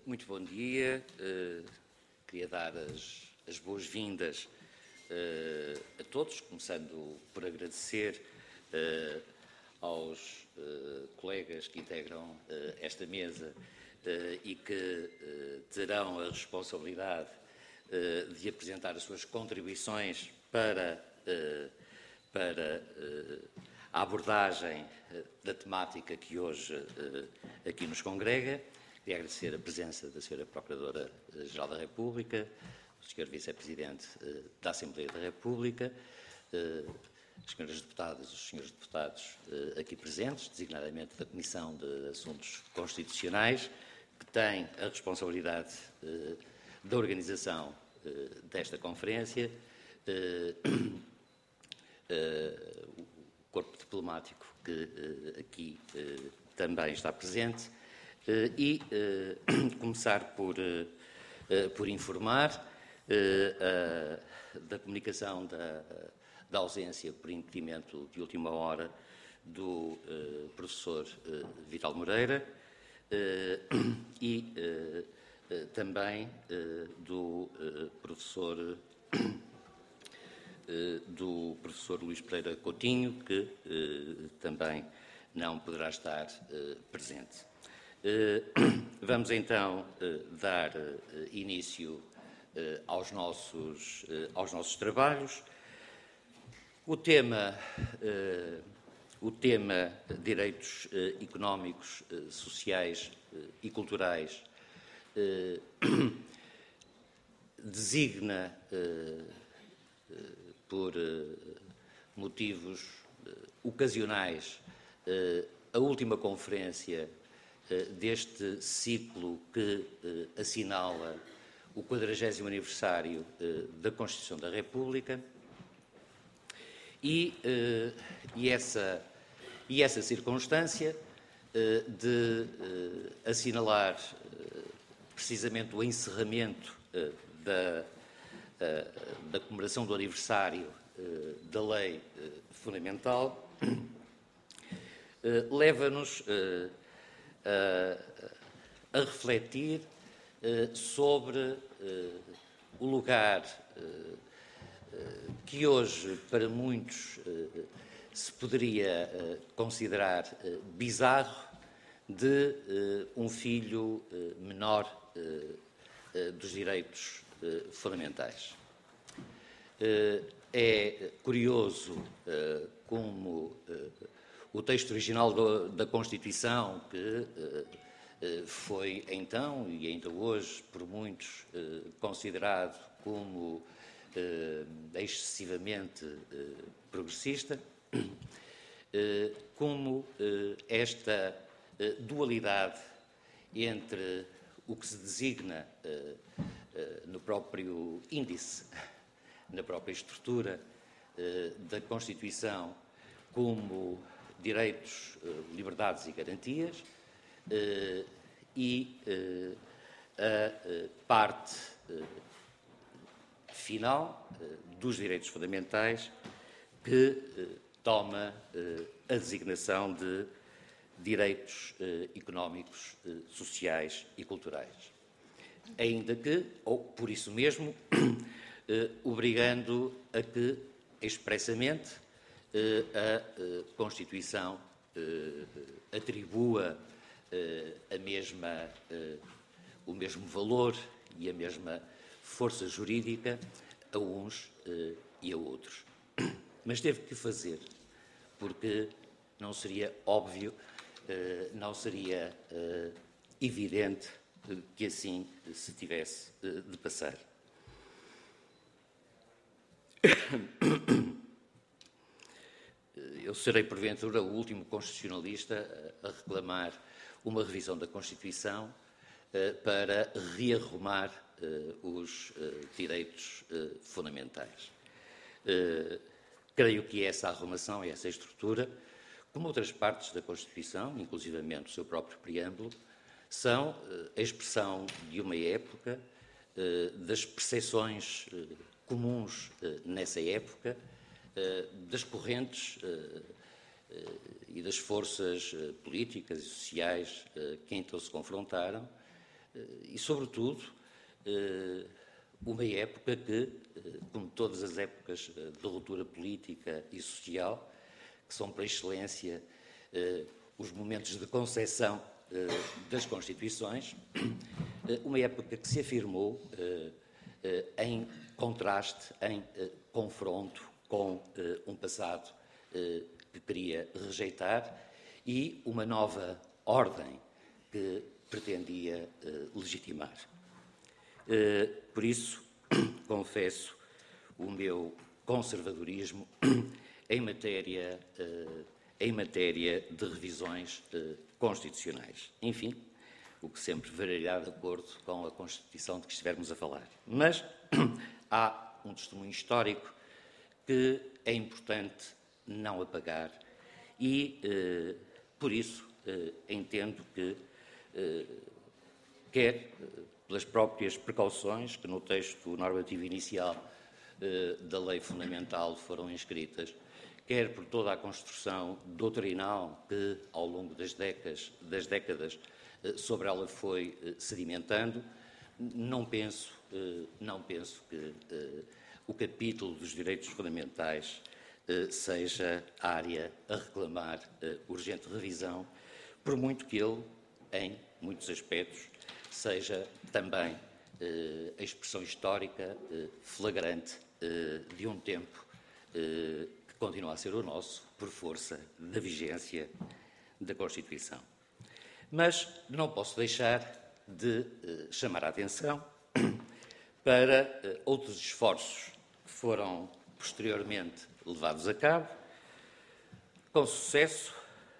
Muito bom dia. Queria dar as boas-vindas a todos, começando por agradecer aos colegas que integram esta mesa e que terão a responsabilidade de apresentar as suas contribuições para a abordagem da temática que hoje aqui nos congrega. Queria agradecer a presença da Sra. Procuradora-Geral da República, o Sr. Vice-Presidente da Assembleia da República, as Sras. Deputadas e os Srs. Deputados aqui presentes, designadamente da Comissão de Assuntos Constitucionais, que tem a responsabilidade da organização desta conferência, o corpo diplomático que aqui também está presente, e começar por informar da comunicação da ausência por impedimento de última hora do professor Vital Moreira e também do professor Luís Pereira Coutinho, que também não poderá estar presente. Vamos então dar início aos nossos trabalhos. O tema direitos económicos, sociais e culturais designa por motivos ocasionais a última conferência deste ciclo que assinala o 40º aniversário da Constituição da República e essa circunstância de assinalar precisamente o encerramento da comemoração do aniversário da Lei Fundamental leva-nos a refletir sobre o lugar que hoje, para muitos, se poderia considerar bizarro de um filho menor dos direitos fundamentais. É curioso como o texto original da Constituição, que foi então e ainda hoje por muitos considerado como excessivamente progressista, como esta dualidade entre o que se designa no próprio índice, na própria estrutura da Constituição, como direitos, liberdades e garantias, e a parte final dos direitos fundamentais, que toma a designação de direitos económicos, sociais e culturais. Ainda que, ou por isso mesmo, obrigando a que expressamente a Constituição atribua o mesmo valor e a mesma força jurídica a uns e a outros. Mas teve que fazer, porque não seria óbvio, não seria evidente que assim se tivesse de passar. Eu serei, porventura, o último constitucionalista a reclamar uma revisão da Constituição para rearrumar os direitos fundamentais. Creio que essa arrumação e essa estrutura, como outras partes da Constituição, inclusivamente o seu próprio preâmbulo, são a expressão de uma época, das percepções comuns nessa época, das correntes e das forças políticas e sociais que então se confrontaram, e, sobretudo, uma época que, como todas as épocas de ruptura política e social, que são, por excelência, os momentos de concepção das Constituições, uma época que se afirmou em contraste, em confronto com um passado que queria rejeitar e uma nova ordem que pretendia legitimar. Por isso, confesso o meu conservadorismo em matéria de revisões constitucionais. Enfim, o que sempre variará de acordo com a Constituição de que estivermos a falar. Mas há um testemunho histórico que é importante não apagar e, por isso, entendo que, quer pelas próprias precauções que no texto normativo inicial da Lei Fundamental foram inscritas, quer por toda a construção doutrinal que, ao longo das décadas sobre ela foi sedimentando, não penso que o capítulo dos direitos fundamentais seja área a reclamar urgente revisão, por muito que ele, em muitos aspectos, seja também a expressão histórica flagrante de um tempo que continua a ser o nosso, por força da vigência da Constituição. Mas não posso deixar de chamar a atenção para outros esforços que foram posteriormente levados a cabo, com sucesso,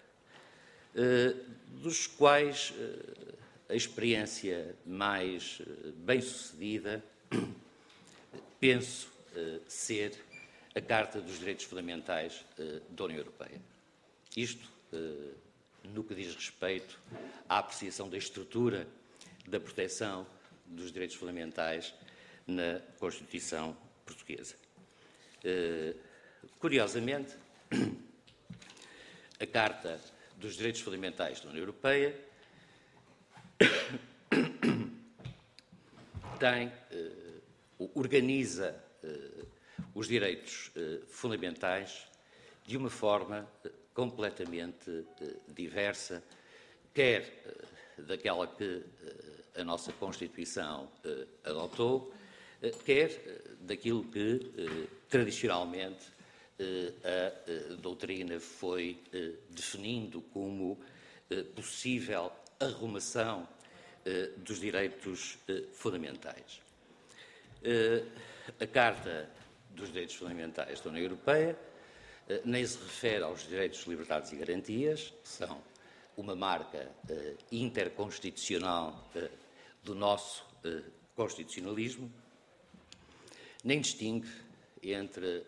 dos quais a experiência mais bem-sucedida penso ser a Carta dos Direitos Fundamentais da União Europeia. Isto no que diz respeito à apreciação da estrutura da proteção dos direitos fundamentais na Constituição portuguesa. Curiosamente, a Carta dos Direitos Fundamentais da União Europeia organiza os direitos fundamentais de uma forma completamente diversa, quer daquela que a nossa Constituição adotou, quer daquilo que tradicionalmente a doutrina foi definindo como possível arrumação dos direitos fundamentais. A Carta dos Direitos Fundamentais da União Europeia nem se refere aos direitos, liberdades e garantias, que são uma marca interconstitucional do nosso constitucionalismo, nem distingue entre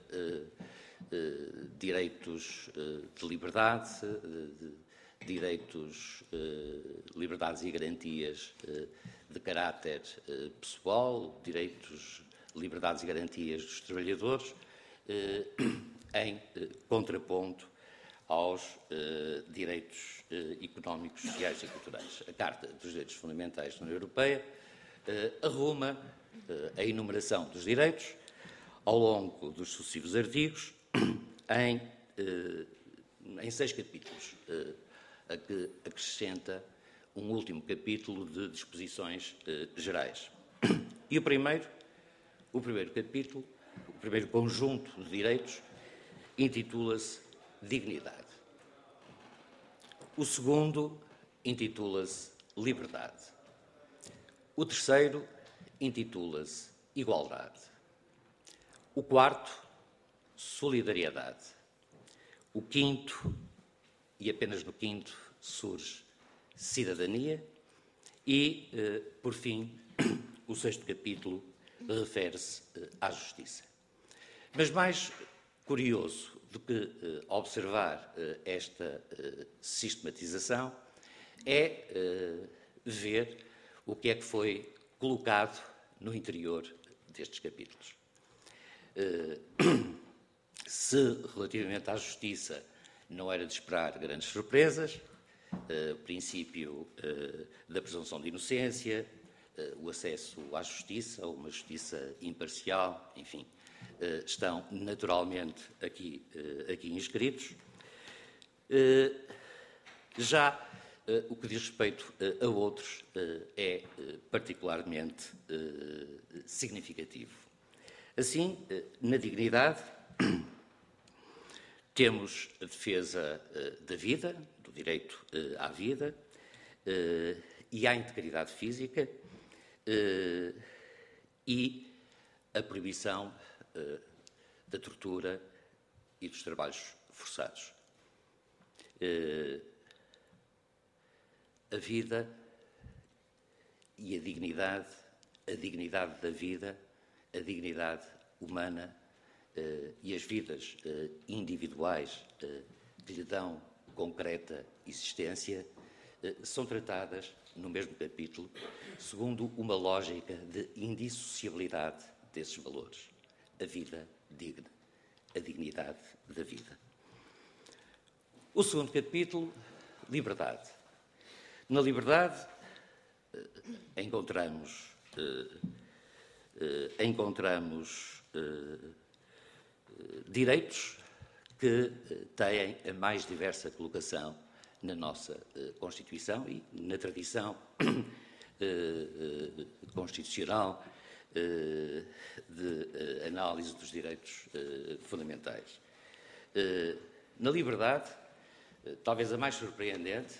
direitos de liberdade, direitos, liberdades e garantias de caráter pessoal, direitos, liberdades e garantias dos trabalhadores, em contraponto aos direitos económicos, sociais e culturais. A Carta dos Direitos Fundamentais da União Europeia arruma a enumeração dos direitos ao longo dos sucessivos artigos em 6 capítulos, a que acrescenta um último capítulo de disposições gerais. E o primeiro capítulo, o primeiro conjunto de direitos, intitula-se Dignidade. O segundo intitula-se Liberdade. O terceiro intitula-se Igualdade. O quarto, Solidariedade. O quinto, e apenas no quinto, surge Cidadania. E, por fim, o sexto capítulo refere-se à Justiça. Mas mais curioso do que observar esta sistematização é ver o que é que foi colocado no interior destes capítulos. Se, relativamente à Justiça, não era de esperar grandes surpresas, o princípio da presunção de inocência, o acesso à justiça, uma justiça imparcial, enfim, estão naturalmente aqui inscritos. Já o que diz respeito a outros é particularmente significativo. Assim, na dignidade, temos a defesa da vida, do direito à vida e à integridade física e a proibição da tortura e dos trabalhos forçados. A vida e a dignidade da vida, a dignidade humana e as vidas individuais que lhe dão concreta existência são tratadas no mesmo capítulo, segundo uma lógica de indissociabilidade desses valores. A vida digna, a dignidade da vida. O segundo capítulo, liberdade. Na liberdade encontramos direitos que têm a mais diversa colocação na nossa Constituição e na tradição constitucional de análise dos direitos fundamentais. Na liberdade, talvez a mais surpreendente,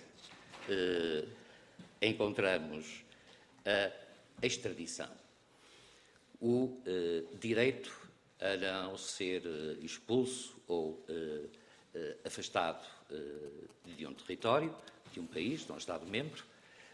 encontramos a extradição, o direito a não ser expulso ou afastado de um território, de um país, de um Estado-membro,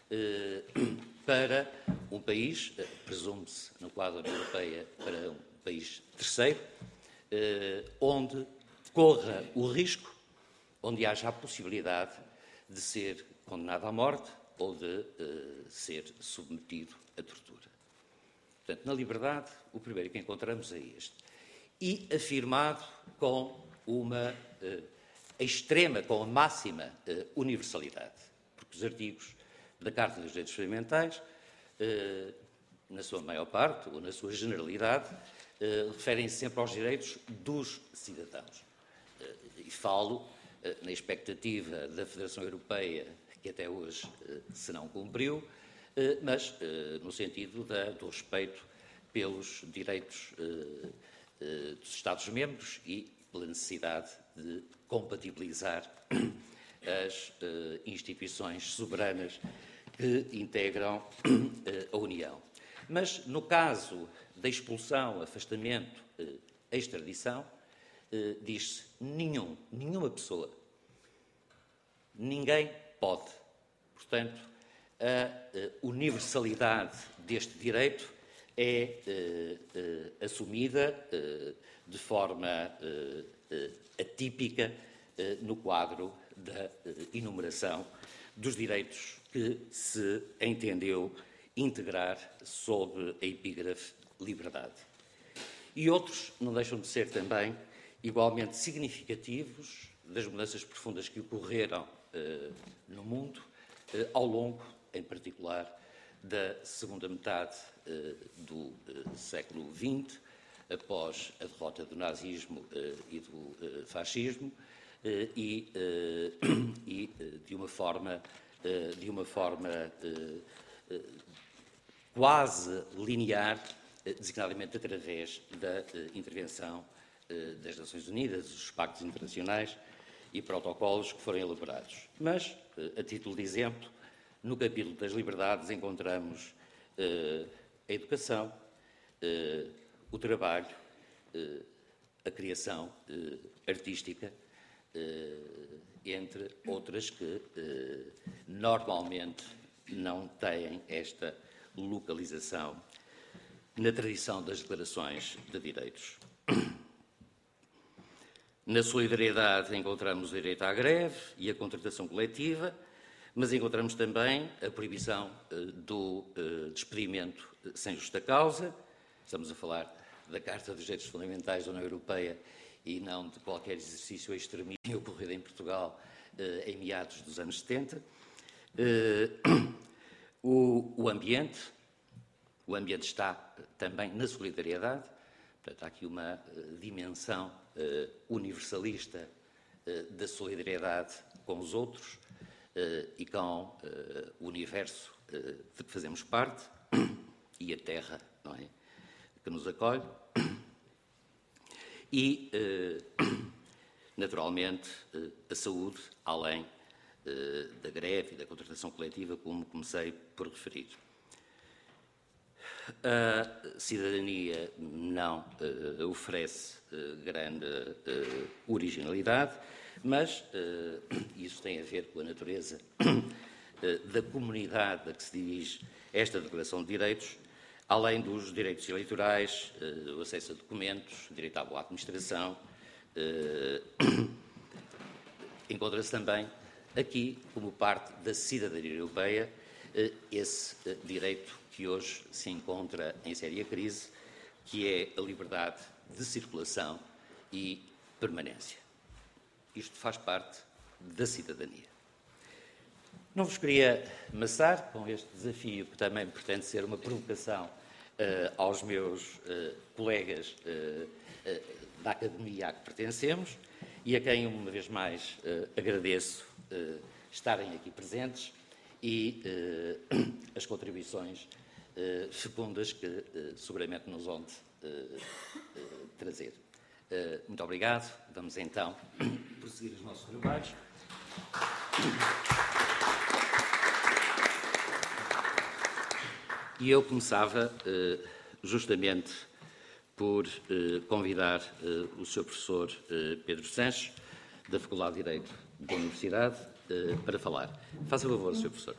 para um país, presume-se no quadro da União Europeia, para um país terceiro, onde corra o risco, onde haja a possibilidade de ser condenado à morte ou de ser submetido à tortura. Portanto, na liberdade, o primeiro que encontramos é este. E afirmado com uma extrema, com a máxima universalidade, porque os artigos da Carta dos Direitos Fundamentais, na sua maior parte, ou na sua generalidade, referem-se sempre aos direitos dos cidadãos. E falo na expectativa da Federação Europeia, que até hoje se não cumpriu, mas no sentido do respeito pelos direitos dos Estados-membros e pela necessidade de compatibilizar as instituições soberanas que integram a União. Mas, no caso da expulsão, afastamento, extradição, diz-se nenhuma pessoa, ninguém pode. Portanto, a universalidade deste direito é assumida de forma atípica no quadro da enumeração dos direitos que se entendeu integrar sob a epígrafe liberdade. E outros não deixam de ser também igualmente significativos das mudanças profundas que ocorreram no mundo ao longo, em particular, da segunda metade do século XX, após a derrota do nazismo e do fascismo, e de uma forma quase linear, designadamente através da intervenção das Nações Unidas, dos pactos internacionais e protocolos que foram elaborados. Mas, a título de exemplo, no capítulo das liberdades encontramos a educação, o trabalho, a criação artística, entre outras que normalmente não têm esta localização na tradição das declarações de direitos. Na solidariedade encontramos o direito à greve e a contratação coletiva, mas encontramos também a proibição do despedimento sem justa causa. Estamos a falar da Carta dos Direitos Fundamentais da União Europeia e não de qualquer exercício extremista ocorrido em Portugal em meados dos anos 70. O ambiente está também na solidariedade, portanto, há aqui uma dimensão universalista da solidariedade com os outros e com o universo de que fazemos parte e a terra, não é, que nos acolhe. E, naturalmente, a saúde, além da greve e da contratação coletiva, como comecei por referir. A cidadania não oferece grande originalidade, mas isso tem a ver com a natureza da comunidade a que se dirige esta Declaração de Direitos, além dos direitos eleitorais, o acesso a documentos, o direito à boa administração. Encontra-se também aqui, como parte da cidadania europeia, esse direito que hoje se encontra em séria crise, que é a liberdade de circulação e permanência. Isto faz parte da cidadania. Não vos queria amassar com este desafio, que também pretende ser uma provocação aos meus colegas da academia a que pertencemos e a quem, uma vez mais, agradeço estarem aqui presentes e as contribuições fecundas que seguramente nos vão trazer. Muito obrigado. Vamos então prosseguir os nossos trabalhos. E eu começava justamente por convidar o Sr. Professor Pedro Sanches, da Faculdade de Direito da Universidade, para falar. Faça favor, Sr. Professor.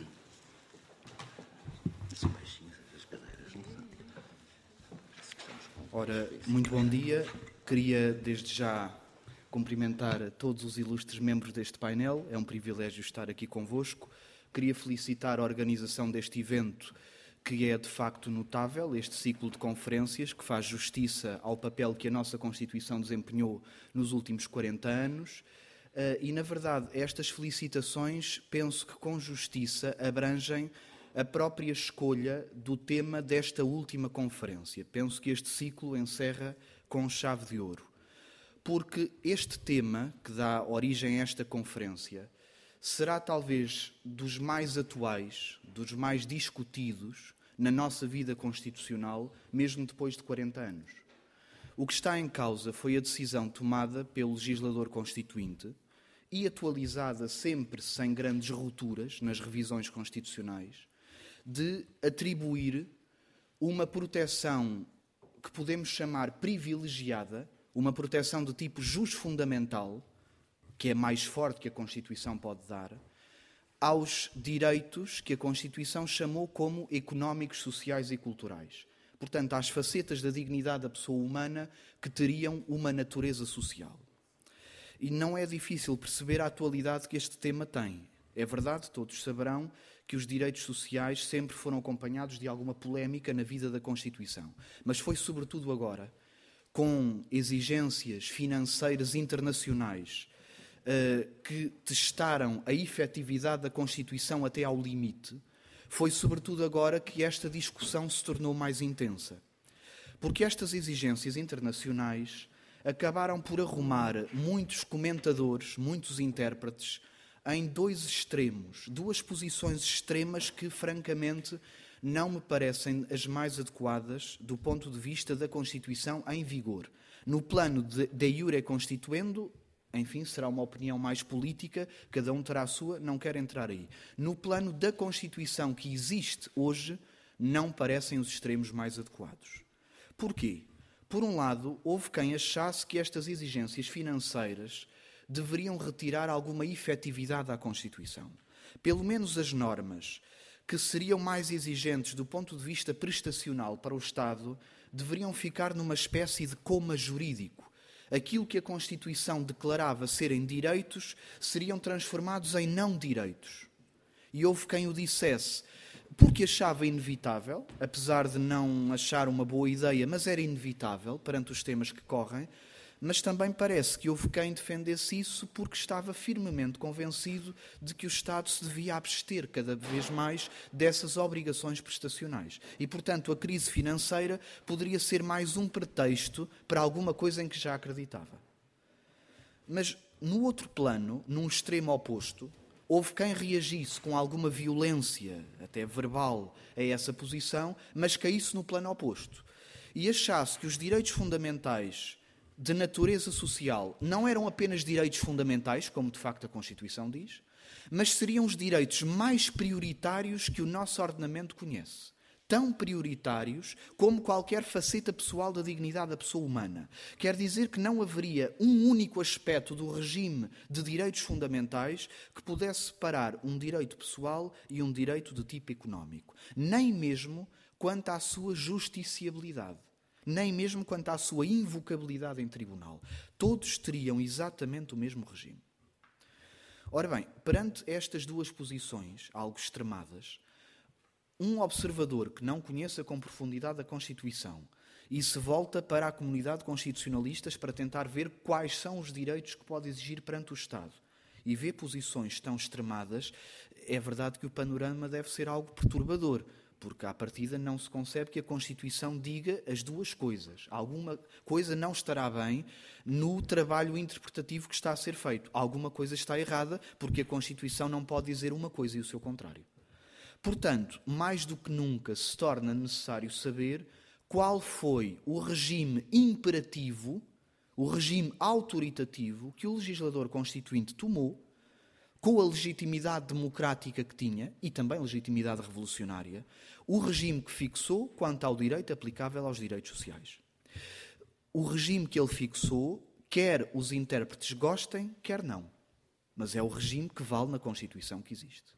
Ora, muito bom dia. Queria, desde já, cumprimentar a todos os ilustres membros deste painel. É um privilégio estar aqui convosco. Queria felicitar a organização deste evento, que é de facto notável, este ciclo de conferências, que faz justiça ao papel que a nossa Constituição desempenhou nos últimos 40 anos. E, na verdade, estas felicitações, penso que com justiça abrangem a própria escolha do tema desta última conferência. Penso que este ciclo encerra com chave de ouro. Porque este tema, que dá origem a esta conferência, será talvez dos mais atuais, dos mais discutidos na nossa vida constitucional, mesmo depois de 40 anos. O que está em causa foi a decisão tomada pelo legislador constituinte e atualizada sempre sem grandes rupturas nas revisões constitucionais, de atribuir uma proteção que podemos chamar privilegiada, uma proteção de tipo jus fundamental, que é mais forte que a Constituição pode dar, aos direitos que a Constituição chamou como económicos, sociais e culturais. Portanto, às facetas da dignidade da pessoa humana que teriam uma natureza social. E não é difícil perceber a atualidade que este tema tem. É verdade, todos saberão que os direitos sociais sempre foram acompanhados de alguma polémica na vida da Constituição. Mas foi sobretudo agora, com exigências financeiras internacionais que testaram a efetividade da Constituição até ao limite, foi sobretudo agora que esta discussão se tornou mais intensa. Porque estas exigências internacionais acabaram por arrumar muitos comentadores, muitos intérpretes, em dois extremos, duas posições extremas que, francamente, não me parecem as mais adequadas do ponto de vista da Constituição em vigor. No plano de iure constituendo, enfim, será uma opinião mais política, cada um terá a sua, não quero entrar aí. No plano da Constituição que existe hoje, não parecem os extremos mais adequados. Porquê? Por um lado, houve quem achasse que estas exigências financeiras deveriam retirar alguma efetividade à Constituição. Pelo menos as normas que seriam mais exigentes do ponto de vista prestacional para o Estado deveriam ficar numa espécie de coma jurídico. Aquilo que a Constituição declarava serem direitos seriam transformados em não-direitos. E houve quem o dissesse porque achava inevitável, apesar de não achar uma boa ideia, mas era inevitável perante os temas que correm, mas também parece que houve quem defendesse isso porque estava firmemente convencido de que o Estado se devia abster cada vez mais dessas obrigações prestacionais. E, portanto, a crise financeira poderia ser mais um pretexto para alguma coisa em que já acreditava. Mas, no outro plano, num extremo oposto, houve quem reagisse com alguma violência, até verbal, a essa posição, mas caísse no plano oposto. E achasse que os direitos fundamentais de natureza social não eram apenas direitos fundamentais, como de facto a Constituição diz, mas seriam os direitos mais prioritários que o nosso ordenamento conhece. Tão prioritários como qualquer faceta pessoal da dignidade da pessoa humana. Quer dizer que não haveria um único aspecto do regime de direitos fundamentais que pudesse separar um direito pessoal e um direito de tipo económico. Nem mesmo quanto à sua justiciabilidade. Nem mesmo quanto à sua invocabilidade em tribunal. Todos teriam exatamente o mesmo regime. Ora bem, perante estas duas posições, algo extremadas, um observador que não conheça com profundidade a Constituição e se volta para a comunidade de constitucionalistas para tentar ver quais são os direitos que pode exigir perante o Estado e vê posições tão extremadas, é verdade que o panorama deve ser algo perturbador, porque à partida não se concebe que a Constituição diga as duas coisas. Alguma coisa não estará bem no trabalho interpretativo que está a ser feito. Alguma coisa está errada, porque a Constituição não pode dizer uma coisa e o seu contrário. Portanto, mais do que nunca se torna necessário saber qual foi o regime imperativo, o regime autoritativo que o legislador constituinte tomou, com a legitimidade democrática que tinha e também legitimidade revolucionária, o regime que fixou quanto ao direito aplicável aos direitos sociais. O regime que ele fixou, quer os intérpretes gostem, quer não. Mas é o regime que vale na Constituição que existe.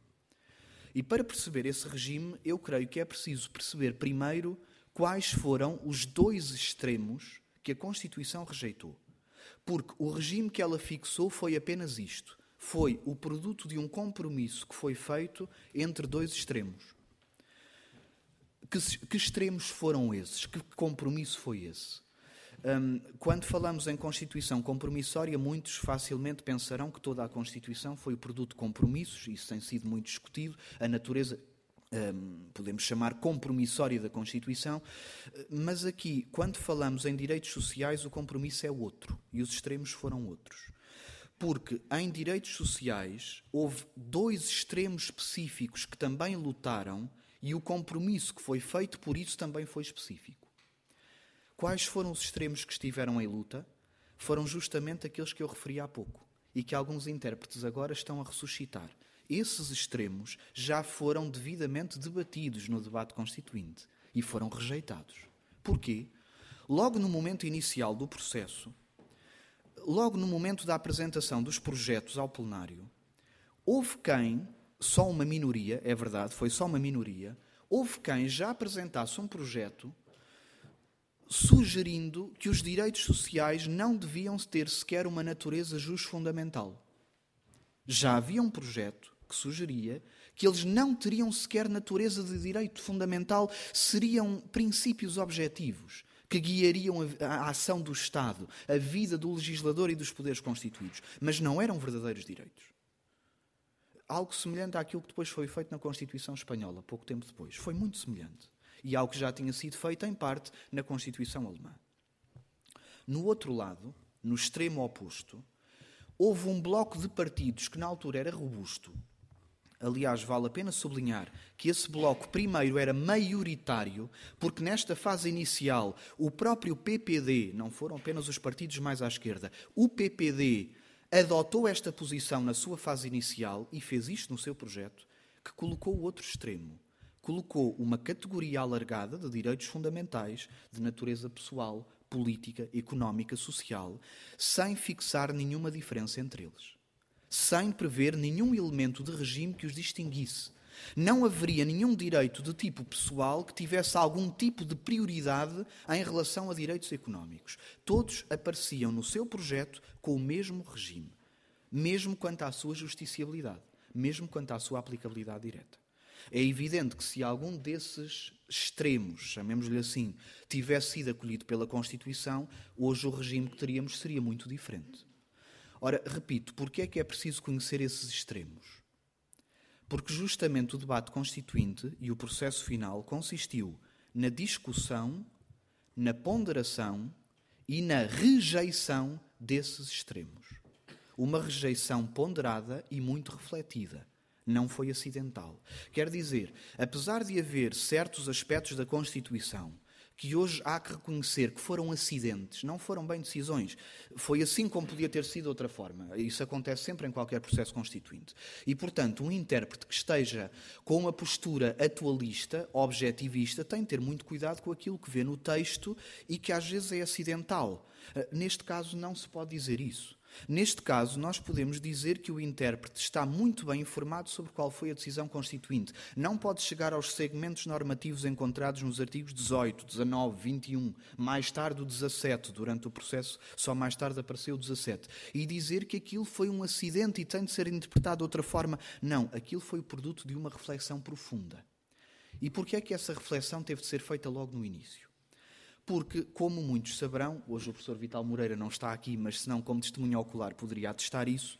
E para perceber esse regime, eu creio que é preciso perceber primeiro quais foram os dois extremos que a Constituição rejeitou. Porque o regime que ela fixou foi apenas isto. Foi o produto de um compromisso que foi feito entre dois extremos. Que extremos foram esses? Que compromisso foi esse? Quando falamos em Constituição compromissória, muitos facilmente pensarão que toda a Constituição foi o produto de compromissos, isso tem sido muito discutido, a natureza, podemos chamar compromissória da Constituição, mas aqui, quando falamos em direitos sociais, o compromisso é outro, e os extremos foram outros. Porque em direitos sociais houve dois extremos específicos que também lutaram e o compromisso que foi feito por isso também foi específico. Quais foram os extremos que estiveram em luta? Foram justamente aqueles que eu referi há pouco e que alguns intérpretes agora estão a ressuscitar. Esses extremos já foram devidamente debatidos no debate constituinte e foram rejeitados. Porquê? Logo no momento inicial do processo, logo no momento da apresentação dos projetos ao plenário, houve quem, só uma minoria, é verdade, foi só uma minoria, houve quem já apresentasse um projeto sugerindo que os direitos sociais não deviam ter sequer uma natureza jusfundamental. Já havia um projeto que sugeria que eles não teriam sequer natureza de direito fundamental, seriam princípios objetivos que guiariam a ação do Estado, a vida do legislador e dos poderes constituídos, mas não eram verdadeiros direitos. Algo semelhante àquilo que depois foi feito na Constituição Espanhola, pouco tempo depois. Foi muito semelhante. E algo que já tinha sido feito, em parte, na Constituição Alemã. No outro lado, no extremo oposto, houve um bloco de partidos que na altura era robusto. Aliás, vale a pena sublinhar que esse bloco primeiro era maioritário, porque nesta fase inicial o próprio PPD, não foram apenas os partidos mais à esquerda, o PPD adotou esta posição na sua fase inicial e fez isto no seu projeto, que colocou o outro extremo. Colocou uma categoria alargada de direitos fundamentais de natureza pessoal, política, económica, social, sem fixar nenhuma diferença entre eles. Sem prever nenhum elemento de regime que os distinguisse. Não haveria nenhum direito de tipo pessoal que tivesse algum tipo de prioridade em relação a direitos económicos. Todos apareciam no seu projeto com o mesmo regime, mesmo quanto à sua justiciabilidade, mesmo quanto à sua aplicabilidade direta. É evidente que se algum desses extremos, chamemos-lhe assim, tivesse sido acolhido pela Constituição, hoje o regime que teríamos seria muito diferente. Ora, repito, porquê é que é preciso conhecer esses extremos? Porque justamente o debate constituinte e o processo final consistiu na discussão, na ponderação e na rejeição desses extremos. Uma rejeição ponderada e muito refletida. Não foi acidental. Quer dizer, apesar de haver certos aspectos da Constituição que hoje há que reconhecer que foram acidentes, não foram bem decisões. Foi assim como podia ter sido de outra forma. Isso acontece sempre em qualquer processo constituinte. E, portanto, um intérprete que esteja com uma postura atualista, objetivista, tem de ter muito cuidado com aquilo que vê no texto e que às vezes é acidental. Neste caso, não se pode dizer isso. Neste caso, nós podemos dizer que o intérprete está muito bem informado sobre qual foi a decisão constituinte. Não pode chegar aos segmentos normativos encontrados nos artigos 18, 19, 21, mais tarde o 17, durante o processo, só mais tarde apareceu o 17, e dizer que aquilo foi um acidente e tem de ser interpretado de outra forma. Não, aquilo foi o produto de uma reflexão profunda. E porquê é que essa reflexão teve de ser feita logo no início? Porque, como muitos saberão, hoje o professor Vital Moreira não está aqui, mas senão como testemunha ocular poderia atestar isso,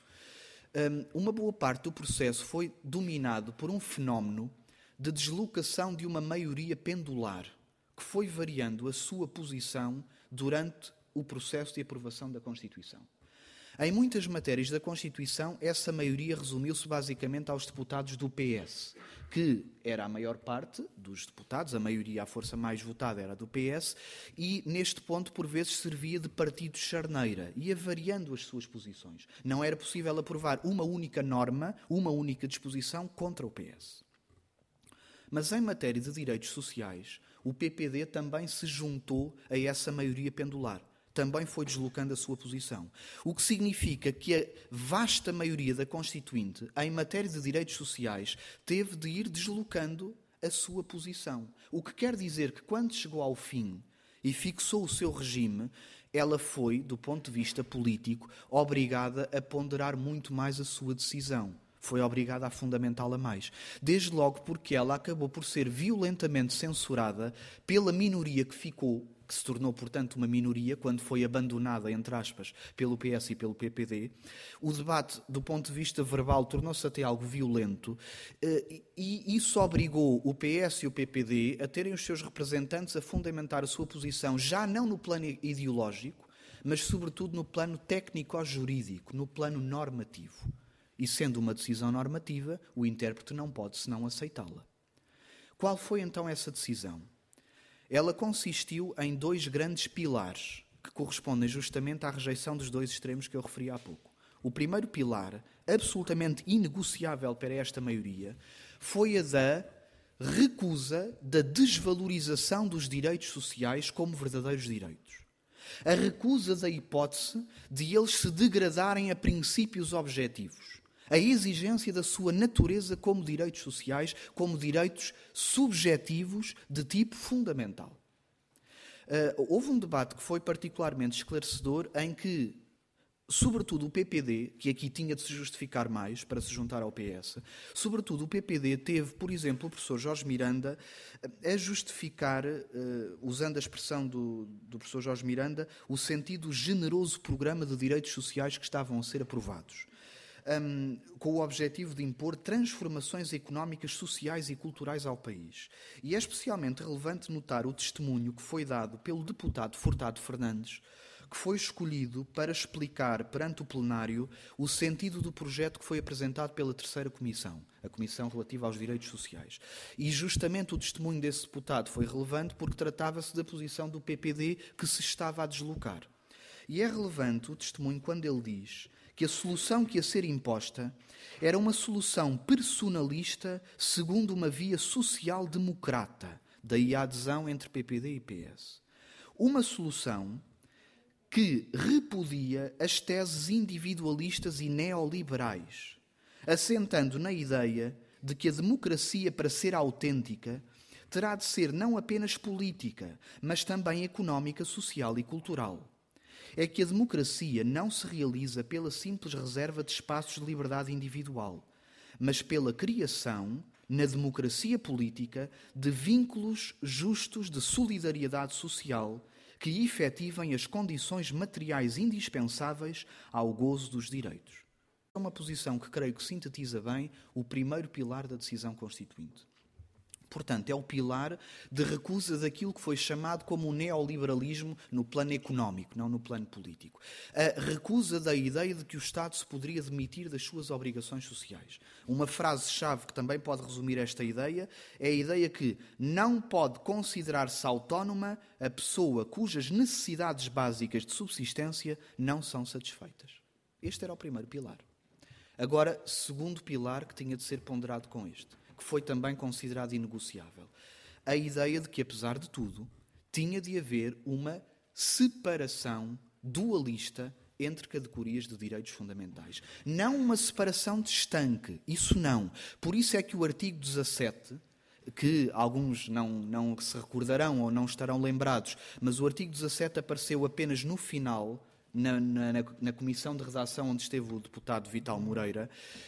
uma boa parte do processo foi dominado por um fenómeno de deslocação de uma maioria pendular, que foi variando a sua posição durante o processo de aprovação da Constituição. Em muitas matérias da Constituição, essa maioria resumiu-se basicamente aos deputados do PS, que era a maior parte dos deputados, a maioria, a força mais votada era do PS, e neste ponto, por vezes, servia de partido charneira, ia variando as suas posições. Não era possível aprovar uma única norma, uma única disposição contra o PS. Mas em matéria de direitos sociais, o PPD também se juntou a essa maioria pendular. Também foi deslocando a sua posição. O que significa que a vasta maioria da Constituinte, em matéria de direitos sociais, teve de ir deslocando a sua posição. O que quer dizer que, quando chegou ao fim e fixou o seu regime, ela foi, do ponto de vista político, obrigada a ponderar muito mais a sua decisão. Foi obrigada a fundamentá-la mais. Desde logo porque ela acabou por ser violentamente censurada pela minoria que ficou, que se tornou, portanto, uma minoria, quando foi abandonada, entre aspas, pelo PS e pelo PPD. O debate, do ponto de vista verbal, tornou-se até algo violento e isso obrigou o PS e o PPD a terem os seus representantes a fundamentar a sua posição, já não no plano ideológico, mas, sobretudo, no plano técnico-jurídico, no plano normativo. E, sendo uma decisão normativa, o intérprete não pode senão aceitá-la. Qual foi, então, essa decisão? Ela consistiu em dois grandes pilares que correspondem justamente à rejeição dos dois extremos que eu referi há pouco. O primeiro pilar, absolutamente inegociável para esta maioria, foi a da recusa da desvalorização dos direitos sociais como verdadeiros direitos. A recusa da hipótese de eles se degradarem a princípios objetivos. A exigência da sua natureza como direitos sociais, como direitos subjetivos de tipo fundamental. Houve um debate que foi particularmente esclarecedor em que, sobretudo o PPD, que aqui tinha de se justificar mais para se juntar ao PS, sobretudo o PPD teve, por exemplo, o professor Jorge Miranda a justificar, usando a expressão do professor Jorge Miranda, o sentido generoso programa de direitos sociais que estavam a ser aprovados. Com o objetivo de impor transformações económicas, sociais e culturais ao país. E é especialmente relevante notar o testemunho que foi dado pelo deputado Furtado Fernandes, que foi escolhido para explicar perante o plenário o sentido do projeto que foi apresentado pela terceira comissão, a Comissão Relativa aos Direitos Sociais. E justamente o testemunho desse deputado foi relevante porque tratava-se da posição do PPD que se estava a deslocar. E é relevante o testemunho quando ele diz que a solução que ia ser imposta era uma solução personalista segundo uma via social-democrata, daí a adesão entre PPD e PS. Uma solução que repudia as teses individualistas e neoliberais, assentando na ideia de que a democracia, para ser autêntica, terá de ser não apenas política, mas também económica, social e cultural. É que a democracia não se realiza pela simples reserva de espaços de liberdade individual, mas pela criação na democracia política, de vínculos justos de solidariedade social que efetivem as condições materiais indispensáveis ao gozo dos direitos. É uma posição que creio que sintetiza bem o primeiro pilar da decisão constituinte. Portanto, é o pilar de recusa daquilo que foi chamado como o neoliberalismo no plano económico, não no plano político. A recusa da ideia de que o Estado se poderia demitir das suas obrigações sociais. Uma frase-chave que também pode resumir esta ideia é a ideia que não pode considerar-se autónoma a pessoa cujas necessidades básicas de subsistência não são satisfeitas. Este era o primeiro pilar. Agora, segundo pilar que tinha de ser ponderado com este, que foi também considerado inegociável. A ideia de que, apesar de tudo, tinha de haver uma separação dualista entre categorias de direitos fundamentais. Não uma separação de estanque, isso não. Por isso é que o artigo 17, que alguns não se recordarão ou não estarão lembrados, mas o artigo 17 apareceu apenas no final, na comissão de redação onde esteve o deputado Vital Moreira,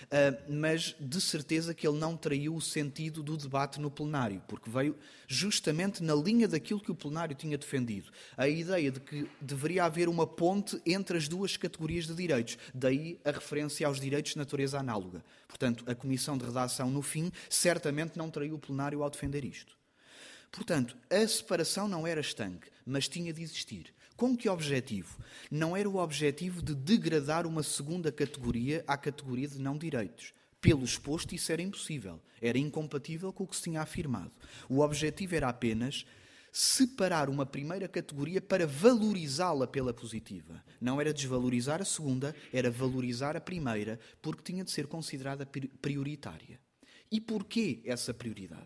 mas de certeza que ele não traiu o sentido do debate no plenário, porque veio justamente na linha daquilo que o plenário tinha defendido. A ideia de que deveria haver uma ponte entre as duas categorias de direitos, daí a referência aos direitos de natureza análoga. Portanto, a comissão de redação, no fim, certamente não traiu o plenário ao defender isto. Portanto, a separação não era estanque, mas tinha de existir. Com que objetivo? Não era o objetivo de degradar uma segunda categoria à categoria de não-direitos. Pelo exposto, isso era impossível. Era incompatível com o que se tinha afirmado. O objetivo era apenas separar uma primeira categoria para valorizá-la pela positiva. Não era desvalorizar a segunda, era valorizar a primeira, porque tinha de ser considerada prioritária. E porquê essa prioridade?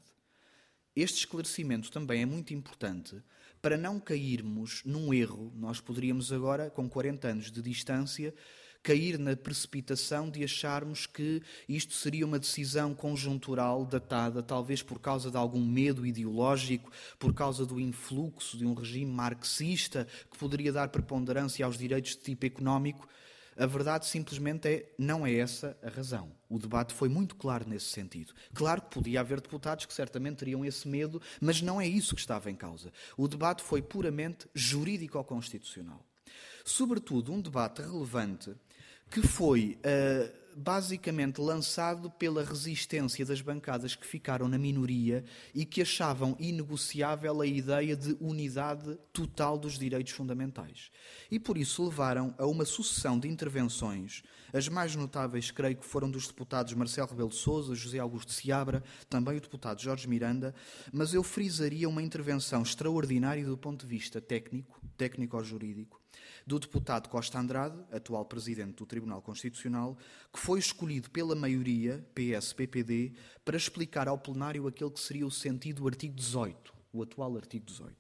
Este esclarecimento também é muito importante para não cairmos num erro. Nós poderíamos agora, com 40 anos de distância, cair na precipitação de acharmos que isto seria uma decisão conjuntural datada, talvez por causa de algum medo ideológico, por causa do influxo de um regime marxista que poderia dar preponderância aos direitos de tipo económico. A verdade simplesmente não é essa a razão. O debate foi muito claro nesse sentido. Claro que podia haver deputados que certamente teriam esse medo, mas não é isso que estava em causa. O debate foi puramente jurídico-constitucional. Sobretudo, um debate relevante que foi basicamente lançado pela resistência das bancadas que ficaram na minoria e que achavam inegociável a ideia de unidade total dos direitos fundamentais. E por isso levaram a uma sucessão de intervenções. As mais notáveis, creio que foram dos deputados Marcelo Rebelo de Sousa, José Augusto Seabra, também o deputado Jorge Miranda, mas eu frisaria uma intervenção extraordinária do ponto de vista técnico-jurídico, do deputado Costa Andrade, atual presidente do Tribunal Constitucional, que foi escolhido pela maioria, PS-PPD, para explicar ao plenário aquele que seria o sentido do artigo 18, o atual artigo 18.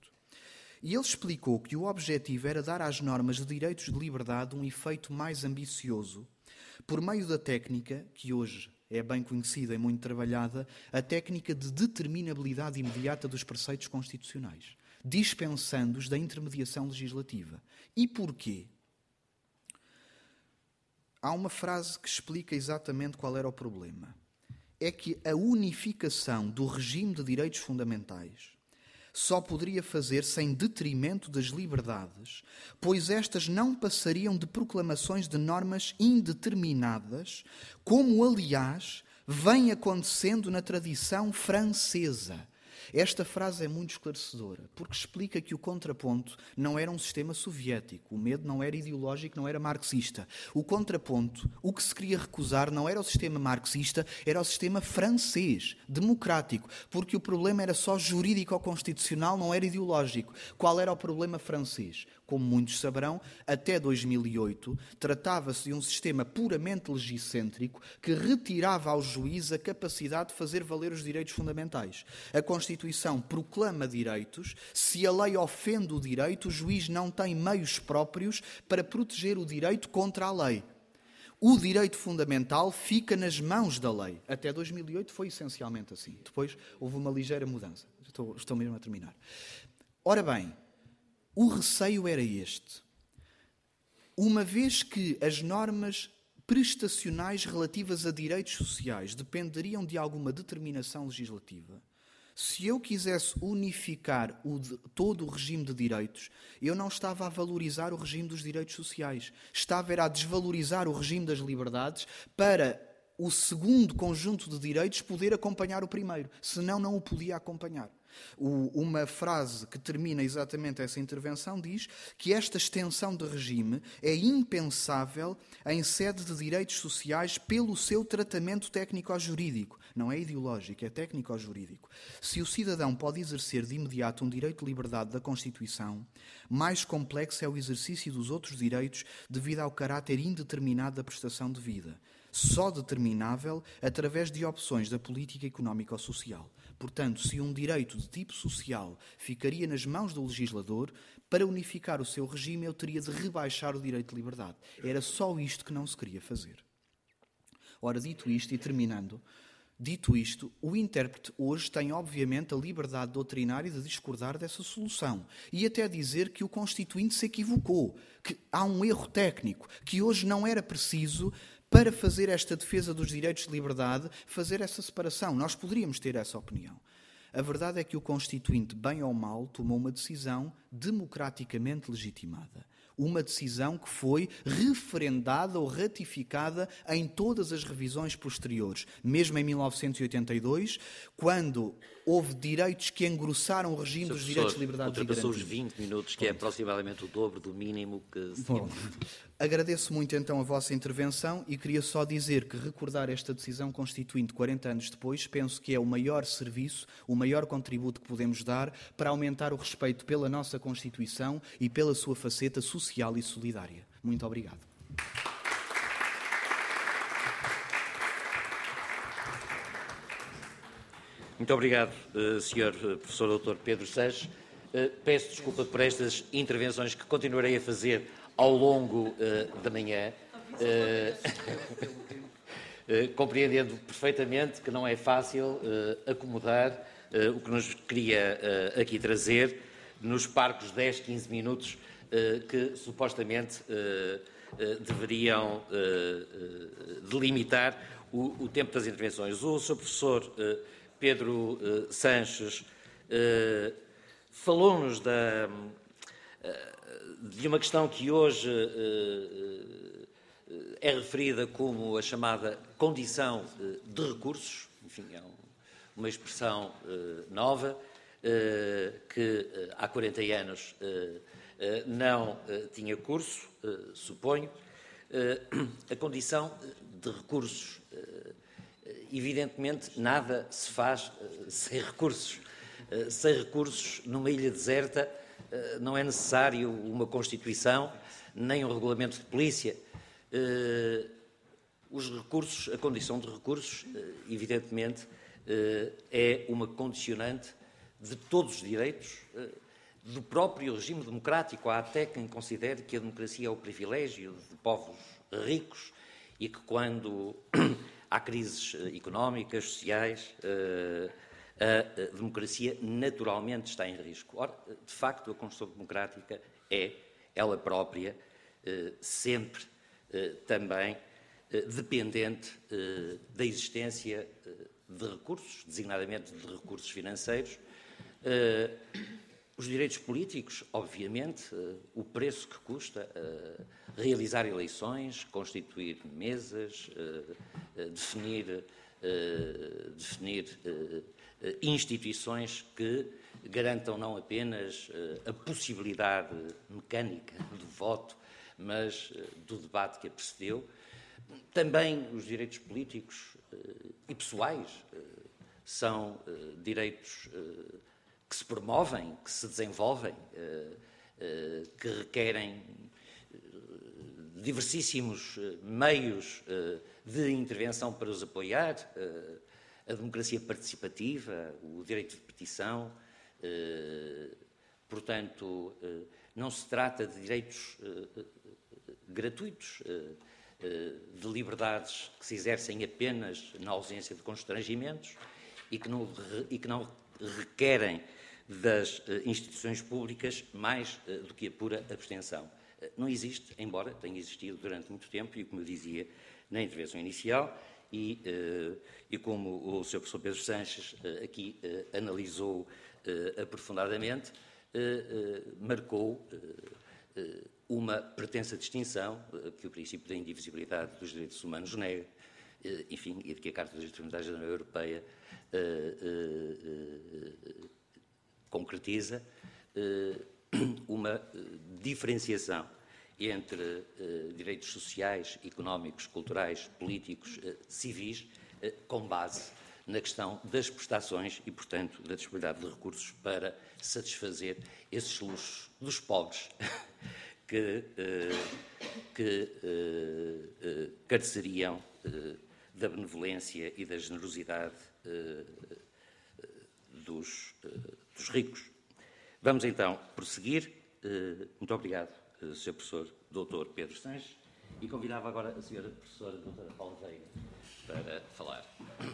E ele explicou que o objetivo era dar às normas de direitos de liberdade um efeito mais ambicioso, por meio da técnica, que hoje é bem conhecida e muito trabalhada, a técnica de determinabilidade imediata dos preceitos constitucionais, dispensando-os da intermediação legislativa. E porquê? Há uma frase que explica exatamente qual era o problema. É que a unificação do regime de direitos fundamentais só poderia fazer-se em detrimento das liberdades, pois estas não passariam de proclamações de normas indeterminadas, como, aliás, vem acontecendo na tradição francesa. Esta frase é muito esclarecedora, porque explica que o contraponto não era um sistema soviético, o medo não era ideológico, não era marxista. O contraponto, o que se queria recusar, não era o sistema marxista, era o sistema francês, democrático, porque o problema era só jurídico-constitucional, não era ideológico. Qual era o problema francês? Como muitos saberão, até 2008 tratava-se de um sistema puramente legicêntrico que retirava ao juiz a capacidade de fazer valer os direitos fundamentais. A Constituição proclama direitos. Se a lei ofende o direito, o juiz não tem meios próprios para proteger o direito contra a lei. O direito fundamental fica nas mãos da lei. Até 2008 foi essencialmente assim. Depois houve uma ligeira mudança. Estou mesmo a terminar. Ora bem, o receio era este. Uma vez que as normas prestacionais relativas a direitos sociais dependeriam de alguma determinação legislativa, se eu quisesse unificar todo o regime de direitos, eu não estava a valorizar o regime dos direitos sociais. Estava a desvalorizar o regime das liberdades para o segundo conjunto de direitos poder acompanhar o primeiro. Senão, não o podia acompanhar. Uma frase que termina exatamente essa intervenção diz que esta extensão de regime é impensável em sede de direitos sociais pelo seu tratamento técnico-jurídico. Não é ideológico, é técnico-jurídico. Se o cidadão pode exercer de imediato um direito de liberdade da Constituição, mais complexo é o exercício dos outros direitos devido ao caráter indeterminado da prestação de vida, só determinável através de opções da política económica ou social. Portanto, se um direito de tipo social ficaria nas mãos do legislador, para unificar o seu regime eu teria de rebaixar o direito de liberdade. Era só isto que não se queria fazer. Ora, dito isto e terminando, dito isto, o intérprete hoje tem obviamente a liberdade doutrinária de discordar dessa solução e até dizer que o Constituinte se equivocou, que há um erro técnico, que hoje não era preciso para fazer esta defesa dos direitos de liberdade, fazer essa separação. Nós poderíamos ter essa opinião. A verdade é que o Constituinte, bem ou mal, tomou uma decisão democraticamente legitimada. Uma decisão que foi referendada ou ratificada em todas as revisões posteriores. Mesmo em 1982, quando houve direitos que engrossaram o regime dos direitos de liberdade e garantias. Ultrapassou os 20 minutos, que é aproximadamente o dobro do mínimo que se tinha. Agradeço muito então a vossa intervenção e queria só dizer que recordar esta decisão constituinte 40 anos depois penso que é o maior serviço, o maior contributo que podemos dar para aumentar o respeito pela nossa Constituição e pela sua faceta social e solidária. Muito obrigado. Muito obrigado, Sr. Professor Dr. Pedro Sanches. Peço desculpa por estas intervenções que continuarei a fazer ao longo da manhã, compreendendo perfeitamente que não é fácil acomodar o que nos queria aqui trazer nos parcos 10, 15 minutos que supostamente deveriam delimitar o tempo das intervenções. O Sr. Professor Pedro Sanches falou-nos de uma questão que hoje é referida como a chamada condição de recursos, enfim, é uma expressão nova, que há 40 anos não tinha curso, suponho. A condição de recursos. Evidentemente, nada se faz sem recursos. Sem recursos, numa ilha deserta, não é necessário uma Constituição, nem um regulamento de polícia. Os recursos, a condição de recursos, evidentemente, é uma condicionante de todos os direitos, do próprio regime democrático. Há até quem considere que a democracia é o privilégio de povos ricos e que, quando há crises económicas, sociais, a democracia naturalmente está em risco. Ora, de facto, a construção democrática é, ela própria, sempre também dependente da existência de recursos, designadamente de recursos financeiros. Os direitos políticos, obviamente, o preço que custa realizar eleições, constituir mesas, definir instituições que garantam não apenas a possibilidade mecânica do voto, mas do debate que a precedeu. Também os direitos políticos e pessoais são direitos que se promovem, que se desenvolvem, que requerem diversíssimos meios de intervenção para os apoiar, a democracia participativa, o direito de petição. Portanto, não se trata de direitos gratuitos, de liberdades que se exercem apenas na ausência de constrangimentos e que não requerem das instituições públicas mais do que a pura abstenção. Não existe, embora tenha existido durante muito tempo, e como eu dizia, na intervenção inicial e como o Sr. Professor Pedro Sanches aqui analisou aprofundadamente, marcou uma pretensa distinção que o princípio da indivisibilidade dos direitos humanos nega, enfim, e de que a Carta dos Direitos Fundamentais da União Europeia concretiza uma diferenciação entre direitos sociais, económicos, culturais, políticos, civis, com base na questão das prestações e, portanto, da disponibilidade de recursos para satisfazer esses luxos dos pobres que careceriam da benevolência e da generosidade dos ricos. Vamos então prosseguir. Muito obrigado, Sr. Professor Dr. Pedro Sanches, e convidava agora a Sra. Professora Dra. Paula Veiga para falar.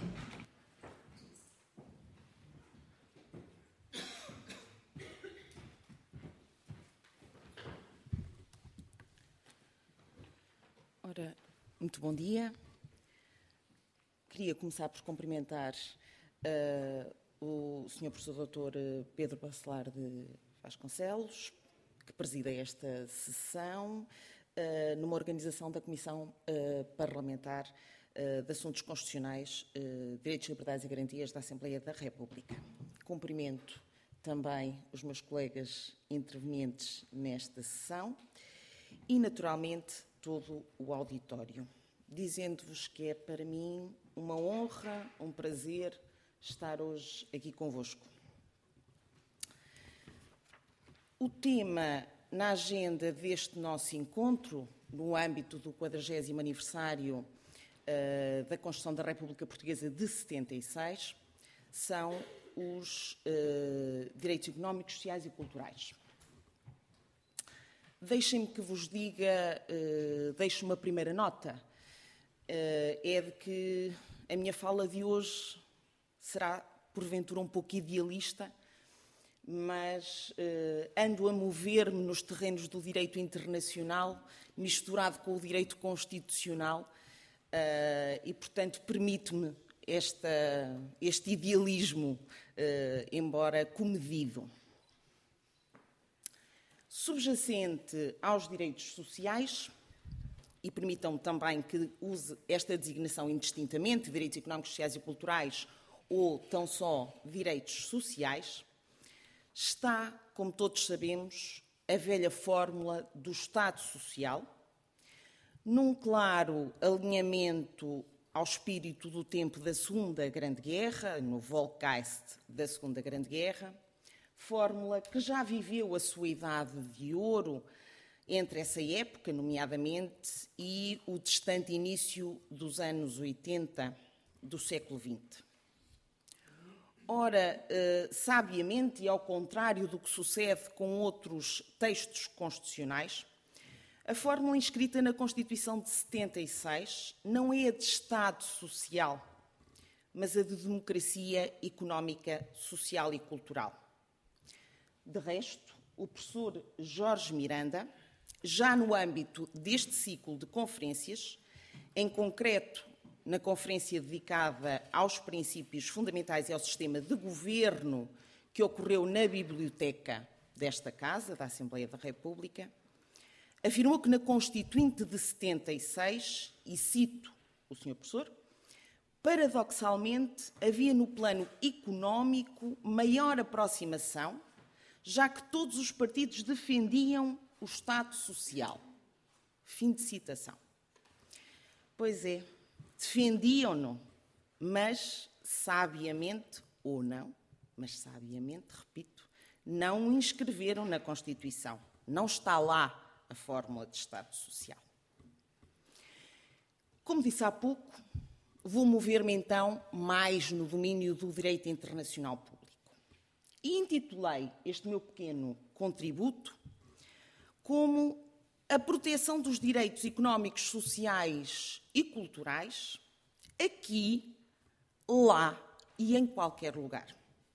Ora, muito bom dia. Queria começar por cumprimentar o Sr. Professor Dr. Pedro Bacelar de Vasconcelos, que presida esta sessão, numa organização da Comissão Parlamentar de Assuntos Constitucionais, Direitos, Liberdades e Garantias da Assembleia da República. Cumprimento também os meus colegas intervenientes nesta sessão e, naturalmente, todo o auditório, dizendo-vos que é para mim uma honra, um prazer estar hoje aqui convosco. O tema na agenda deste nosso encontro, no âmbito do 40º aniversário da Constituição da República Portuguesa de 76, são os direitos económicos, sociais e culturais. Deixem-me que vos diga, deixo uma primeira nota, é de que a minha fala de hoje será, porventura, um pouco idealista, mas ando a mover-me nos terrenos do direito internacional, misturado com o direito constitucional, e, portanto, permite-me este idealismo, embora comedido. Subjacente aos direitos sociais, e permitam-me também que use esta designação indistintamente, direitos económicos, sociais e culturais, ou tão só direitos sociais, está, como todos sabemos, a velha fórmula do Estado Social, num claro alinhamento ao espírito do tempo da Segunda Grande Guerra, no Volksgeist da Segunda Grande Guerra, fórmula que já viveu a sua idade de ouro entre essa época, nomeadamente, e o distante início dos anos 80 do século XX. Ora, sabiamente, e ao contrário do que sucede com outros textos constitucionais, a fórmula inscrita na Constituição de 76 não é a de Estado Social, mas a de democracia económica, social e cultural. De resto, o professor Jorge Miranda, já no âmbito deste ciclo de conferências, em concreto na conferência dedicada aos princípios fundamentais e ao sistema de governo que ocorreu na biblioteca desta Casa, da Assembleia da República, afirmou que na Constituinte de 76, e cito o Sr. Professor, paradoxalmente havia no plano económico maior aproximação, já que todos os partidos defendiam o Estado Social. Fim de citação. Pois é, defendiam-no, mas sabiamente, ou não, mas sabiamente, repito, não o inscreveram na Constituição. Não está lá a fórmula de Estado Social. Como disse há pouco, vou mover-me então mais no domínio do direito internacional público. E intitulei este meu pequeno contributo como a proteção dos direitos económicos, sociais e culturais, aqui, lá e em qualquer lugar.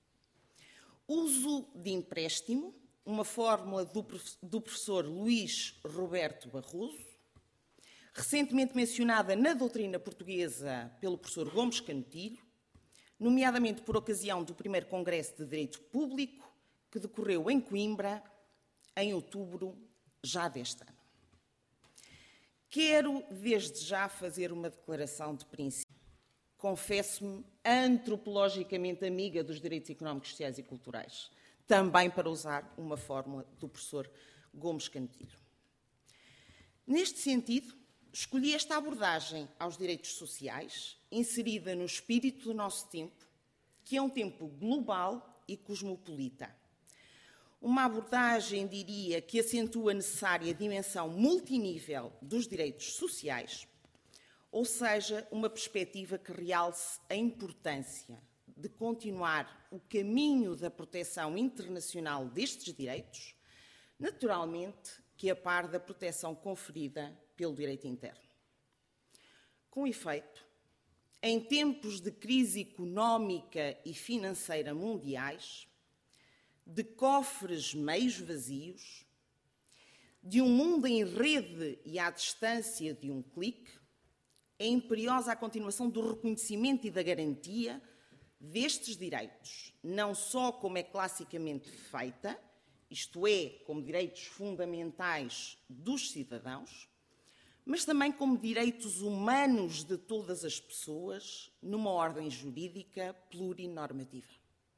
Uso de empréstimo, uma fórmula do professor Luís Roberto Barroso, recentemente mencionada na doutrina portuguesa pelo professor Gomes Canutilho, nomeadamente por ocasião do primeiro Congresso de Direito Público, que decorreu em Coimbra, em outubro já deste ano. Quero, desde já, fazer uma declaração de princípio. Confesso-me antropologicamente amiga dos direitos económicos, sociais e culturais, também para usar uma fórmula do professor Gomes Canutilho. Neste sentido, escolhi esta abordagem aos direitos sociais, inserida no espírito do nosso tempo, que é um tempo global e cosmopolita. Uma abordagem, diria, que acentua a necessária dimensão multinível dos direitos sociais, ou seja, uma perspectiva que realce a importância de continuar o caminho da proteção internacional destes direitos, naturalmente que a par da proteção conferida pelo direito interno. Com efeito, em tempos de crise económica e financeira mundiais, de cofres meios vazios, de um mundo em rede e à distância de um clique, é imperiosa a continuação do reconhecimento e da garantia destes direitos, não só como é classicamente feita, isto é, como direitos fundamentais dos cidadãos, mas também como direitos humanos de todas as pessoas, numa ordem jurídica plurinormativa.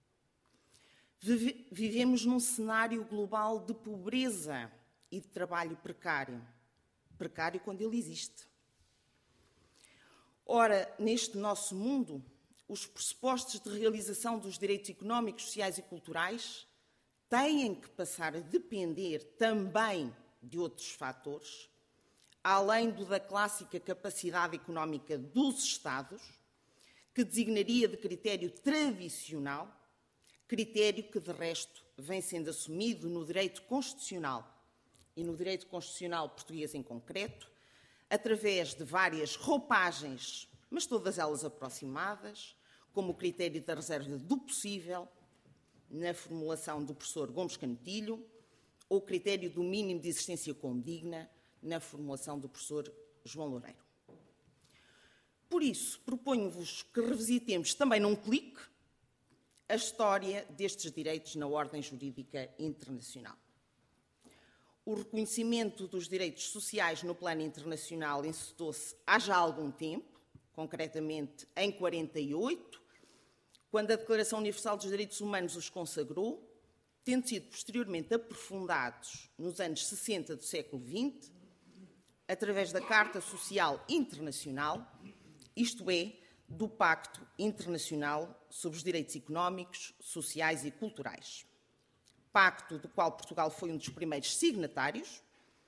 Vivemos num cenário global de pobreza e de trabalho precário. Precário quando ele existe. Ora, neste nosso mundo, os pressupostos de realização dos direitos económicos, sociais e culturais têm que passar a depender também de outros fatores, além da clássica capacidade económica dos Estados, que designaria de critério tradicional, critério que, de resto, vem sendo assumido no direito constitucional e no direito constitucional português em concreto, através de várias roupagens, mas todas elas aproximadas, como o critério da reserva do possível, na formulação do professor Gomes Canutilho, ou o critério do mínimo de existência condigna, na formulação do professor João Loureiro. Por isso, proponho-vos que revisitemos também num clique a história destes direitos na ordem jurídica internacional. O reconhecimento dos direitos sociais no plano internacional encetou-se há já algum tempo, concretamente em 48, quando a Declaração Universal dos Direitos Humanos os consagrou, tendo sido posteriormente aprofundados nos anos 60 do século XX, através da Carta Social Internacional, isto é, do Pacto Internacional sobre os Direitos Económicos, Sociais e Culturais. Pacto do qual Portugal foi um dos primeiros signatários,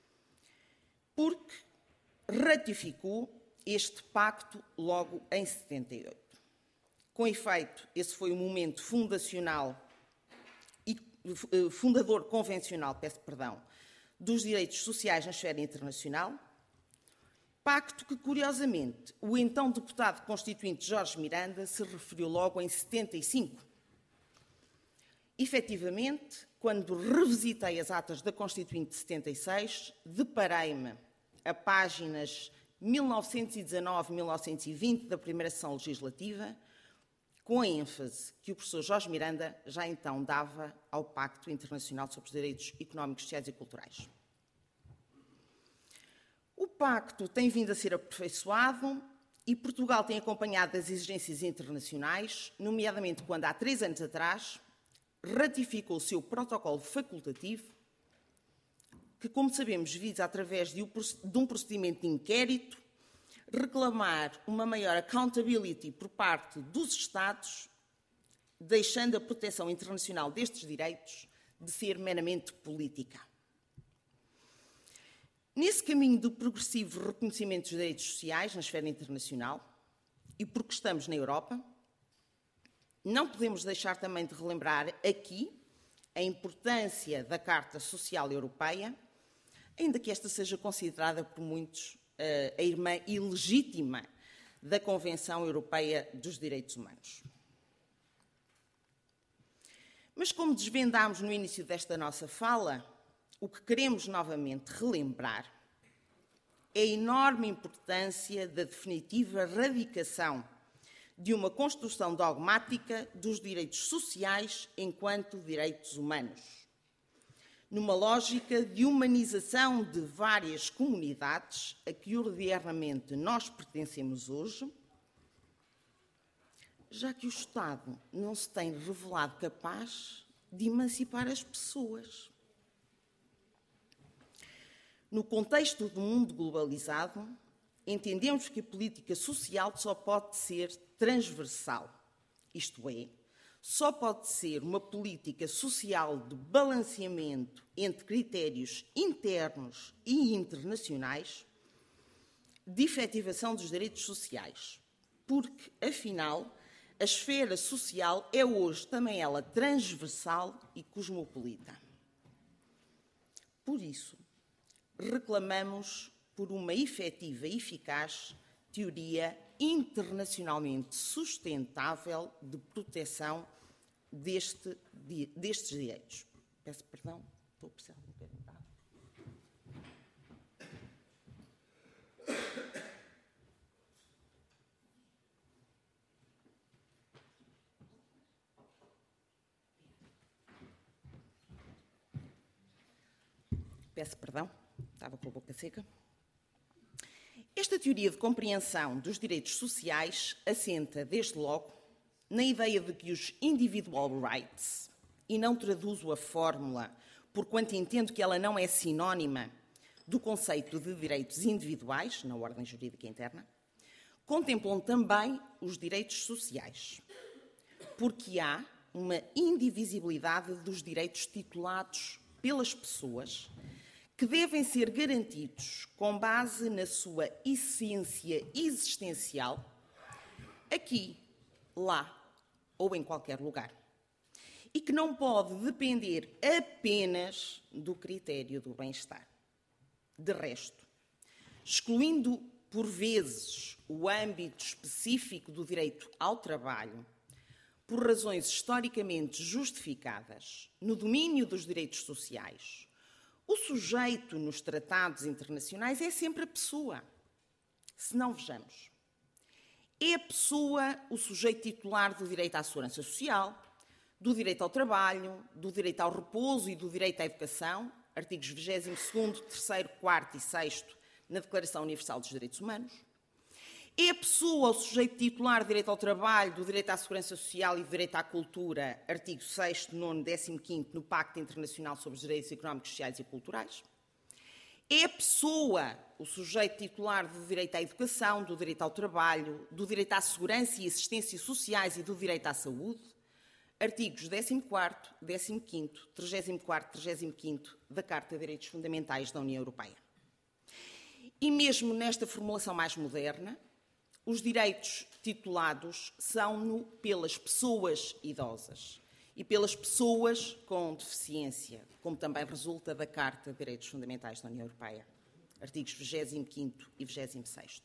porque ratificou este pacto logo em 78. Com efeito, esse foi o momento fundacional e fundador convencional, dos direitos sociais na esfera internacional, pacto que, curiosamente, o então deputado constituinte Jorge Miranda se referiu logo em 75. Efetivamente, quando revisitei as atas da Constituinte de 76, deparei-me a páginas 1919-1920 da primeira sessão legislativa, com a ênfase que o professor Jorge Miranda já então dava ao Pacto Internacional sobre os Direitos Económicos, Sociais e Culturais. O pacto tem vindo a ser aperfeiçoado e Portugal tem acompanhado as exigências internacionais, nomeadamente quando, há 3 anos atrás, ratificou o seu protocolo facultativo, que, como sabemos, visa, através de um procedimento de inquérito, reclamar uma maior accountability por parte dos Estados, deixando a proteção internacional destes direitos de ser meramente política. Nesse caminho do progressivo reconhecimento dos direitos sociais na esfera internacional, e porque estamos na Europa, não podemos deixar também de relembrar aqui a importância da Carta Social Europeia, ainda que esta seja considerada por muitos a irmã ilegítima da Convenção Europeia dos Direitos Humanos. Mas, como desvendámos no início desta nossa fala, o que queremos novamente relembrar é a enorme importância da definitiva erradicação de uma construção dogmática dos direitos sociais enquanto direitos humanos, numa lógica de humanização de várias comunidades a que ordinariamente nós pertencemos hoje, já que o Estado não se tem revelado capaz de emancipar as pessoas. No contexto do mundo globalizado, entendemos que a política social só pode ser transversal, isto é, só pode ser uma política social de balanceamento entre critérios internos e internacionais de efetivação dos direitos sociais, porque, afinal, a esfera social é hoje também ela transversal e cosmopolita. Por isso, reclamamos por uma efetiva e eficaz teoria internacionalmente sustentável de proteção destes direitos. Peço perdão, estou a precisar de um bocadinho de água. Peço perdão, estava com a boca seca. Esta teoria de compreensão dos direitos sociais assenta, desde logo, na ideia de que os individual rights, e não traduzo a fórmula, porquanto entendo que ela não é sinónima do conceito de direitos individuais, na ordem jurídica interna, contemplam também os direitos sociais, porque há uma indivisibilidade dos direitos titulados pelas pessoas que devem ser garantidos com base na sua essência existencial, aqui, lá ou em qualquer lugar, e que não pode depender apenas do critério do bem-estar. De resto, excluindo por vezes o âmbito específico do direito ao trabalho, por razões historicamente justificadas no domínio dos direitos sociais, o sujeito nos tratados internacionais é sempre a pessoa. Se não, vejamos. É a pessoa o sujeito titular do direito à segurança social, do direito ao trabalho, do direito ao repouso e do direito à educação, artigos 22º, 3º, 4º e 6º na Declaração Universal dos Direitos Humanos. É a pessoa o sujeito titular do direito ao trabalho, do direito à segurança social e do direito à cultura, artigo 6º, 9º, 15º, no Pacto Internacional sobre os Direitos Económicos, Sociais e Culturais. É a pessoa o sujeito titular do direito à educação, do direito ao trabalho, do direito à segurança e assistência sociais e do direito à saúde, artigos 14º, 15º, 34º, 35º da Carta de Direitos Fundamentais da União Europeia. E mesmo nesta formulação mais moderna, os direitos titulados são pelas pessoas idosas e pelas pessoas com deficiência, como também resulta da Carta de Direitos Fundamentais da União Europeia, artigos 25º e 26º.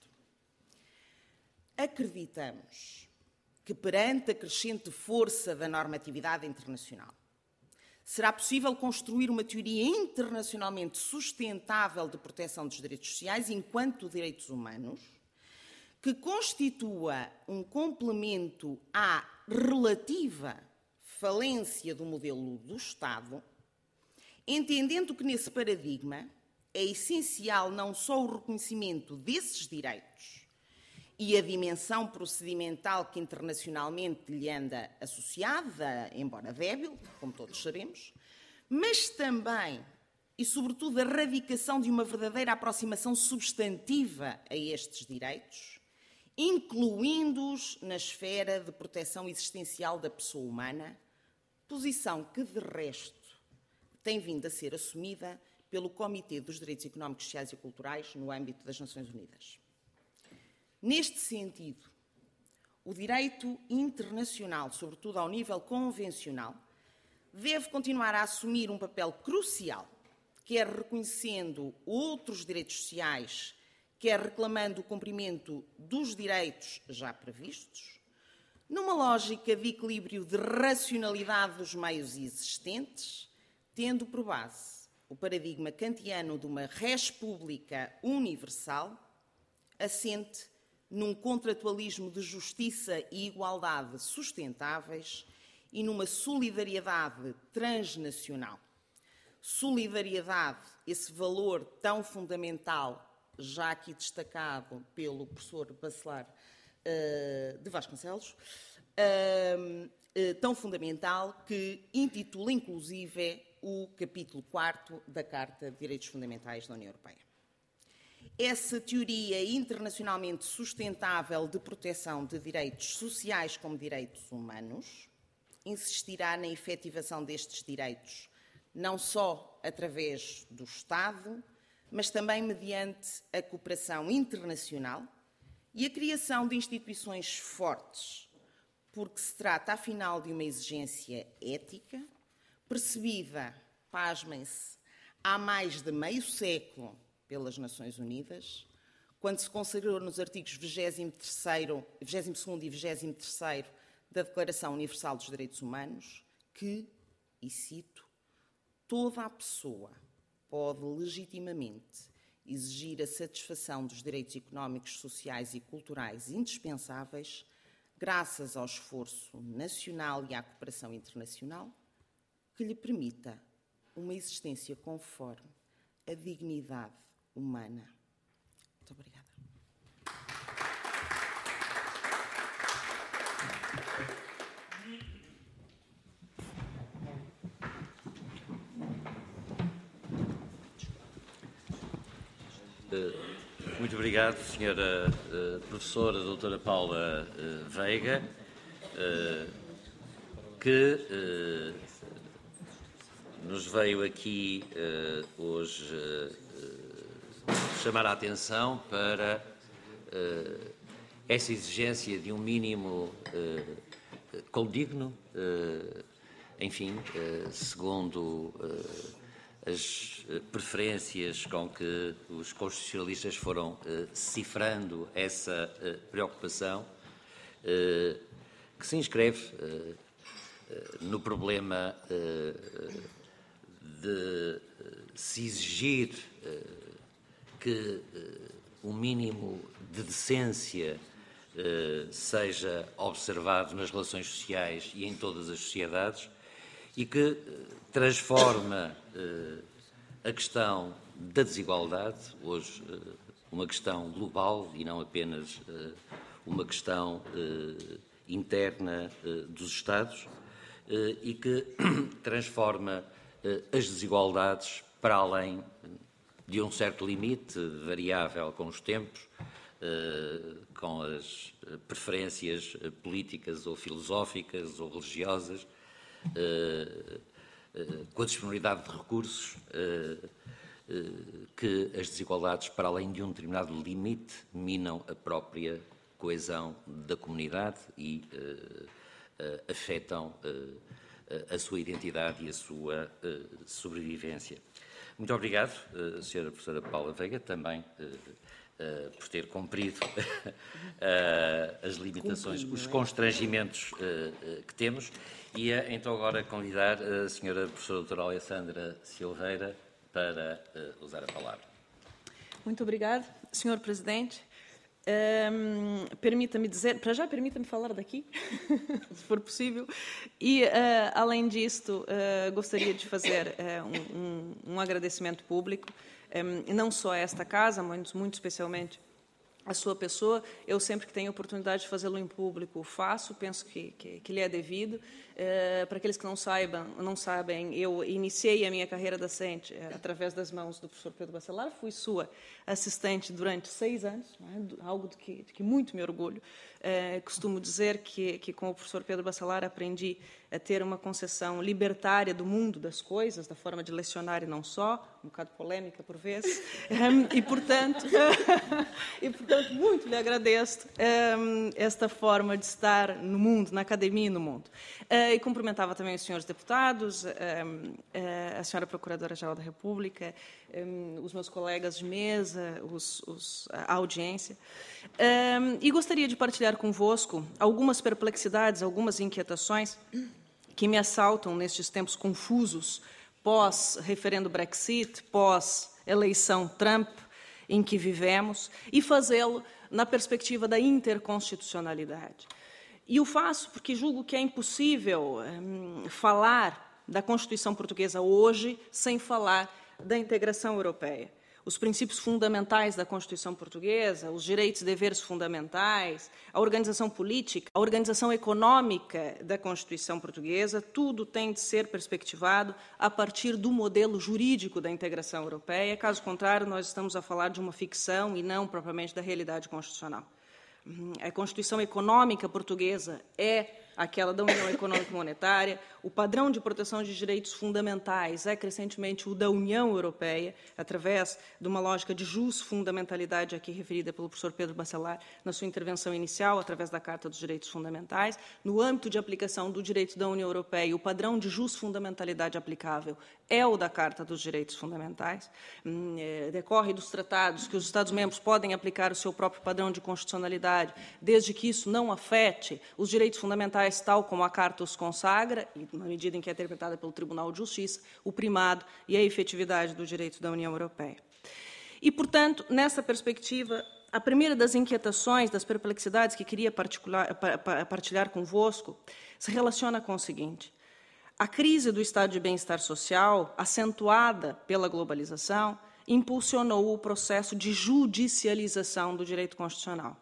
Acreditamos que, perante a crescente força da normatividade internacional, será possível construir uma teoria internacionalmente sustentável de proteção dos direitos sociais enquanto direitos humanos, que constitua um complemento à relativa falência do modelo do Estado, entendendo que nesse paradigma é essencial não só o reconhecimento desses direitos e a dimensão procedimental que internacionalmente lhe anda associada, embora débil, como todos sabemos, mas também e, sobretudo, a erradicação de uma verdadeira aproximação substantiva a estes direitos, incluindo-os na esfera de proteção existencial da pessoa humana, posição que, de resto, tem vindo a ser assumida pelo Comitê dos Direitos Económicos, Sociais e Culturais no âmbito das Nações Unidas. Neste sentido, o direito internacional, sobretudo ao nível convencional, deve continuar a assumir um papel crucial, quer reconhecendo outros direitos sociais, quer reclamando o cumprimento dos direitos já previstos, numa lógica de equilíbrio de racionalidade dos meios existentes, tendo por base o paradigma kantiano de uma res pública universal, assente num contratualismo de justiça e igualdade sustentáveis e numa solidariedade transnacional. Solidariedade, esse valor tão fundamental, já aqui destacado pelo professor Bacelar de Vasconcelos, tão fundamental que intitula, inclusive, o capítulo 4º da Carta de Direitos Fundamentais da União Europeia. Essa teoria internacionalmente sustentável de proteção de direitos sociais como direitos humanos insistirá na efetivação destes direitos, não só através do Estado, mas também mediante a cooperação internacional e a criação de instituições fortes, porque se trata, afinal, de uma exigência ética, percebida, pasmem-se, há mais de meio século pelas Nações Unidas, quando se consagrou nos artigos 22º e 23º da Declaração Universal dos Direitos Humanos, que, e cito, toda a pessoa pode legitimamente exigir a satisfação dos direitos económicos, sociais e culturais indispensáveis, graças ao esforço nacional e à cooperação internacional, que lhe permita uma existência conforme a dignidade humana. Muito obrigada. Muito obrigado, Sra. Professora doutora Paula Veiga, que nos veio aqui hoje chamar a atenção para essa exigência de um mínimo condigno, enfim, segundo as preferências com que os constitucionalistas foram cifrando essa preocupação, que se inscreve no problema de se exigir que um mínimo de decência seja observado nas relações sociais e em todas as sociedades, e que transforma a questão da desigualdade, hoje uma questão global e não apenas uma questão interna dos Estados, e que transforma as desigualdades para além de um certo limite, variável com os tempos, com as preferências políticas ou filosóficas ou religiosas, com a disponibilidade de recursos, que as desigualdades, para além de um determinado limite, minam a própria coesão da comunidade e afetam a sua identidade e a sua sobrevivência. Muito obrigado, Sra. Professora Paula Veiga, também por ter cumprido as limitações, os constrangimentos que temos. E então agora convidar a Sra. Professora doutora Alessandra Silveira para usar a palavra. Muito obrigada, Sr. Presidente. Permita-me dizer, para já permita-me falar daqui, se for possível, e além disto gostaria de fazer um agradecimento público, e não só a esta casa, mas muito especialmente a sua pessoa. Eu sempre que tenho oportunidade de fazê-lo em público faço, penso que lhe é devido. Para aqueles que não sabem, eu iniciei a minha carreira docente através das mãos do professor Pedro Bacelar, fui sua assistente durante 6 anos, algo de que muito me orgulho. Costumo dizer que com o professor Pedro Bacelar aprendi a ter uma concepção libertária do mundo das coisas, da forma de lecionar e não só, um bocado polêmica por vezes, e portanto muito lhe agradeço esta forma de estar no mundo, na academia e no mundo. E cumprimentava também os senhores deputados, a senhora Procuradora-Geral da República, os meus colegas de mesa, a audiência. E gostaria de partilhar convosco algumas perplexidades, algumas inquietações que me assaltam nestes tempos confusos pós-referendo Brexit, pós-eleição Trump, em que vivemos, e fazê-lo na perspectiva da interconstitucionalidade. E o faço porque julgo que é impossível falar da Constituição Portuguesa hoje sem falar da integração europeia. Os princípios fundamentais da Constituição Portuguesa, os direitos e deveres fundamentais, a organização política, a organização econômica da Constituição Portuguesa, tudo tem de ser perspectivado a partir do modelo jurídico da integração europeia. Caso contrário, nós estamos a falar de uma ficção e não propriamente da realidade constitucional. A Constituição Econômica Portuguesa é aquela da União Econômica e Monetária, o padrão de proteção de direitos fundamentais é crescentemente o da União Europeia, através de uma lógica de fundamentalidade aqui referida pelo professor Pedro Bacelar na sua intervenção inicial, através da Carta dos Direitos Fundamentais. No âmbito de aplicação do direito da União Europeia, o padrão de fundamentalidade aplicável é o da Carta dos Direitos Fundamentais. Decorre dos tratados que os Estados-membros podem aplicar o seu próprio padrão de constitucionalidade, desde que isso não afete os direitos fundamentais tal como a Carta os consagra, e na medida em que é interpretada pelo Tribunal de Justiça, o primado e a efetividade do direito da União Europeia. E, portanto, nessa perspectiva, a primeira das inquietações, das perplexidades que queria partilhar convosco, se relaciona com o seguinte: a crise do estado de bem-estar social, acentuada pela globalização, impulsionou o processo de judicialização do direito constitucional.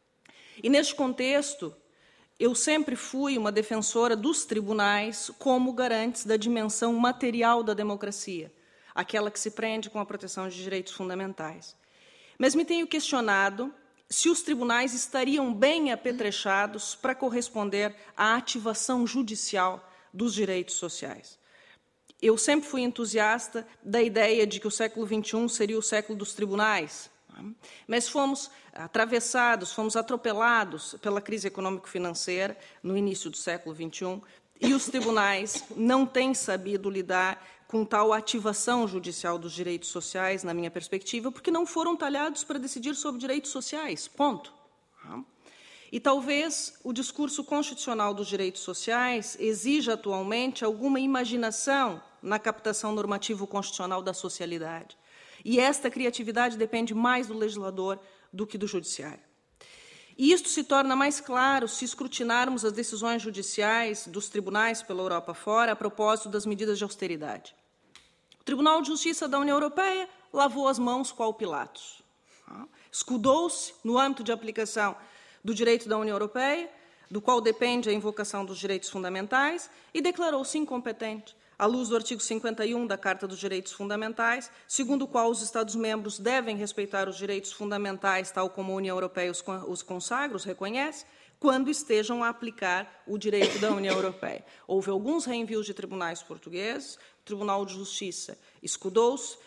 E, neste contexto, eu sempre fui uma defensora dos tribunais como garantes da dimensão material da democracia, aquela que se prende com a proteção de direitos fundamentais. Mas me tenho questionado se os tribunais estariam bem apetrechados para corresponder à ativação judicial dos direitos sociais. Eu sempre fui entusiasta da ideia de que o século XXI seria o século dos tribunais, mas fomos atravessados, fomos atropelados pela crise econômico-financeira no início do século XXI, e os tribunais não têm sabido lidar com tal ativação judicial dos direitos sociais, na minha perspectiva, porque não foram talhados para decidir sobre direitos sociais, ponto. E talvez o discurso constitucional dos direitos sociais exija atualmente alguma imaginação na captação normativo-constitucional da socialidade. E esta criatividade depende mais do legislador do que do judiciário. E isto se torna mais claro se escrutinarmos as decisões judiciais dos tribunais pela Europa fora a propósito das medidas de austeridade. O Tribunal de Justiça da União Europeia lavou as mãos qual Pilatos. Escudou-se no âmbito de aplicação do direito da União Europeia, do qual depende a invocação dos direitos fundamentais, e declarou-se incompetente, à luz do artigo 51 da Carta dos Direitos Fundamentais, segundo o qual os Estados-membros devem respeitar os direitos fundamentais, tal como a União Europeia os consagra, os reconhece, quando estejam a aplicar o direito da União Europeia. Houve alguns reenvios de tribunais portugueses, o Tribunal de Justiça escudou-se,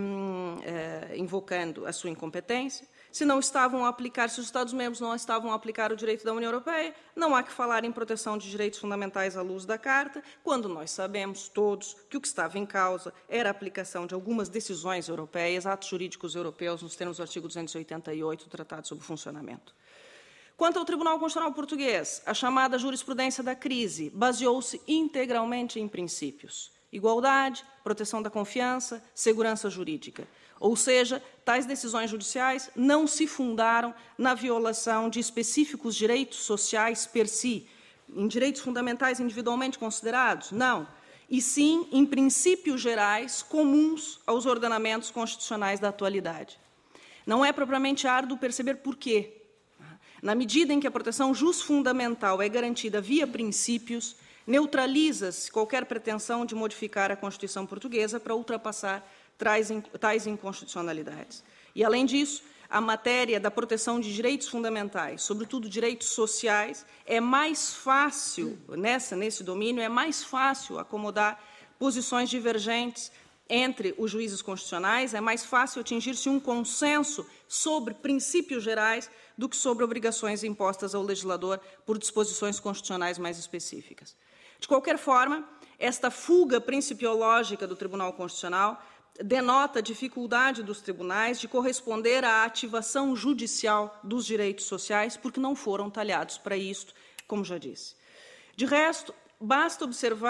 invocando a sua incompetência. Se não estavam a aplicar, se os Estados-membros não estavam a aplicar o direito da União Europeia, não há que falar em proteção de direitos fundamentais à luz da Carta, quando nós sabemos todos que o que estava em causa era a aplicação de algumas decisões europeias, atos jurídicos europeus, nos termos do artigo 288 do Tratado sobre o Funcionamento. Quanto ao Tribunal Constitucional Português, a chamada jurisprudência da crise baseou-se integralmente em princípios: igualdade, proteção da confiança, segurança jurídica. Ou seja, tais decisões judiciais não se fundaram na violação de específicos direitos sociais per si, em direitos fundamentais individualmente considerados, não, e sim em princípios gerais comuns aos ordenamentos constitucionais da atualidade. Não é propriamente árduo perceber por quê. Na medida em que a proteção jusfundamental é garantida via princípios, neutraliza-se qualquer pretensão de modificar a Constituição portuguesa para ultrapassar tais inconstitucionalidades. E, além disso, a matéria da proteção de direitos fundamentais, sobretudo direitos sociais, é mais fácil, nesse domínio, é mais fácil acomodar posições divergentes entre os juízes constitucionais, é mais fácil atingir-se um consenso sobre princípios gerais do que sobre obrigações impostas ao legislador por disposições constitucionais mais específicas. De qualquer forma, esta fuga principiológica do Tribunal Constitucional denota a dificuldade dos tribunais de corresponder à ativação judicial dos direitos sociais, porque não foram talhados para isto, como já disse. De resto, basta observar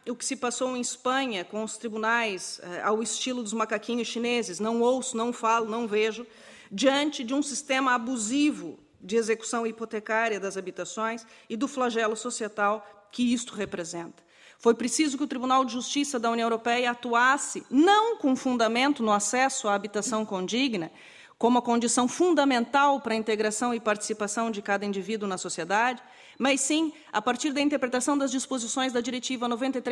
o que se passou em Espanha com os tribunais ao estilo dos macaquinhos chineses, não ouço, não falo, não vejo, diante de um sistema abusivo de execução hipotecária das habitações e do flagelo societal que isto representa. Foi preciso que o Tribunal de Justiça da União Europeia atuasse, não com fundamento no acesso à habitação condigna, como a condição fundamental para a integração e participação de cada indivíduo na sociedade, mas sim a partir da interpretação das disposições da Diretiva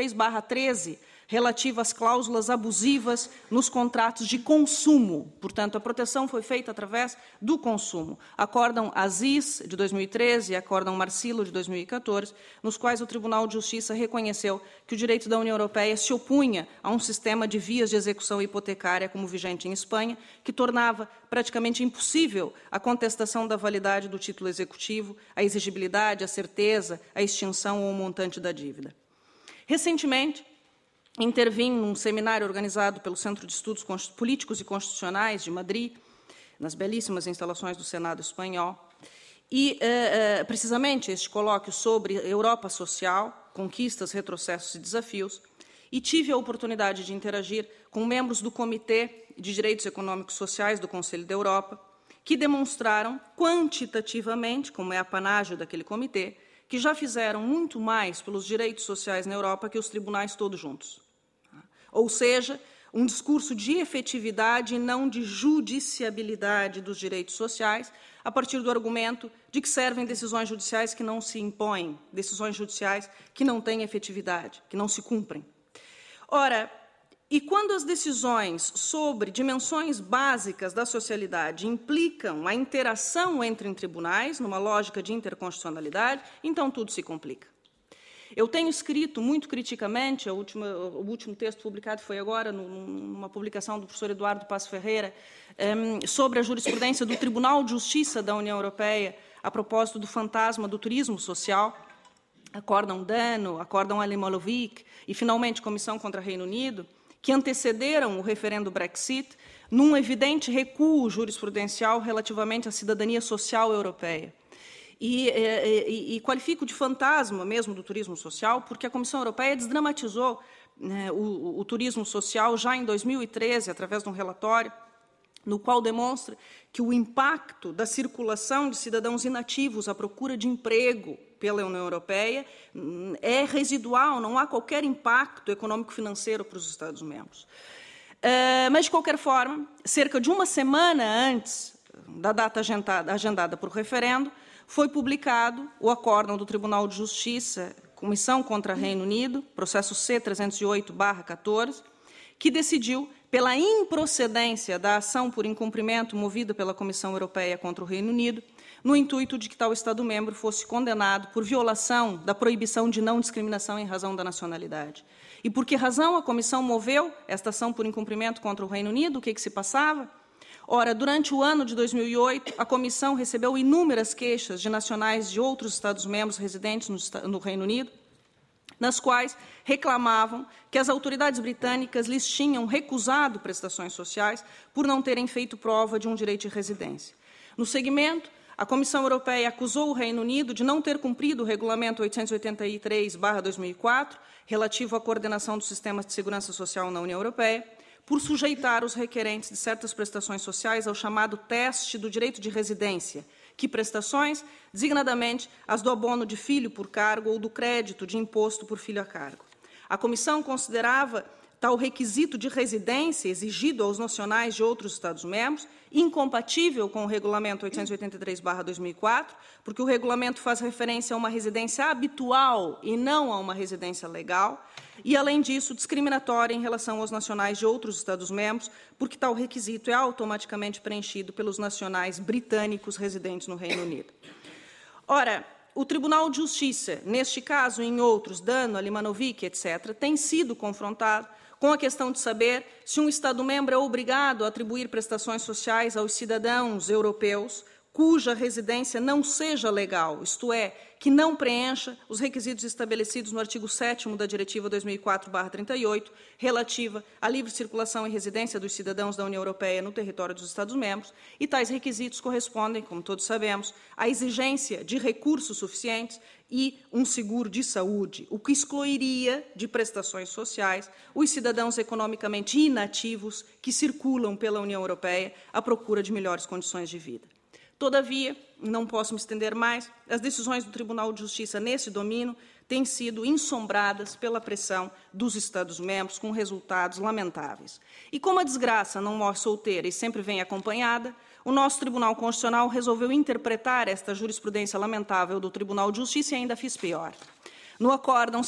93/13, relativa às cláusulas abusivas nos contratos de consumo. Portanto, a proteção foi feita através do consumo. Acórdão Aziz, de 2013, e Acórdão Marcilo, de 2014, nos quais o Tribunal de Justiça reconheceu que o direito da União Europeia se opunha a um sistema de vias de execução hipotecária, como vigente em Espanha, que tornava praticamente impossível a contestação da validade do título executivo, a exigibilidade, a certeza, a extinção ou o montante da dívida. Recentemente, intervim num seminário organizado pelo Centro de Estudos Políticos e Constitucionais de Madrid, nas belíssimas instalações do Senado espanhol, e, precisamente, este colóquio sobre Europa social, conquistas, retrocessos e desafios, e tive a oportunidade de interagir com membros do Comitê de Direitos Econômicos e Sociais do Conselho da Europa, que demonstraram quantitativamente, como é apanágio daquele comitê, que já fizeram muito mais pelos direitos sociais na Europa que os tribunais todos juntos. Ou seja, um discurso de efetividade e não de judiciabilidade dos direitos sociais, a partir do argumento de que servem decisões judiciais que não se impõem, decisões judiciais que não têm efetividade, que não se cumprem. Ora, e quando as decisões sobre dimensões básicas da socialidade implicam a interação entre tribunais, numa lógica de interconstitucionalidade, então tudo se complica. Eu tenho escrito muito criticamente, o último texto publicado foi agora, numa publicação do professor Eduardo Passo Ferreira, sobre a jurisprudência do Tribunal de Justiça da União Europeia a propósito do fantasma do turismo social, Acórdão Dano, Acórdão Alimolovic e, finalmente, Comissão contra Reino Unido, que antecederam o referendo Brexit, num evidente recuo jurisprudencial relativamente à cidadania social europeia. E qualifico de fantasma mesmo do turismo social, porque a Comissão Europeia desdramatizou, né, o turismo social já em 2013, através de um relatório, no qual demonstra que o impacto da circulação de cidadãos inativos à procura de emprego pela União Europeia é residual, não há qualquer impacto econômico-financeiro para os Estados-membros. Mas, de qualquer forma, cerca de uma semana antes da data agendada para o referendo, foi publicado o acórdão do Tribunal de Justiça, Comissão contra Reino Unido, processo C-308/14, que decidiu pela improcedência da ação por incumprimento movida pela Comissão Europeia contra o Reino Unido, no intuito de que tal Estado-membro fosse condenado por violação da proibição de não discriminação em razão da nacionalidade. E por que razão a Comissão moveu esta ação por incumprimento contra o Reino Unido? O que se passava? Ora, durante o ano de 2008, a Comissão recebeu inúmeras queixas de nacionais de outros Estados-membros residentes no Reino Unido, nas quais reclamavam que as autoridades britânicas lhes tinham recusado prestações sociais por não terem feito prova de um direito de residência. No seguimento, a Comissão Europeia acusou o Reino Unido de não ter cumprido o Regulamento 883/2004, relativo à coordenação dos sistemas de segurança social na União Europeia, por sujeitar os requerentes de certas prestações sociais ao chamado teste do direito de residência, que prestações, designadamente as do abono de filho por cargo ou do crédito de imposto por filho a cargo. A Comissão considerava tal requisito de residência exigido aos nacionais de outros Estados-membros incompatível com o Regulamento 883/2004, porque o regulamento faz referência a uma residência habitual e não a uma residência legal, e, além disso, discriminatória em relação aos nacionais de outros Estados-membros, porque tal requisito é automaticamente preenchido pelos nacionais britânicos residentes no Reino Unido. Ora, o Tribunal de Justiça, neste caso e em outros, Dano, Alimanovic, etc., tem sido confrontado com a questão de saber se um Estado-membro é obrigado a atribuir prestações sociais aos cidadãos europeus cuja residência não seja legal, isto é, que não preencha os requisitos estabelecidos no artigo 7º da Diretiva 2004/38, relativa à livre circulação e residência dos cidadãos da União Europeia no território dos Estados-membros, e tais requisitos correspondem, como todos sabemos, à exigência de recursos suficientes e um seguro de saúde, o que excluiria de prestações sociais os cidadãos economicamente inativos que circulam pela União Europeia à procura de melhores condições de vida. Todavia, não posso me estender mais, as decisões do Tribunal de Justiça nesse domínio têm sido ensombradas pela pressão dos Estados-membros, com resultados lamentáveis. E como a desgraça não morre solteira e sempre vem acompanhada, o nosso Tribunal Constitucional resolveu interpretar esta jurisprudência lamentável do Tribunal de Justiça e ainda fiz pior. No Acórdão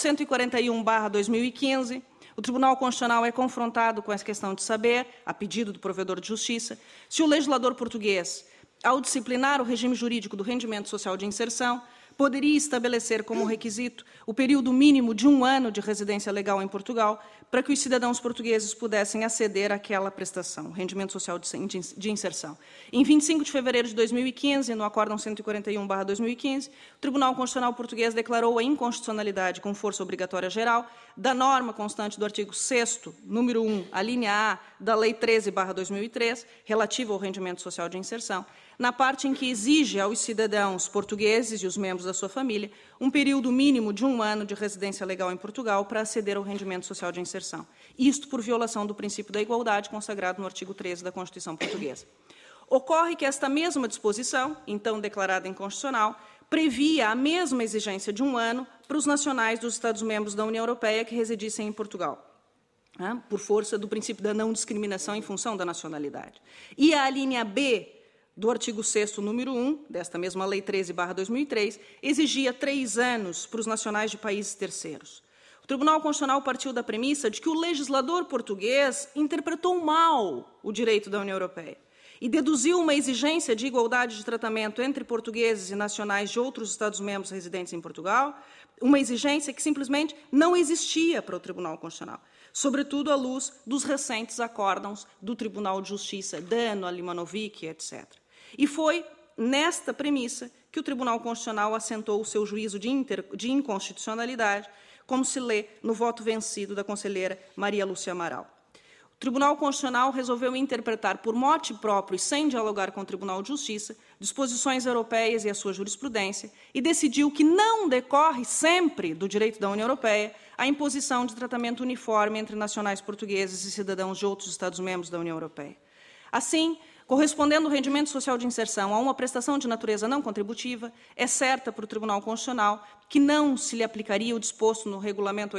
141/2015, o Tribunal Constitucional é confrontado com essa questão de saber, a pedido do provedor de justiça, se o legislador português, ao disciplinar o regime jurídico do rendimento social de inserção, poderia estabelecer como requisito o período mínimo de 1 ano de residência legal em Portugal para que os cidadãos portugueses pudessem aceder àquela prestação, o rendimento social de inserção. Em 25 de fevereiro de 2015, no Acórdão 141/2015, o Tribunal Constitucional português declarou a inconstitucionalidade com força obrigatória geral da norma constante do artigo 6º, número 1, a linha A, da Lei 13/2003, relativa ao rendimento social de inserção, na parte em que exige aos cidadãos portugueses e os membros da sua família um período mínimo de 1 ano de residência legal em Portugal para aceder ao rendimento social de inserção. Isto por violação do princípio da igualdade consagrado no artigo 13 da Constituição Portuguesa. Ocorre que esta mesma disposição, então declarada inconstitucional, previa a mesma exigência de 1 ano para os nacionais dos Estados-membros da União Europeia que residissem em Portugal, por força do princípio da não discriminação em função da nacionalidade. E a linha B do artigo 6º, número 1, desta mesma Lei 13/2003, exigia 3 anos para os nacionais de países terceiros. O Tribunal Constitucional partiu da premissa de que o legislador português interpretou mal o direito da União Europeia e deduziu uma exigência de igualdade de tratamento entre portugueses e nacionais de outros Estados-membros residentes em Portugal, uma exigência que simplesmente não existia para o Tribunal Constitucional, sobretudo à luz dos recentes acórdãos do Tribunal de Justiça, Dano, Alimanovic, etc. E foi nesta premissa que o Tribunal Constitucional assentou o seu juízo de inconstitucionalidade, como se lê no voto vencido da conselheira Maria Lúcia Amaral. O Tribunal Constitucional resolveu interpretar por mote próprio e sem dialogar com o Tribunal de Justiça disposições europeias e a sua jurisprudência e decidiu que não decorre sempre do direito da União Europeia a imposição de tratamento uniforme entre nacionais portugueses e cidadãos de outros Estados-membros da União Europeia. Assim, correspondendo o rendimento social de inserção a uma prestação de natureza não contributiva, é certa para o Tribunal Constitucional que não se lhe aplicaria o disposto no Regulamento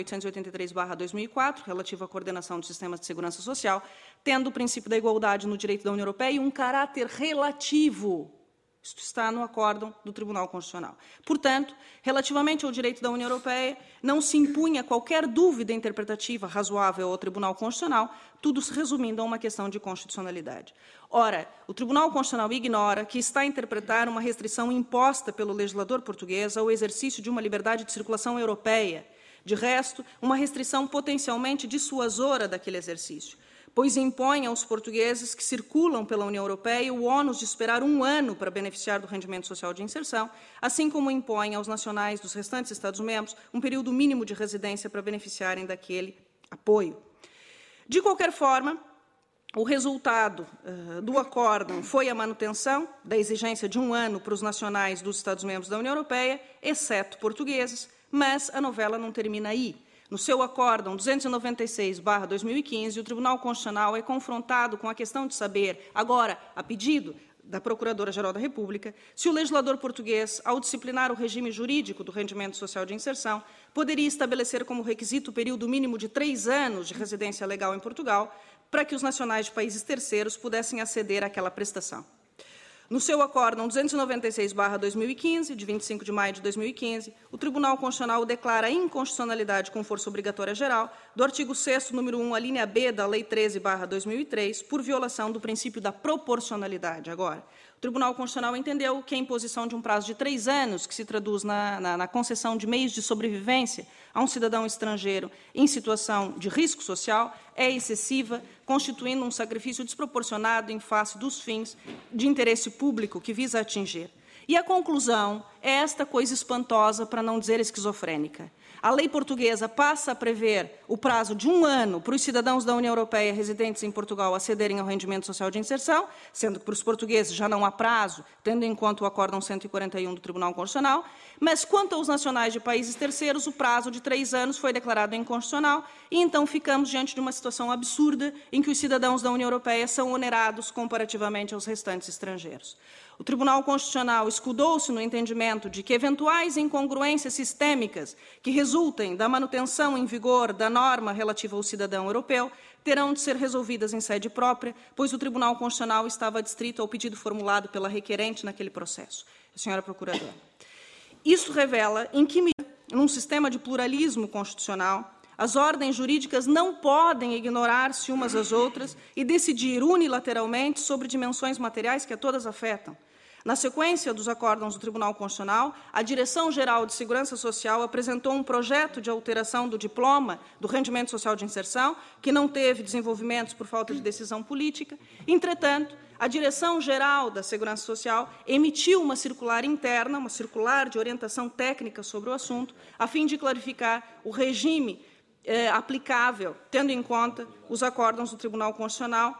883/2004, relativo à coordenação de sistemas de segurança social, tendo o princípio da igualdade no direito da União Europeia um caráter relativo. Isto está no acórdão do Tribunal Constitucional. Portanto, relativamente ao direito da União Europeia, não se impunha qualquer dúvida interpretativa razoável ao Tribunal Constitucional, tudo se resumindo a uma questão de constitucionalidade. Ora, o Tribunal Constitucional ignora que está a interpretar uma restrição imposta pelo legislador português ao exercício de uma liberdade de circulação europeia. De resto, uma restrição potencialmente dissuasora daquele exercício, pois impõe aos portugueses que circulam pela União Europeia o ônus de esperar 1 ano para beneficiar do rendimento social de inserção, assim como impõe aos nacionais dos restantes Estados-membros um período mínimo de residência para beneficiarem daquele apoio. De qualquer forma, o resultado do acórdão foi a manutenção da exigência de 1 ano para os nacionais dos Estados-membros da União Europeia, exceto portugueses, mas a novela não termina aí. No seu acórdão 296/2015, o Tribunal Constitucional é confrontado com a questão de saber, agora, a pedido da Procuradora-Geral da República, se o legislador português, ao disciplinar o regime jurídico do rendimento social de inserção, poderia estabelecer como requisito o período mínimo de 3 anos de residência legal em Portugal para que os nacionais de países terceiros pudessem aceder àquela prestação. No seu acórdão 296/2015, de 25 de maio de 2015, o Tribunal Constitucional declara a inconstitucionalidade com força obrigatória geral do artigo 6º, número 1, a linha B da Lei 13/2003, por violação do princípio da proporcionalidade. Agora, o Tribunal Constitucional entendeu que a imposição de um prazo de 3 anos, que se traduz na concessão de meios de sobrevivência a um cidadão estrangeiro em situação de risco social, é excessiva, constituindo um sacrifício desproporcionado em face dos fins de interesse público que visa atingir. E a conclusão é esta coisa espantosa, para não dizer esquizofrênica. A lei portuguesa passa a prever o prazo de 1 ano para os cidadãos da União Europeia residentes em Portugal acederem ao rendimento social de inserção, sendo que para os portugueses já não há prazo, tendo em conta o Acórdão 141 do Tribunal Constitucional, mas quanto aos nacionais de países terceiros, o prazo de 3 anos foi declarado inconstitucional e então ficamos diante de uma situação absurda em que os cidadãos da União Europeia são onerados comparativamente aos restantes estrangeiros. O Tribunal Constitucional escudou-se no entendimento de que eventuais incongruências sistêmicas que resultem da manutenção em vigor da norma relativa ao cidadão europeu terão de ser resolvidas em sede própria, pois o Tribunal Constitucional estava adstrito ao pedido formulado pela requerente naquele processo, a senhora Procuradora. Isso revela em que medida, num sistema de pluralismo constitucional, as ordens jurídicas não podem ignorar-se umas às outras e decidir unilateralmente sobre dimensões materiais que a todas afetam. Na sequência dos acórdãos do Tribunal Constitucional, a Direção-Geral de Segurança Social apresentou um projeto de alteração do diploma do rendimento social de inserção, que não teve desenvolvimentos por falta de decisão política. Entretanto, a Direção-Geral da Segurança Social emitiu uma circular interna, uma circular de orientação técnica sobre o assunto, a fim de clarificar o regime aplicável, tendo em conta os acórdãos do Tribunal Constitucional,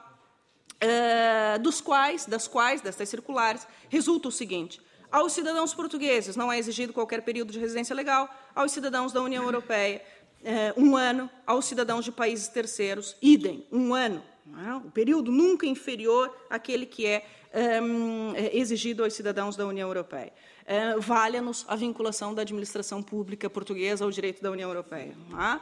destas circulares, resulta o seguinte: aos cidadãos portugueses não é exigido qualquer período de residência legal, aos cidadãos da União Europeia 1 ano, aos cidadãos de países terceiros, idem, 1 ano. O período nunca inferior àquele que é exigido aos cidadãos da União Europeia. Valha-nos a vinculação da administração pública portuguesa ao direito da União Europeia.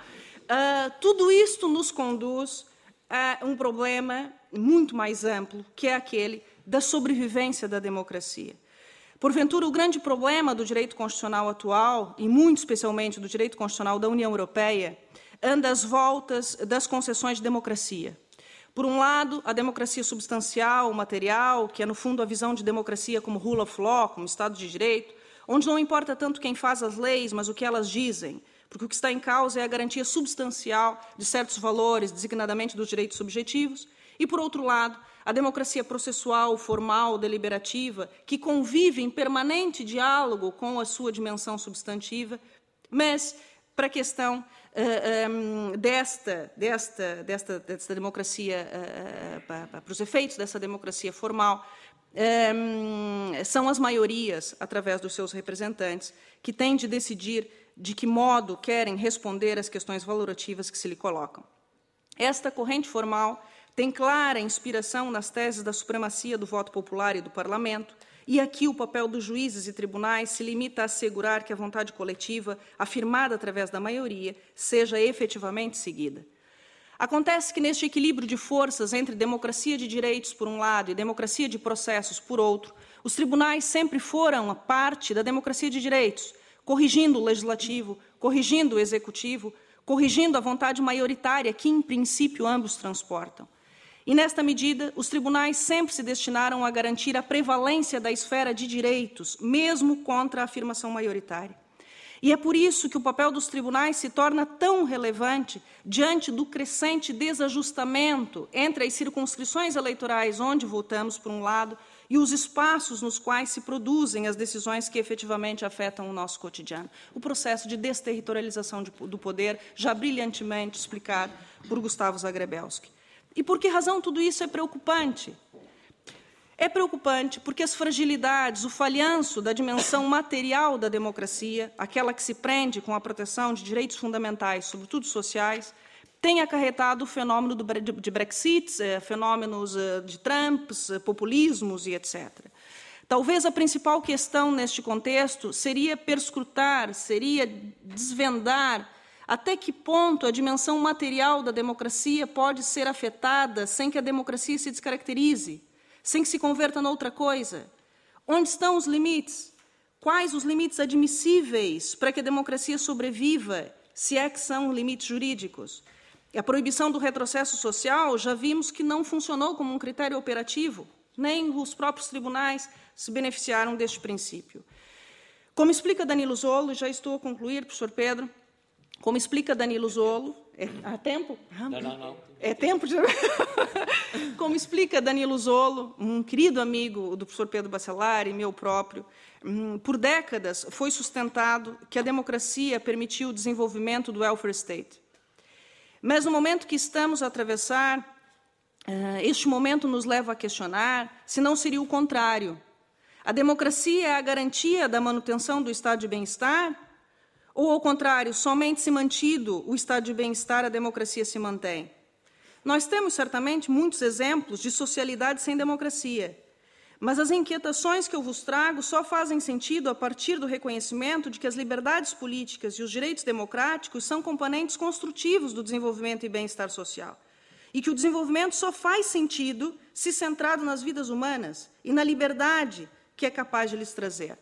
Tudo isto nos conduz a um problema muito mais amplo, que é aquele da sobrevivência da democracia. Porventura, o grande problema do direito constitucional atual, e muito especialmente do direito constitucional da União Europeia, anda às voltas das concessões de democracia. Por um lado, a democracia substancial, material, que é, no fundo, a visão de democracia como rule of law, como Estado de Direito, onde não importa tanto quem faz as leis, mas o que elas dizem, porque o que está em causa é a garantia substancial de certos valores, designadamente dos direitos subjetivos, e, por outro lado, a democracia processual, formal, deliberativa, que convive em permanente diálogo com a sua dimensão substantiva, mas, para a questão desta democracia, para os efeitos dessa democracia formal, são as maiorias, através dos seus representantes, que têm de decidir de que modo querem responder às questões valorativas que se lhe colocam. Esta corrente formal tem clara inspiração nas teses da supremacia do voto popular e do parlamento, e aqui o papel dos juízes e tribunais se limita a assegurar que a vontade coletiva, afirmada através da maioria, seja efetivamente seguida. Acontece que, neste equilíbrio de forças entre democracia de direitos, por um lado, e democracia de processos, por outro, os tribunais sempre foram a parte da democracia de direitos, corrigindo o legislativo, corrigindo o executivo, corrigindo a vontade maioritária que, em princípio, ambos transportam. E, nesta medida, os tribunais sempre se destinaram a garantir a prevalência da esfera de direitos, mesmo contra a afirmação maioritária. E é por isso que o papel dos tribunais se torna tão relevante diante do crescente desajustamento entre as circunscrições eleitorais onde votamos, por um lado, e os espaços nos quais se produzem as decisões que efetivamente afetam o nosso cotidiano. O processo de desterritorialização do poder, já brilhantemente explicado por Gustavo Zagrebelsky. E por que razão tudo isso é preocupante? É preocupante porque as fragilidades, o falhanço da dimensão material da democracia, aquela que se prende com a proteção de direitos fundamentais, sobretudo sociais, tem acarretado o fenômeno de Brexit, fenômenos de Trumps, populismos e etc. Talvez a principal questão neste contexto seria perscrutar, seria desvendar até que ponto a dimensão material da democracia pode ser afetada sem que a democracia se descaracterize, sem que se converta noutra coisa. Onde estão os limites? Quais os limites admissíveis para que a democracia sobreviva, se é que são limites jurídicos? A proibição do retrocesso social, já vimos que não funcionou como um critério operativo. nem os próprios tribunais se beneficiaram deste princípio. Como explica Danilo Zolo, já estou a concluir, professor Pedro, como explica Danilo Zolo... Há tempo? Não. É tempo de... Como explica Danilo Zolo, um querido amigo do professor Pedro Bacelar e meu próprio, por décadas foi sustentado que a democracia permitiu o desenvolvimento do welfare state. Mas no momento que estamos a atravessar, este momento nos leva a questionar se não seria o contrário. A democracia é a garantia da manutenção do estado de bem-estar? Ou, ao contrário, somente se mantido o estado de bem-estar, a democracia se mantém? Nós temos, certamente, muitos exemplos de socialidade sem democracia, mas as inquietações que eu vos trago só fazem sentido a partir do reconhecimento de que as liberdades políticas e os direitos democráticos são componentes construtivos do desenvolvimento e bem-estar social, e que o desenvolvimento só faz sentido se centrado nas vidas humanas e na liberdade que é capaz de lhes trazer.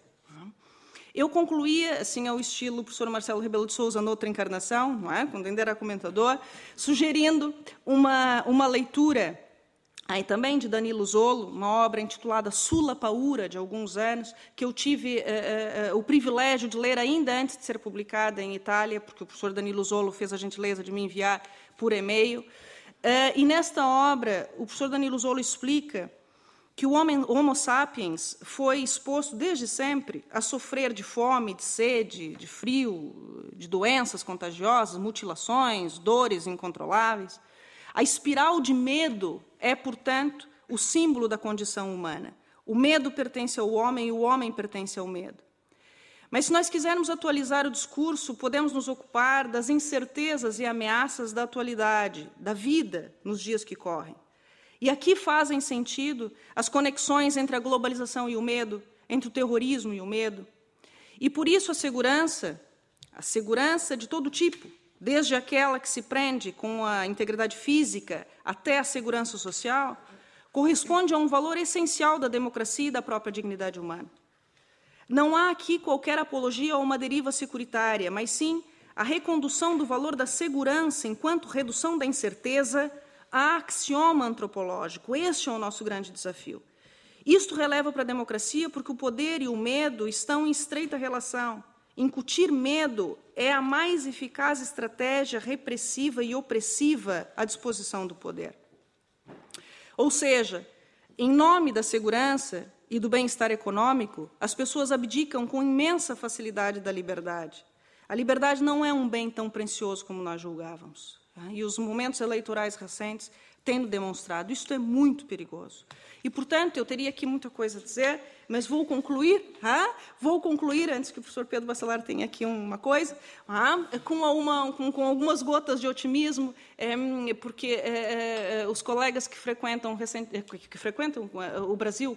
Eu concluía, assim, ao estilo do professor Marcelo Rebelo de Sousa, noutra encarnação, não é? Quando ainda era comentador, sugerindo uma leitura, aí também de Danilo Zolo, uma obra intitulada Sulla Paura, de alguns anos, que eu tive o privilégio de ler ainda antes de ser publicada em Itália, porque o professor Danilo Zolo fez a gentileza de me enviar por e-mail. E nesta obra, o professor Danilo Zolo explica que o Homo sapiens foi exposto desde sempre a sofrer de fome, de sede, de frio, de doenças contagiosas, mutilações, dores incontroláveis. A espiral de medo é, portanto, o símbolo da condição humana. O medo pertence ao homem e o homem pertence ao medo. Mas, se nós quisermos atualizar o discurso, podemos nos ocupar das incertezas e ameaças da atualidade, da vida nos dias que correm. E aqui fazem sentido as conexões entre a globalização e o medo, entre o terrorismo e o medo. E, por isso, a segurança de todo tipo, desde aquela que se prende com a integridade física até a segurança social, corresponde a um valor essencial da democracia e da própria dignidade humana. Não há aqui qualquer apologia a uma deriva securitária, mas sim a recondução do valor da segurança enquanto redução da incerteza a axioma antropológico. Este é o nosso grande desafio. Isto releva para a democracia porque o poder e o medo estão em estreita relação. Incutir medo é a mais eficaz estratégia repressiva e opressiva à disposição do poder. Ou seja, em nome da segurança e do bem-estar econômico, as pessoas abdicam com imensa facilidade da liberdade. A liberdade não é um bem tão precioso como nós julgávamos. E os momentos eleitorais recentes têm demonstrado. Isso é muito perigoso. E, portanto, eu teria aqui muita coisa a dizer, mas vou concluir antes que o professor Pedro Bacelar tenha aqui uma coisa, com algumas gotas de otimismo, porque os colegas que frequentam o Brasil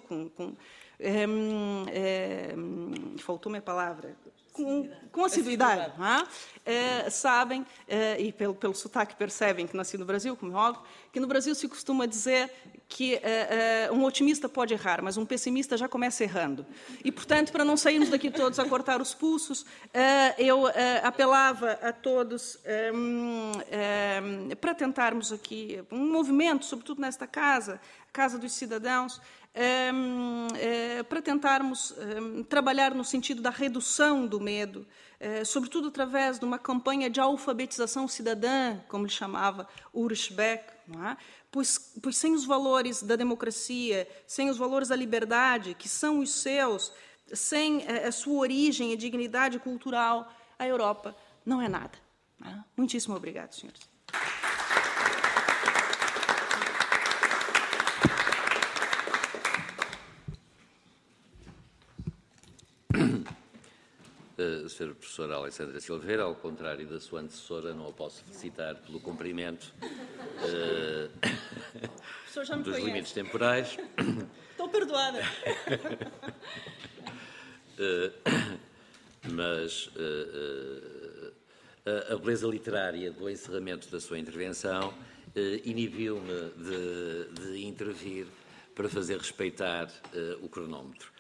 faltou-me a palavra, com assiduidade, sabem, e pelo sotaque percebem que nasci no Brasil, como é óbvio, que no Brasil se costuma dizer que um otimista pode errar, mas um pessimista já começa errando. E, portanto, para não sairmos daqui todos a cortar os pulsos, eu apelava a todos para tentarmos aqui um movimento, sobretudo nesta casa, a Casa dos Cidadãos, para tentarmos trabalhar no sentido da redução do medo, sobretudo através de uma campanha de alfabetização cidadã, como ele chamava Ulrich Beck, não é? Pois sem os valores da democracia, sem os valores da liberdade, que são os seus, sem a sua origem e dignidade cultural, a Europa não é nada. Não é? Muitíssimo obrigado, senhores. Sra. Professora Alessandra Silveira, ao contrário da sua antecessora, não a posso felicitar pelo cumprimento dos limites temporais. Estou perdoada. Mas a beleza literária do encerramento da sua intervenção inibiu-me de intervir para fazer respeitar o cronómetro.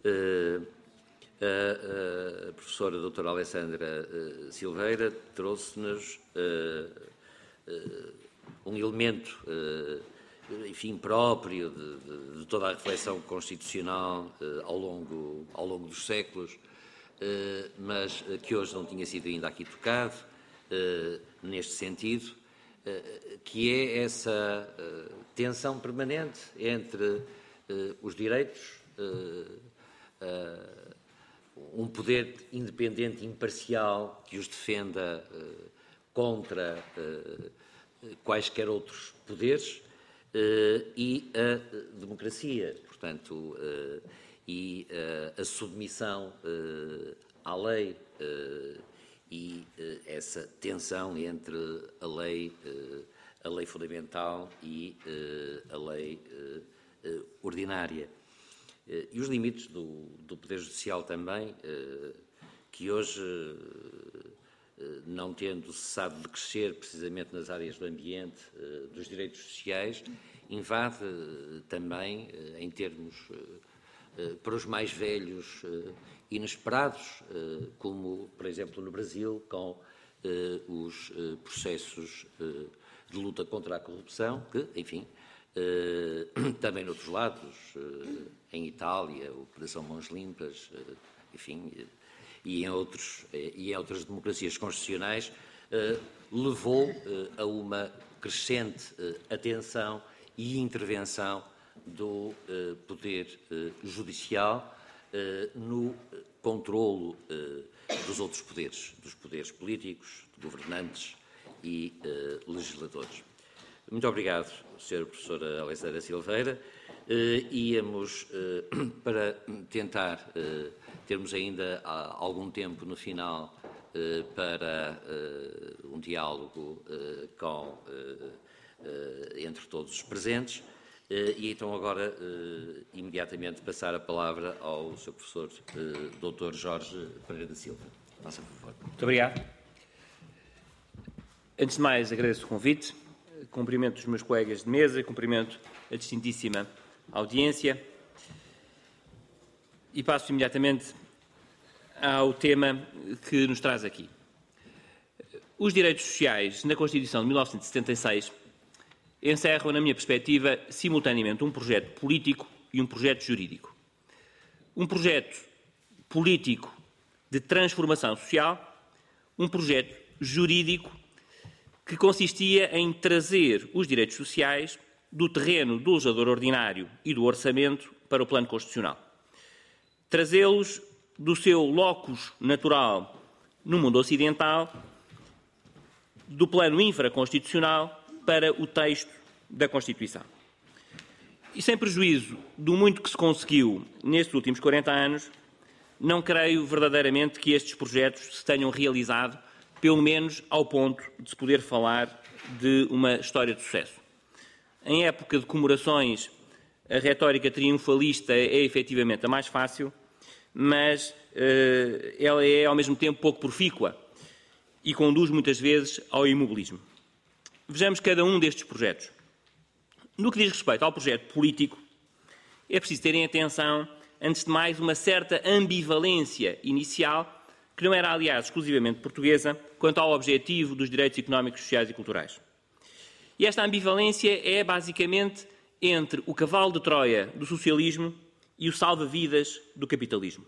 A professora doutora Alessandra Silveira trouxe-nos um elemento enfim, próprio de toda a reflexão constitucional ao longo dos séculos, mas que hoje não tinha sido ainda aqui tocado, neste sentido, que é essa tensão permanente entre os direitos, um poder independente e imparcial que os defenda contra quaisquer outros poderes, e a democracia, portanto, e a submissão à lei e essa tensão entre a lei fundamental e a lei ordinária. E os limites do Poder Judicial também, que hoje, não tendo cessado de crescer precisamente nas áreas do ambiente, dos direitos sociais, invade também, em termos, para os mais velhos, inesperados, como, por exemplo, no Brasil, com os processos de luta contra a corrupção, que, enfim, também noutros lados, em Itália, Operação Mãos Limpas, enfim, e em outras democracias constitucionais, levou a uma crescente atenção e intervenção do Poder Judicial no controlo dos outros poderes, dos poderes políticos, governantes e legisladores. Muito obrigado, Sra. Professora Alexandra Silveira. Íamos, para tentar termos ainda algum tempo no final para um diálogo entre todos os presentes, e então agora imediatamente passar a palavra ao Sr. Professor Dr. Jorge Pereira da Silva. Faça favor. Muito obrigado. Antes de mais, agradeço o convite, cumprimento os meus colegas de mesa, cumprimento a distintíssima audiência e passo imediatamente ao tema que nos traz aqui. Os direitos sociais na Constituição de 1976 encerram, na minha perspectiva, simultaneamente um projeto político e um projeto jurídico. Um projeto político de transformação social, um projeto jurídico que consistia em trazer os direitos sociais do terreno do legislador ordinário e do orçamento para o plano constitucional. Trazê-los do seu locus natural no mundo ocidental, do plano infraconstitucional para o texto da Constituição. E sem prejuízo do muito que se conseguiu nestes últimos 40 anos, não creio verdadeiramente que estes projetos se tenham realizado, pelo menos ao ponto de se poder falar de uma história de sucesso. Em época de comemorações, a retórica triunfalista é efetivamente a mais fácil, mas ela é ao mesmo tempo pouco profícua e conduz muitas vezes ao imobilismo. Vejamos cada um destes projetos. No que diz respeito ao projeto político, é preciso terem atenção, antes de mais, uma certa ambivalência inicial, que não era, aliás, exclusivamente portuguesa, quanto ao objetivo dos direitos económicos, sociais e culturais. E esta ambivalência é, basicamente, entre o cavalo de Troia do socialismo e o salva-vidas do capitalismo.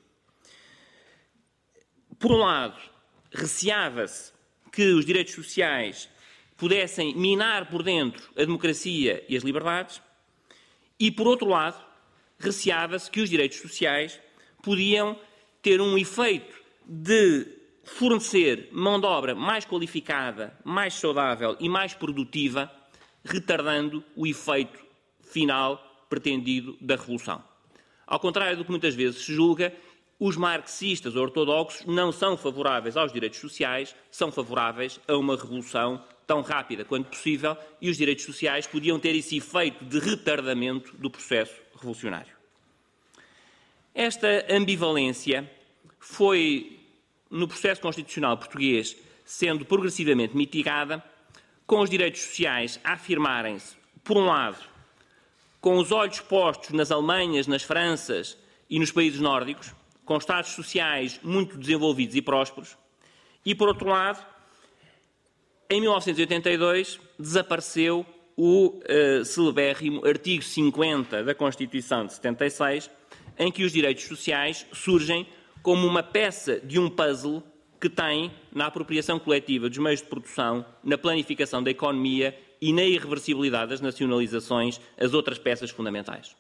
Por um lado, receava-se que os direitos sociais pudessem minar por dentro a democracia e as liberdades, e, por outro lado, receava-se que os direitos sociais podiam ter um efeito de fornecer mão de obra mais qualificada, mais saudável e mais produtiva, retardando o efeito final pretendido da revolução. Ao contrário do que muitas vezes se julga, os marxistas ortodoxos não são favoráveis aos direitos sociais, são favoráveis a uma revolução tão rápida quanto possível, e os direitos sociais podiam ter esse efeito de retardamento do processo revolucionário. Esta ambivalência foi, no processo constitucional português, sendo progressivamente mitigada, com os direitos sociais a afirmarem-se, por um lado, com os olhos postos nas Alemanhas, nas Franças e nos países nórdicos, com Estados sociais muito desenvolvidos e prósperos, e, por outro lado, em 1982, desapareceu o celebérrimo artigo 50 da Constituição de 76, em que os direitos sociais surgem como uma peça de um puzzle que tem na apropriação coletiva dos meios de produção, na planificação da economia e na irreversibilidade das nacionalizações, as outras peças fundamentais.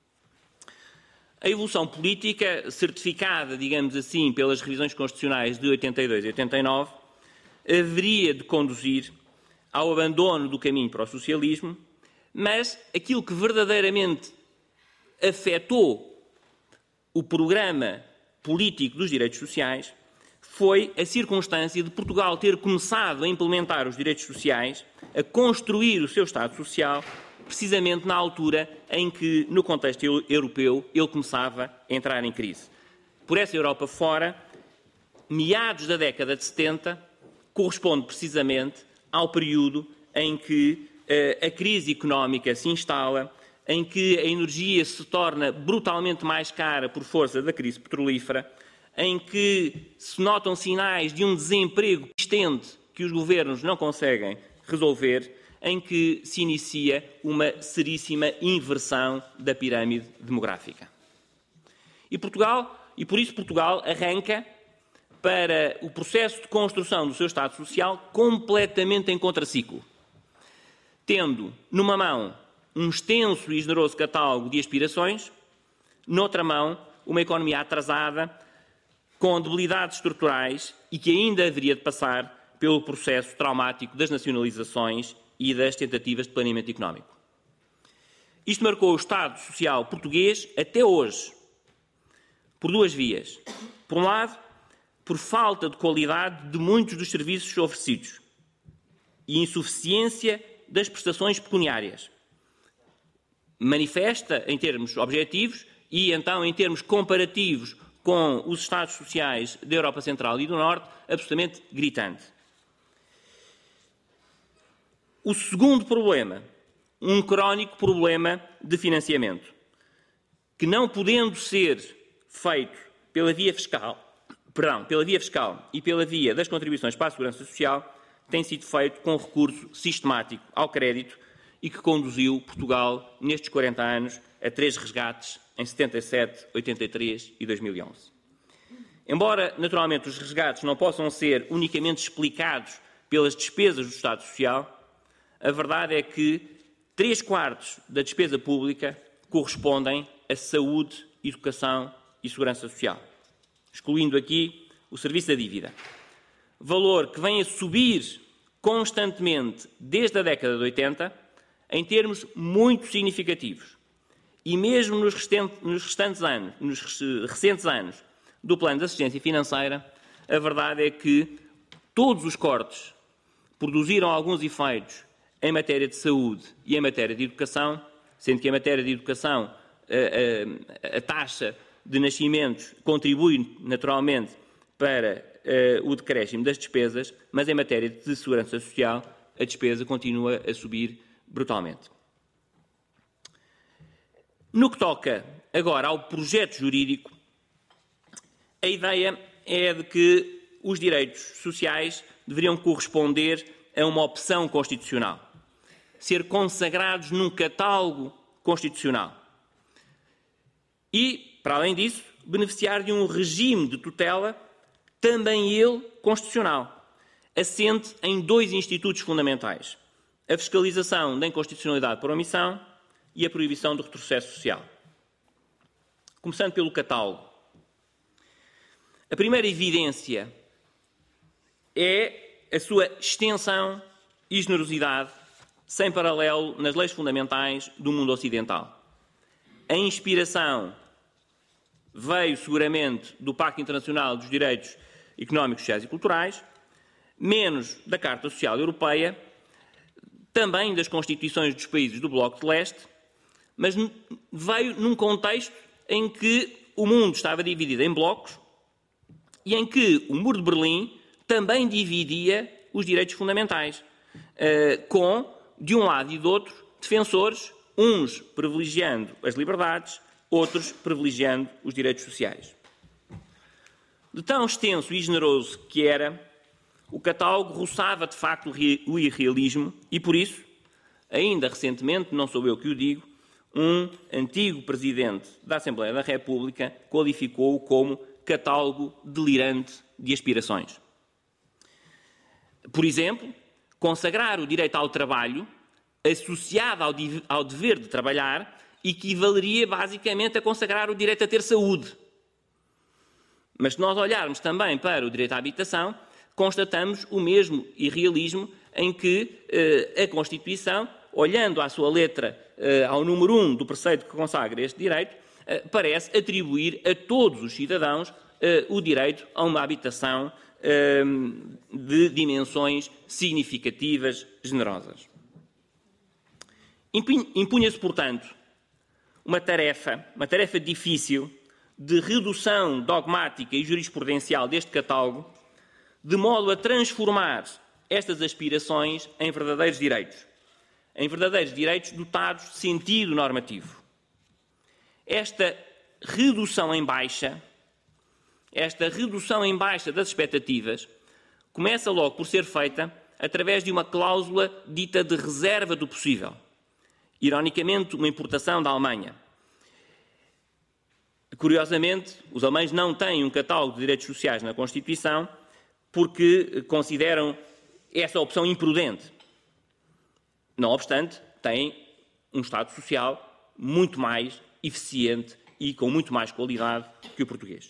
A evolução política, certificada, digamos assim, pelas revisões constitucionais de 82 e 89, haveria de conduzir ao abandono do caminho para o socialismo, mas aquilo que verdadeiramente afetou o programa político dos direitos sociais foi a circunstância de Portugal ter começado a implementar os direitos sociais, a construir o seu Estado Social, precisamente na altura em que, no contexto europeu, ele começava a entrar em crise. Por essa Europa fora, meados da década de 70, corresponde precisamente ao período em que a crise económica se instala, em que a energia se torna brutalmente mais cara por força da crise petrolífera, em que se notam sinais de um desemprego persistente que os governos não conseguem resolver, em que se inicia uma seríssima inversão da pirâmide demográfica. E por isso Portugal arranca para o processo de construção do seu Estado Social completamente em contraciclo, tendo numa mão um extenso e generoso catálogo de aspirações, noutra mão uma economia atrasada, com debilidades estruturais e que ainda haveria de passar pelo processo traumático das nacionalizações e das tentativas de planeamento económico. Isto marcou o Estado Social português até hoje, por duas vias. Por um lado, por falta de qualidade de muitos dos serviços oferecidos e insuficiência das prestações pecuniárias. Manifesta em termos objetivos e, então, em termos comparativos com os Estados Sociais da Europa Central e do Norte, absolutamente gritante. O segundo problema, um crónico problema de financiamento, que não podendo ser feito pela via fiscal e pela via das contribuições para a segurança social, tem sido feito com recurso sistemático ao crédito e que conduziu Portugal, nestes 40 anos, a 3 resgates em 77, 83 e 2011. Embora, naturalmente, os resgates não possam ser unicamente explicados pelas despesas do Estado Social, a verdade é que 3/4 da despesa pública correspondem a saúde, educação e segurança social, excluindo aqui o serviço da dívida. Valor que vem a subir constantemente desde a década de 80, em termos muito significativos. E mesmo nos recentes anos do plano de assistência financeira, a verdade é que todos os cortes produziram alguns efeitos em matéria de saúde e em matéria de educação, sendo que em matéria de educação a taxa de nascimentos contribui naturalmente para o decréscimo das despesas, mas em matéria de segurança social a despesa continua a subir brutalmente. No que toca agora ao projeto jurídico, a ideia é de que os direitos sociais deveriam corresponder a uma opção constitucional, ser consagrados num catálogo constitucional e, para além disso, beneficiar de um regime de tutela, também ele constitucional, assente em 2 institutos fundamentais: a fiscalização da inconstitucionalidade por omissão e a proibição do retrocesso social. Começando pelo catálogo. A primeira evidência é a sua extensão e generosidade sem paralelo nas leis fundamentais do mundo ocidental. A inspiração veio seguramente do Pacto Internacional dos Direitos Económicos, Sociais e Culturais, menos da Carta Social Europeia, também das constituições dos países do Bloco de Leste, mas veio num contexto em que o mundo estava dividido em blocos e em que o Muro de Berlim também dividia os direitos fundamentais, com, de um lado e do outro, defensores, uns privilegiando as liberdades, outros privilegiando os direitos sociais. De tão extenso e generoso que era, o catálogo roçava de facto o irrealismo e, por isso, Ainda recentemente, não sou eu que o digo, um antigo Presidente da Assembleia da República qualificou-o como catálogo delirante de aspirações. Por exemplo, consagrar o direito ao trabalho, associado ao dever de trabalhar, equivaleria basicamente a consagrar o direito a ter saúde. Mas se nós olharmos também para o direito à habitação, constatamos o mesmo irrealismo em que a Constituição, olhando à sua letra, ao número 1 do preceito que consagra este direito, parece atribuir a todos os cidadãos o direito a uma habitação de dimensões significativas, generosas. Impunha-se, portanto, uma tarefa difícil de redução dogmática e jurisprudencial deste catálogo, de modo a transformar estas aspirações em verdadeiros direitos dotados de sentido normativo. Esta redução em baixa das expectativas começa logo por ser feita através de uma cláusula dita de reserva do possível. Ironicamente, uma importação da Alemanha. Curiosamente, os alemães não têm um catálogo de direitos sociais na Constituição porque consideram essa opção imprudente. Não obstante, têm um Estado Social muito mais eficiente e com muito mais qualidade que o português.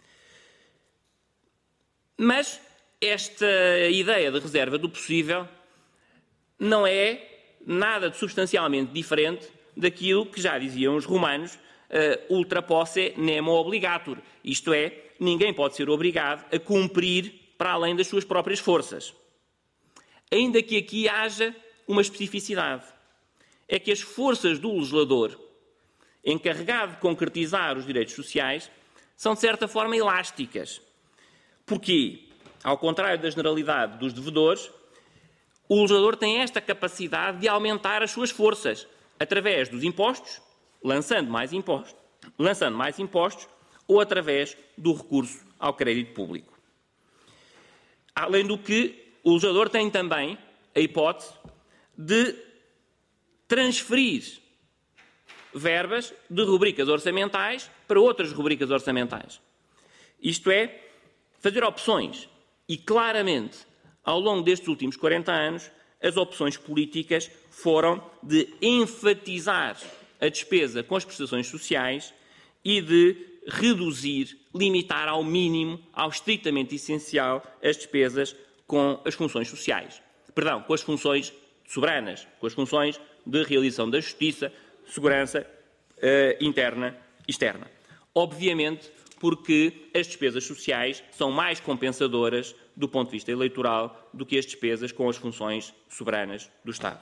Mas esta ideia de reserva do possível não é nada de substancialmente diferente daquilo que já diziam os romanos, ultra posse nemo obligatur, isto é, ninguém pode ser obrigado a cumprir para além das suas próprias forças. Ainda que aqui haja uma especificidade, é que as forças do legislador, encarregado de concretizar os direitos sociais, são de certa forma elásticas. Porquê? Ao contrário da generalidade dos devedores, o legislador tem esta capacidade de aumentar as suas forças através dos impostos, lançando mais impostos ou através do recurso ao crédito público. Além do que, o legislador tem também a hipótese de transferir verbas de rubricas orçamentais para outras rubricas orçamentais. Isto é, fazer opções. E claramente, ao longo destes últimos 40 anos, as opções políticas foram de enfatizar a despesa com as prestações sociais e de reduzir, limitar ao mínimo, ao estritamente essencial, as despesas com as funções sociais. Perdão, com as funções soberanas, com as funções de realização da justiça, segurança interna e externa. Obviamente, porque as despesas sociais são mais compensadoras do ponto de vista eleitoral do que as despesas com as funções soberanas do Estado.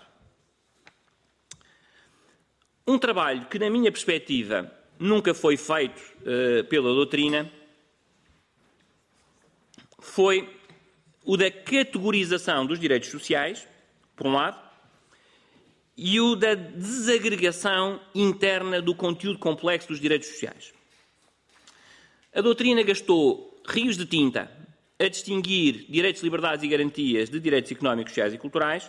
Um trabalho que, na minha perspectiva, nunca foi feito pela doutrina foi o da categorização dos direitos sociais, por um lado, e o da desagregação interna do conteúdo complexo dos direitos sociais. A doutrina gastou rios de tinta a distinguir direitos, liberdades e garantias de direitos económicos, sociais e culturais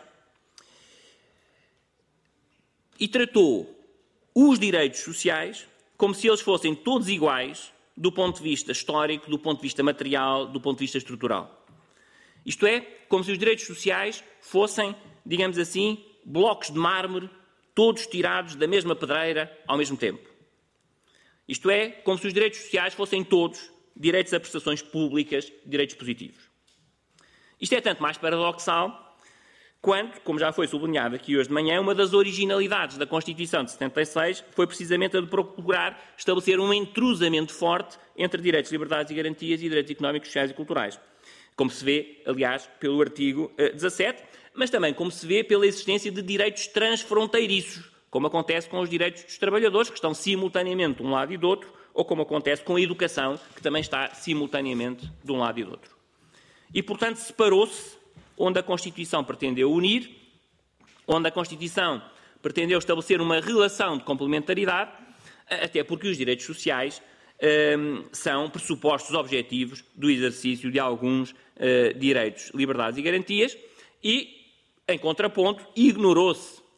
e tratou os direitos sociais como se eles fossem todos iguais do ponto de vista histórico, do ponto de vista material, do ponto de vista estrutural. Isto é, como se os direitos sociais fossem, digamos assim, blocos de mármore, todos tirados da mesma pedreira ao mesmo tempo. Isto é, como se os direitos sociais fossem todos direitos a prestações públicas, direitos positivos. Isto é tanto mais paradoxal quanto, como já foi sublinhado aqui hoje de manhã, uma das originalidades da Constituição de 76 foi precisamente a de procurar estabelecer um entrusamento forte entre direitos, liberdades e garantias e direitos económicos, sociais e culturais. Como se vê, aliás, pelo artigo 17, mas também como se vê pela existência de direitos transfronteiriços, como acontece com os direitos dos trabalhadores, que estão simultaneamente de um lado e do outro, ou como acontece com a educação, que também está simultaneamente de um lado e do outro. E, portanto, separou-se onde a Constituição pretendeu unir, onde a Constituição pretendeu estabelecer uma relação de complementaridade, até porque os direitos sociais são pressupostos objetivos do exercício de alguns direitos, liberdades e garantias, e, em contraponto, ignorou-se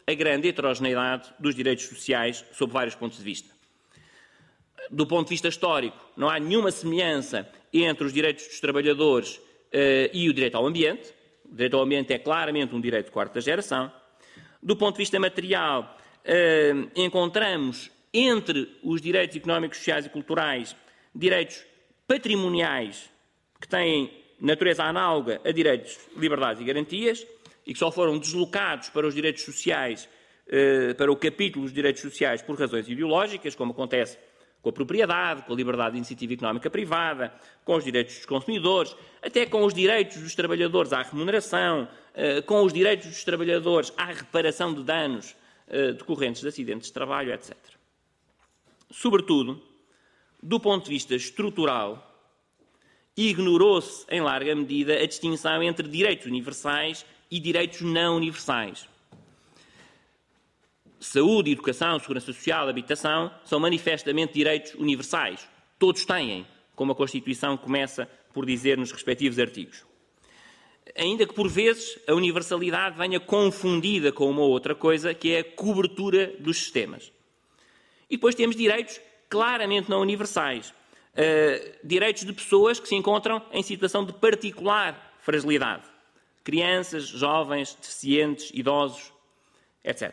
a grande heterogeneidade dos direitos sociais sob vários pontos de vista. Do ponto de vista histórico, não há nenhuma semelhança entre os direitos dos trabalhadores e o direito ao ambiente. O direito ao ambiente é claramente um direito de quarta geração. Do ponto de vista material, encontramos entre os direitos económicos, sociais e culturais direitos patrimoniais que têm natureza análoga a direitos, liberdades e garantias e que só foram deslocados para os direitos sociais, para o capítulo dos direitos sociais por razões ideológicas, como acontece com a propriedade, com a liberdade de iniciativa económica privada, com os direitos dos consumidores, até com os direitos dos trabalhadores à remuneração, com os direitos dos trabalhadores à reparação de danos decorrentes de acidentes de trabalho, etc. Sobretudo, do ponto de vista estrutural, ignorou-se, em larga medida, a distinção entre direitos universais e direitos não universais. Saúde, educação, segurança social, habitação são manifestamente direitos universais. Todos têm, como a Constituição começa por dizer nos respectivos artigos. Ainda que, por vezes, a universalidade venha confundida com uma outra coisa, que é a cobertura dos sistemas. E depois temos direitos claramente não universais. Direitos de pessoas que se encontram em situação de particular fragilidade. Crianças, jovens, deficientes, idosos, etc.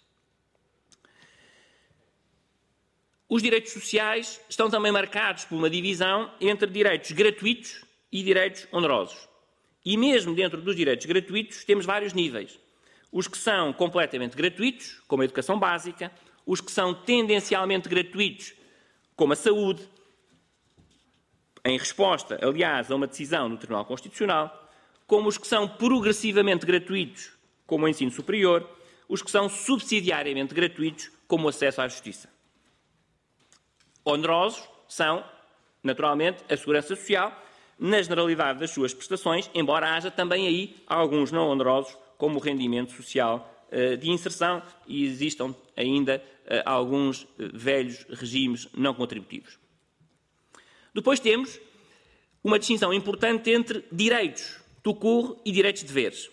Os direitos sociais estão também marcados por uma divisão entre direitos gratuitos e direitos onerosos. E mesmo dentro dos direitos gratuitos temos vários níveis. Os que são completamente gratuitos, como a educação básica, os que são tendencialmente gratuitos, como a saúde, em resposta, aliás, a uma decisão do Tribunal Constitucional, como os que são progressivamente gratuitos, como o ensino superior, os que são subsidiariamente gratuitos, como o acesso à justiça. Onerosos são, naturalmente, a segurança social, na generalidade das suas prestações, embora haja também aí alguns não onerosos, como o rendimento social de inserção, e existam ainda alguns velhos regimes não contributivos. Depois temos uma distinção importante entre direitos tout court e direitos de deveres.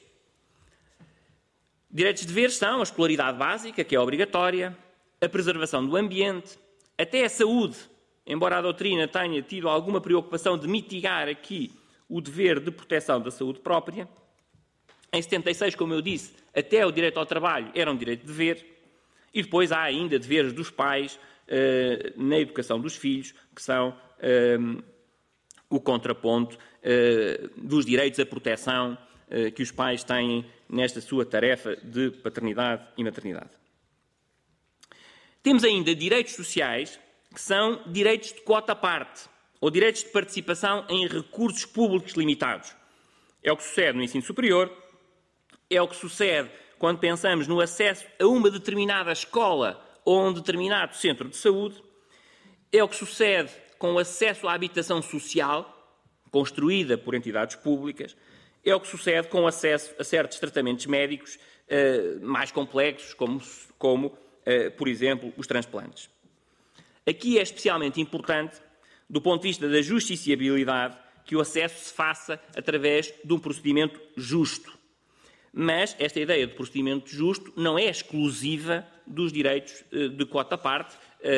Direitos de deveres são a escolaridade básica, que é obrigatória, a preservação do ambiente, até a saúde, embora a doutrina tenha tido alguma preocupação de mitigar aqui o dever de proteção da saúde própria. Em 76, como eu disse, até o direito ao trabalho era um direito de dever, e depois há ainda deveres dos pais na educação dos filhos, que são o contraponto dos direitos à proteção que os pais têm nesta sua tarefa de paternidade e maternidade. Temos ainda direitos sociais, que são direitos de quota à parte, ou direitos de participação em recursos públicos limitados. É o que sucede no ensino superior, é o que sucede quando pensamos no acesso a uma determinada escola ou a um determinado centro de saúde, é o que sucede com o acesso à habitação social, construída por entidades públicas, é o que sucede com o acesso a certos tratamentos médicos mais complexos, como por exemplo, os transplantes. Aqui é especialmente importante, do ponto de vista da justiciabilidade, que o acesso se faça através de um procedimento justo. Mas esta ideia de procedimento justo não é exclusiva dos direitos de quota à parte.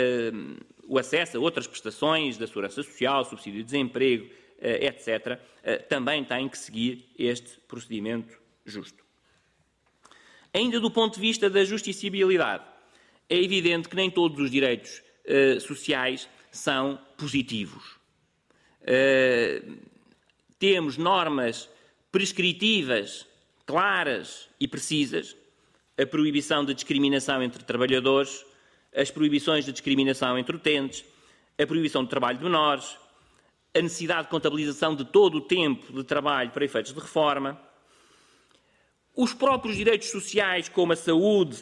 O acesso a outras prestações da segurança social, subsídio de desemprego, etc., também tem que seguir este procedimento justo. Ainda do ponto de vista da justiciabilidade, é evidente que nem todos os direitos sociais são positivos. Temos normas prescritivas claras e precisas, a proibição de discriminação entre trabalhadores, as proibições de discriminação entre utentes, a proibição de trabalho de menores, a necessidade de contabilização de todo o tempo de trabalho para efeitos de reforma. Os próprios direitos sociais, como a saúde,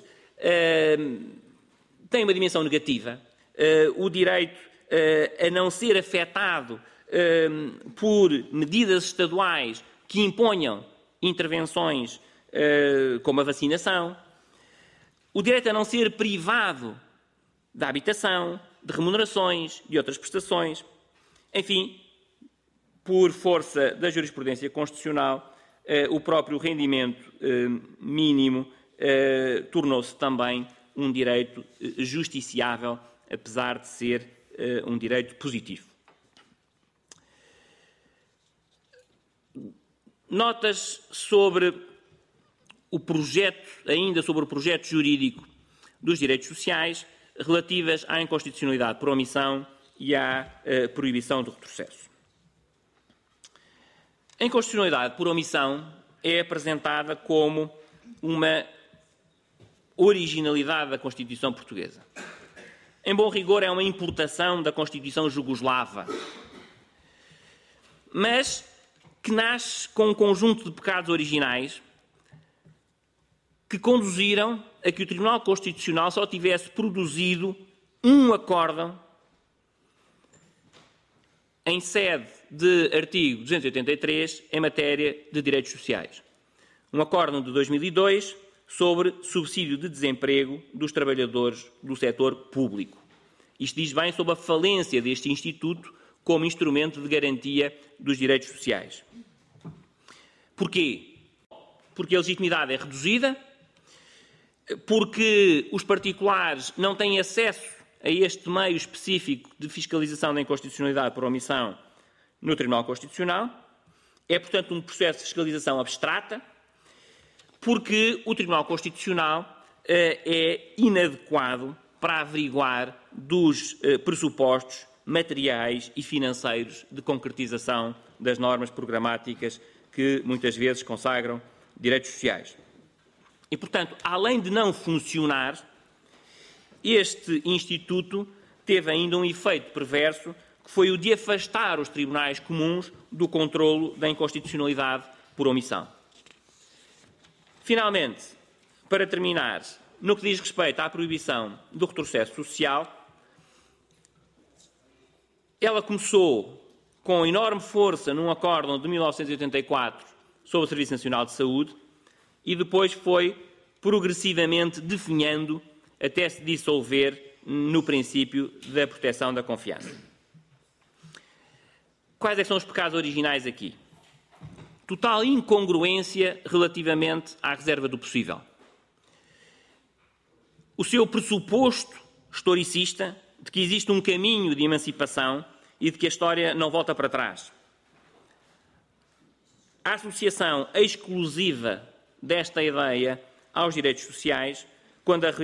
têm uma dimensão negativa. O direito a não ser afetado por medidas estaduais que imponham intervenções como a vacinação, o direito a não ser privado da habitação, de remunerações, de outras prestações, enfim, por força da jurisprudência constitucional, o próprio rendimento mínimo tornou-se também um direito justiciável, apesar de ser um direito positivo. Notas sobre o projeto, ainda sobre o projeto jurídico dos direitos sociais, relativas à inconstitucionalidade por omissão e à proibição do retrocesso. A inconstitucionalidade por omissão é apresentada como uma originalidade da Constituição portuguesa. Em bom rigor, é uma importação da Constituição jugoslava, mas que nasce com um conjunto de pecados originais que conduziram a que o Tribunal Constitucional só tivesse produzido um acórdão em sede de artigo 283 em matéria de direitos sociais. Um acórdão de 2002 sobre subsídio de desemprego dos trabalhadores do setor público. Isto diz bem sobre a falência deste instituto como instrumento de garantia dos direitos sociais. Porquê? Porque a legitimidade é reduzida, porque os particulares não têm acesso a este meio específico de fiscalização da inconstitucionalidade por omissão no Tribunal Constitucional. É, portanto, um processo de fiscalização abstrata, porque o Tribunal Constitucional é inadequado para averiguar dos pressupostos materiais e financeiros de concretização das normas programáticas que muitas vezes consagram direitos sociais. E, portanto, além de não funcionar, este instituto teve ainda um efeito perverso, que foi o de afastar os tribunais comuns do controlo da inconstitucionalidade por omissão. Finalmente, para terminar, no que diz respeito à proibição do retrocesso social, ela começou com enorme força num acórdão de 1984 sobre o Serviço Nacional de Saúde e depois foi progressivamente definhando até se dissolver no princípio da proteção da confiança. Quais é que são os pecados originais aqui? Total incongruência relativamente à reserva do possível. O seu pressuposto historicista de que existe um caminho de emancipação e de que a história não volta para trás. A associação exclusiva desta ideia aos direitos sociais, quando na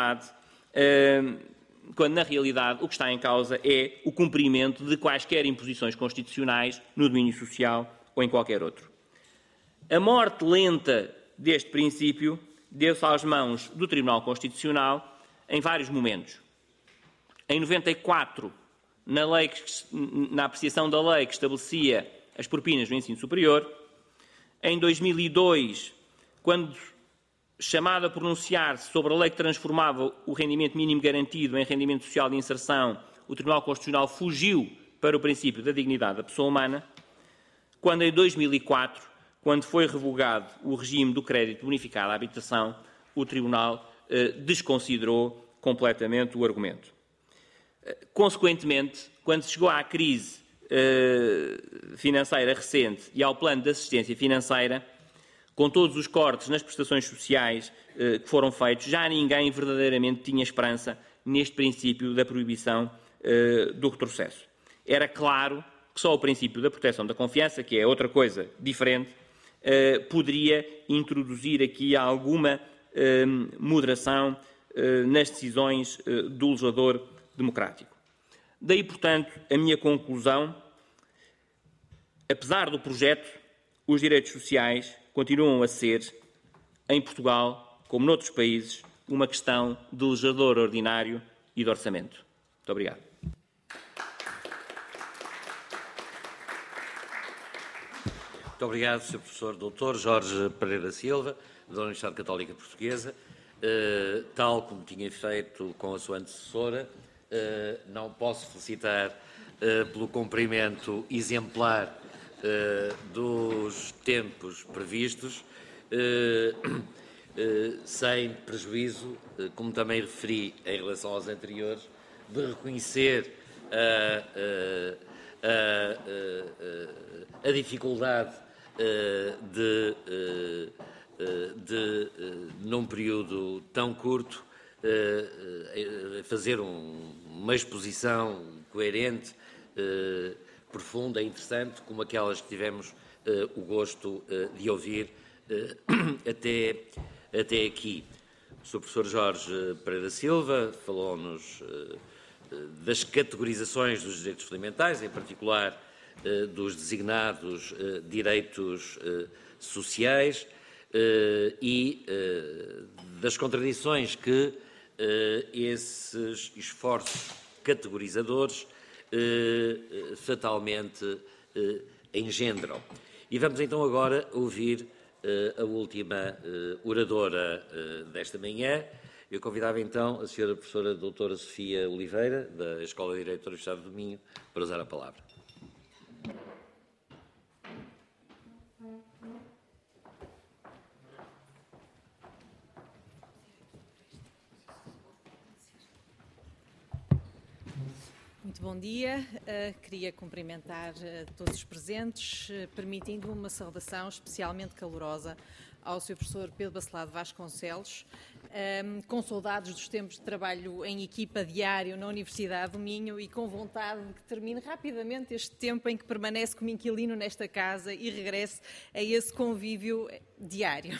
realidade o que está em causa é o cumprimento de quaisquer imposições constitucionais no domínio social ou em qualquer outro. A morte lenta deste princípio deu-se às mãos do Tribunal Constitucional em vários momentos. Em 94, na apreciação da lei que estabelecia as propinas no ensino superior. Em 2002, quando chamado a pronunciar-se sobre a lei que transformava o rendimento mínimo garantido em rendimento social de inserção, o Tribunal Constitucional fugiu para o princípio da dignidade da pessoa humana. Quando em 2004, quando foi revogado o regime do crédito bonificado à habitação, o Tribunal desconsiderou completamente o argumento. Consequentemente, quando se chegou à crise financeira recente e ao plano de assistência financeira, com todos os cortes nas prestações sociais que foram feitos, já ninguém verdadeiramente tinha esperança neste princípio da proibição do retrocesso. Era claro que só o princípio da proteção da confiança, que é outra coisa diferente, poderia introduzir aqui alguma moderação nas decisões do legislador democrático. Daí, portanto, a minha conclusão: apesar do projeto, os direitos sociais continuam a ser, em Portugal, como noutros países, uma questão de legislador ordinário e de orçamento. Muito obrigado. Muito obrigado, Sr. Professor Dr. Jorge Pereira Silva, da Universidade Católica Portuguesa. Tal como tinha feito com a sua antecessora, não posso felicitar pelo cumprimento exemplar dos tempos previstos, sem prejuízo, como também referi em relação aos anteriores, de reconhecer a dificuldade de num período tão curto, fazer uma exposição coerente, profunda e interessante, como aquelas que tivemos o gosto de ouvir até aqui. O Sr. Professor Jorge Pereira Silva falou-nos das categorizações dos direitos fundamentais, em particular dos designados direitos sociais e das contradições que esses esforços categorizadores fatalmente engendram. E vamos então agora ouvir a última oradora desta manhã. Eu convidava então a senhora professora doutora Sofia Oliveira, da Escola de Direito da Universidade do Minho, para usar a palavra. Muito bom dia. Queria cumprimentar todos os presentes, permitindo uma saudação especialmente calorosa ao Sr. Professor Pedro Bacelado Vasconcelos, com saudades dos tempos de trabalho em equipa diário na Universidade do Minho e com vontade de que termine rapidamente este tempo em que permanece como inquilino nesta casa e regresse a esse convívio diário.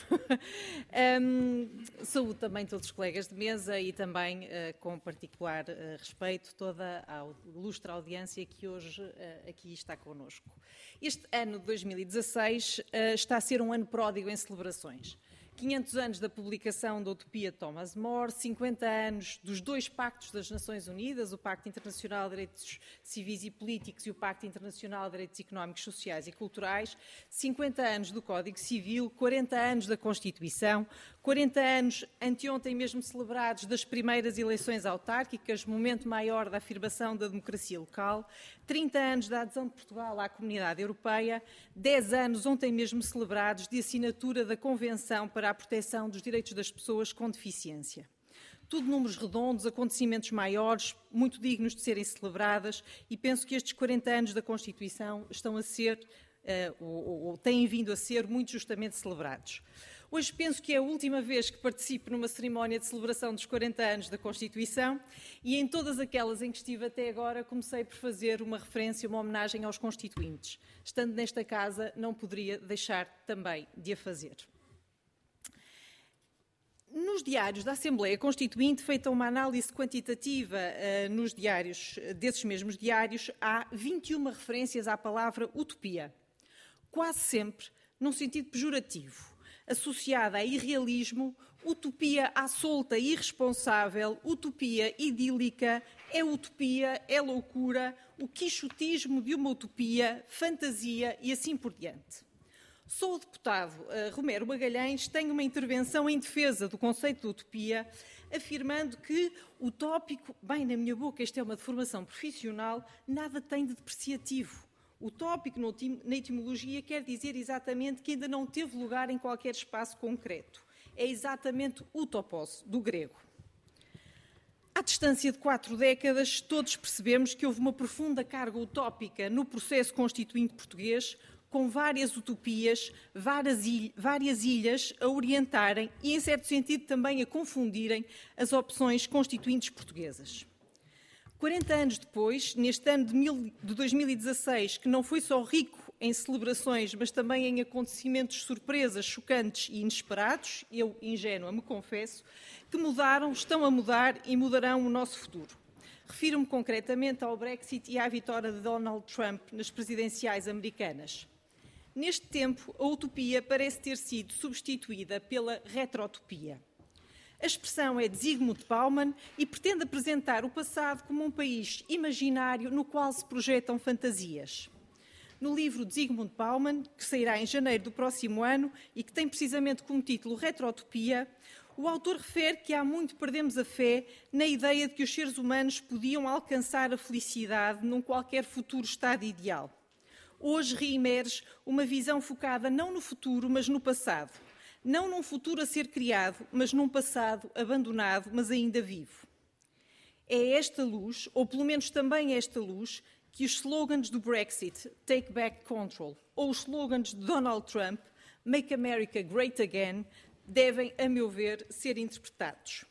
Saúdo também todos os colegas de mesa e também, com particular respeito, toda a ilustre audiência que hoje aqui está connosco. Este ano de 2016 está a ser um ano pródigo em celebrações. 500 anos da publicação da Utopia de Thomas More, 50 anos dos dois pactos das Nações Unidas, o Pacto Internacional de Direitos Civis e Políticos e o Pacto Internacional de Direitos Económicos, Sociais e Culturais, 50 anos do Código Civil, 40 anos da Constituição, 40 anos, anteontem mesmo celebrados, das primeiras eleições autárquicas, momento maior da afirmação da democracia local, 30 anos da adesão de Portugal à Comunidade Europeia, 10 anos, ontem mesmo celebrados, de assinatura da Convenção para a Proteção dos Direitos das Pessoas com Deficiência. Tudo números redondos, acontecimentos maiores, muito dignos de serem celebradas, e penso que estes 40 anos da Constituição estão a ser, ou têm vindo a ser, muito justamente celebrados. Hoje penso que é a última vez que participo numa cerimónia de celebração dos 40 anos da Constituição e em todas aquelas em que estive até agora comecei por fazer uma referência, uma homenagem aos constituintes. Estando nesta casa, não poderia deixar também de a fazer. Nos diários da Assembleia Constituinte, feita uma análise quantitativa nos diários, desses mesmos diários, há 21 referências à palavra utopia, quase sempre num sentido pejorativo, associada a irrealismo, utopia à solta e irresponsável, utopia idílica, é utopia, é loucura, o quixotismo de uma utopia, fantasia e assim por diante. Só o deputado Romero Magalhães tem uma intervenção em defesa do conceito de utopia, afirmando que utópico, bem na minha boca, esta é uma deformação profissional, nada tem de depreciativo. Utópico, na etimologia, quer dizer exatamente que ainda não teve lugar em qualquer espaço concreto. É exatamente utopos, do grego. À distância de 4 décadas, todos percebemos que houve uma profunda carga utópica no processo constituinte português, com várias utopias, várias ilhas a orientarem e, em certo sentido, também a confundirem as opções constituintes portuguesas. 40 anos depois, neste ano de 2016, que não foi só rico em celebrações, mas também em acontecimentos surpresas, chocantes e inesperados, eu, ingênua, me confesso, que mudaram, estão a mudar e mudarão o nosso futuro. Refiro-me concretamente ao Brexit e à vitória de Donald Trump nas presidenciais americanas. Neste tempo, a utopia parece ter sido substituída pela retrotopia. A expressão é de Zygmunt Bauman e pretende apresentar o passado como um país imaginário no qual se projetam fantasias. No livro de Zygmunt Bauman, que sairá em janeiro do próximo ano e que tem precisamente como título Retrotopia, o autor refere que há muito perdemos a fé na ideia de que os seres humanos podiam alcançar a felicidade num qualquer futuro estado ideal. Hoje reemerge uma visão focada não no futuro, mas no passado. Não num futuro a ser criado, mas num passado abandonado, mas ainda vivo. É esta luz, ou pelo menos também esta luz, que os slogans do Brexit, Take Back Control, ou os slogans de Donald Trump, Make America Great Again, devem, a meu ver, ser interpretados.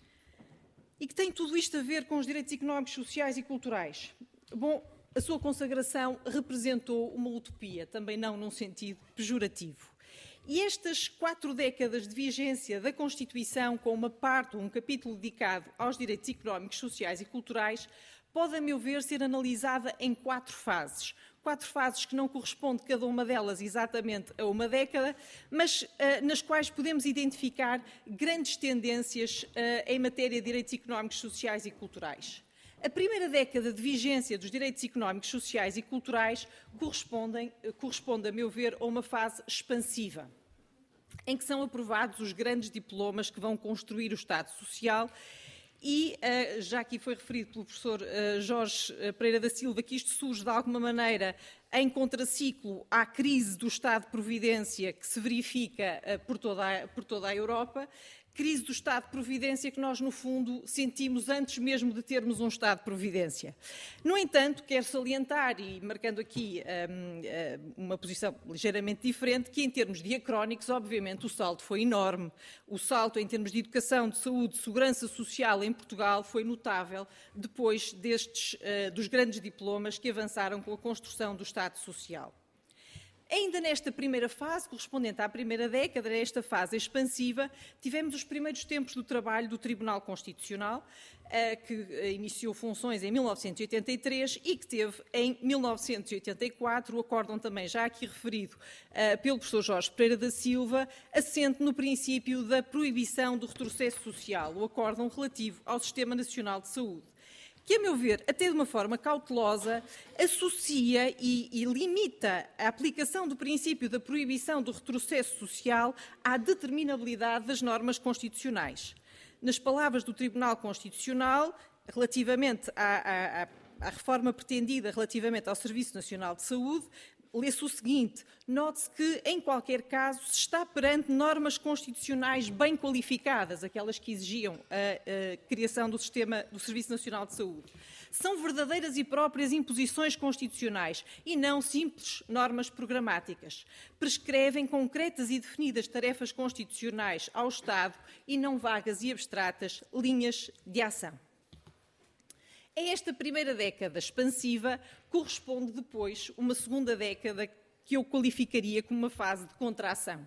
E que tem tudo isto a ver com os direitos económicos, sociais e culturais? Bom, a sua consagração representou uma utopia, também não num sentido pejorativo. E estas 4 décadas de vigência da Constituição, com uma parte, um capítulo dedicado aos direitos económicos, sociais e culturais, pode, a meu ver, ser analisada em 4 fases. 4 fases que não correspondem, cada uma delas, exatamente a uma década, mas nas quais podemos identificar grandes tendências em matéria de direitos económicos, sociais e culturais. A primeira década de vigência dos direitos económicos, sociais e culturais corresponde, a meu ver, a uma fase expansiva, em que são aprovados os grandes diplomas que vão construir o Estado Social e, já aqui foi referido pelo professor Jorge Pereira da Silva, que isto surge de alguma maneira em contraciclo à crise do Estado de Providência que se verifica por toda a Europa, crise do Estado de Providência que nós, no fundo, sentimos antes mesmo de termos um Estado de Providência. No entanto, quero salientar, e marcando aqui uma posição ligeiramente diferente, que em termos diacrónicos, obviamente, o salto foi enorme. O salto em termos de educação, de saúde, de segurança social em Portugal foi notável depois dos grandes diplomas que avançaram com a construção do Estado Social. Ainda nesta primeira fase, correspondente à primeira década, nesta fase expansiva, tivemos os primeiros tempos do trabalho do Tribunal Constitucional, que iniciou funções em 1983 e que teve em 1984, o acórdão também já aqui referido pelo professor Jorge Pereira da Silva, assente no princípio da proibição do retrocesso social, o acórdão relativo ao Sistema Nacional de Saúde, que, a meu ver, até de uma forma cautelosa, associa e limita a aplicação do princípio da proibição do retrocesso social à determinabilidade das normas constitucionais. Nas palavras do Tribunal Constitucional, relativamente à reforma pretendida relativamente ao Serviço Nacional de Saúde, lê-se o seguinte: note-se que, em qualquer caso, se está perante normas constitucionais bem qualificadas, aquelas que exigiam a criação do Serviço Nacional de Saúde. São verdadeiras e próprias imposições constitucionais e não simples normas programáticas. Prescrevem concretas e definidas tarefas constitucionais ao Estado e não vagas e abstratas linhas de ação. A esta primeira década expansiva corresponde depois uma segunda década que eu qualificaria como uma fase de contração.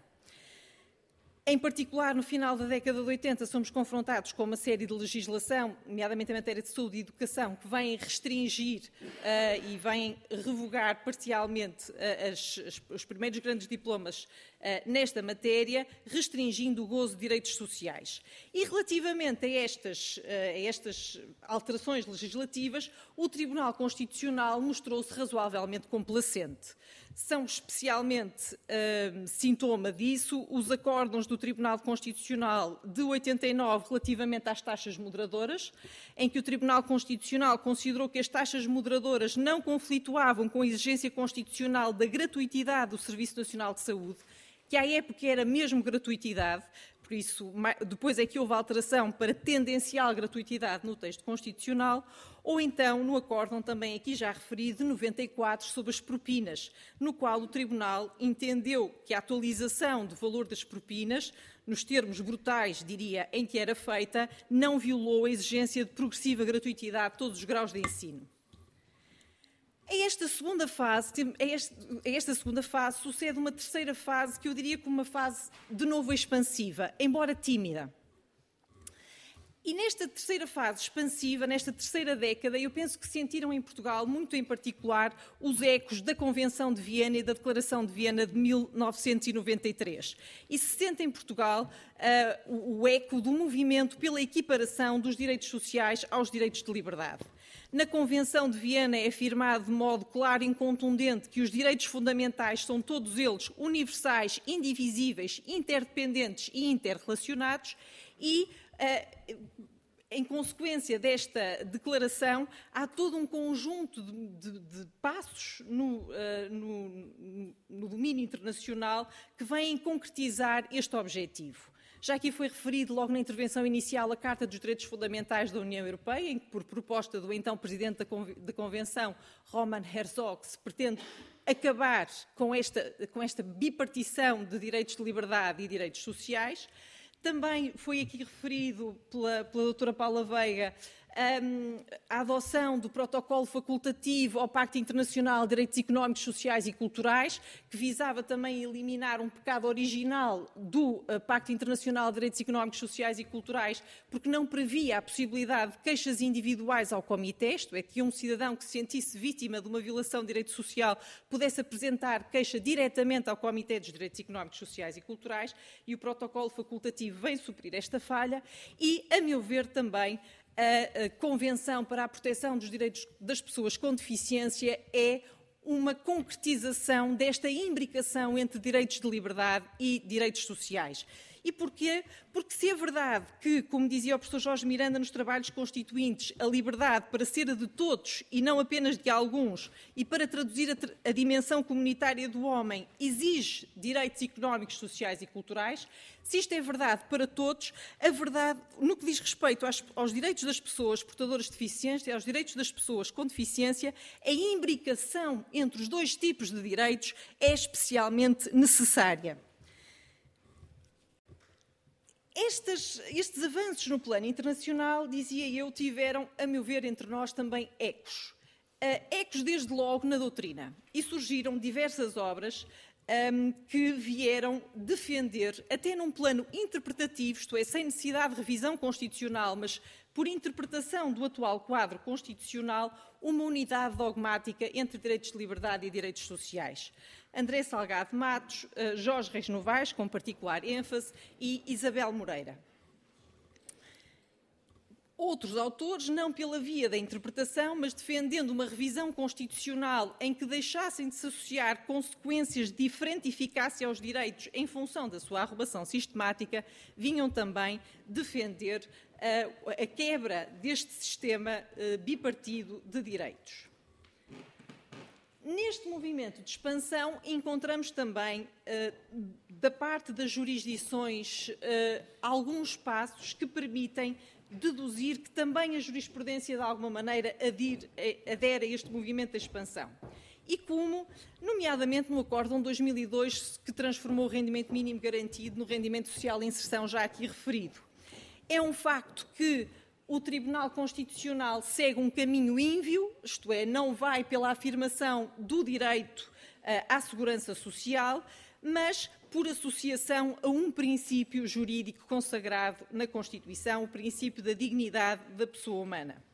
Em particular, no final da década de 80, somos confrontados com uma série de legislação, nomeadamente em matéria de saúde e educação, que vêm restringir e vêm revogar parcialmente os primeiros grandes diplomas nesta matéria, restringindo o gozo de direitos sociais. E relativamente a estas alterações legislativas, o Tribunal Constitucional mostrou-se razoavelmente complacente. São especialmente sintoma disso os acórdãos do Tribunal Constitucional de 89 relativamente às taxas moderadoras, em que o Tribunal Constitucional considerou que as taxas moderadoras não conflituavam com a exigência constitucional da gratuitidade do Serviço Nacional de Saúde, que à época era mesmo gratuitidade, por isso depois é que houve alteração para tendencial gratuitidade no texto constitucional, ou então no acórdão também aqui já referido de 94 sobre as propinas, no qual o Tribunal entendeu que a atualização do valor das propinas, nos termos brutais, diria, em que era feita, não violou a exigência de progressiva gratuitidade de todos os graus de ensino. A esta segunda fase sucede uma terceira fase que eu diria como uma fase de novo expansiva, embora tímida. E nesta terceira fase expansiva, nesta terceira década, eu penso que sentiram em Portugal, muito em particular, os ecos da Convenção de Viena e da Declaração de Viena de 1993. E se sente em Portugal o eco do movimento pela equiparação dos direitos sociais aos direitos de liberdade. Na Convenção de Viena é afirmado de modo claro e contundente que os direitos fundamentais são todos eles universais, indivisíveis, interdependentes e interrelacionados e, em consequência desta declaração, há todo um conjunto de passos no domínio internacional que vêm concretizar este objetivo. Já aqui foi referido logo na intervenção inicial a Carta dos Direitos Fundamentais da União Europeia, em que, por proposta do então Presidente da Convenção, Roman Herzog, se pretende acabar com esta bipartição de direitos de liberdade e direitos sociais. Também foi aqui referido pela doutora Paula Veiga a adoção do protocolo facultativo ao Pacto Internacional de Direitos Económicos, Sociais e Culturais, que visava também eliminar um pecado original do Pacto Internacional de Direitos Económicos, Sociais e Culturais, porque não previa a possibilidade de queixas individuais ao Comitê, isto é, que um cidadão que se sentisse vítima de uma violação de direito social pudesse apresentar queixa diretamente ao Comitê dos Direitos Económicos, Sociais e Culturais, e o protocolo facultativo vem suprir esta falha e, a meu ver, também a Convenção para a Proteção dos Direitos das Pessoas com Deficiência é uma concretização desta imbricação entre direitos de liberdade e direitos sociais. E porquê? Porque se é verdade que, como dizia o professor Jorge Miranda nos trabalhos constituintes, a liberdade para ser a de todos e não apenas de alguns, e para traduzir a dimensão comunitária do homem, exige direitos económicos, sociais e culturais, se isto é verdade para todos, a verdade, no que diz respeito aos direitos das pessoas portadoras de deficiência e aos direitos das pessoas com deficiência, a imbricação entre os dois tipos de direitos é especialmente necessária. Estes avanços no plano internacional, dizia eu, tiveram, a meu ver, entre nós também ecos. Ecos desde logo na doutrina. E surgiram diversas obras que vieram defender, até num plano interpretativo, isto é, sem necessidade de revisão constitucional, mas por interpretação do atual quadro constitucional, uma unidade dogmática entre direitos de liberdade e direitos sociais. André Salgado Matos, Jorge Reis Novaes, com particular ênfase, e Isabel Moreira. Outros autores, não pela via da interpretação, mas defendendo uma revisão constitucional em que deixassem de se associar consequências de diferente eficácia aos direitos em função da sua arrogação sistemática, vinham também defender a quebra deste sistema bipartido de direitos. Neste movimento de expansão encontramos também, da parte das jurisdições, alguns passos que permitem deduzir que também a jurisprudência, de alguma maneira, adere a este movimento de expansão. E como, nomeadamente no Acórdão 2002, que transformou o rendimento mínimo garantido no rendimento social de inserção já aqui referido. É um facto que o Tribunal Constitucional segue um caminho ínvio, isto é, não vai pela afirmação do direito à segurança social, mas por associação a um princípio jurídico consagrado na Constituição, o princípio da dignidade da pessoa humana.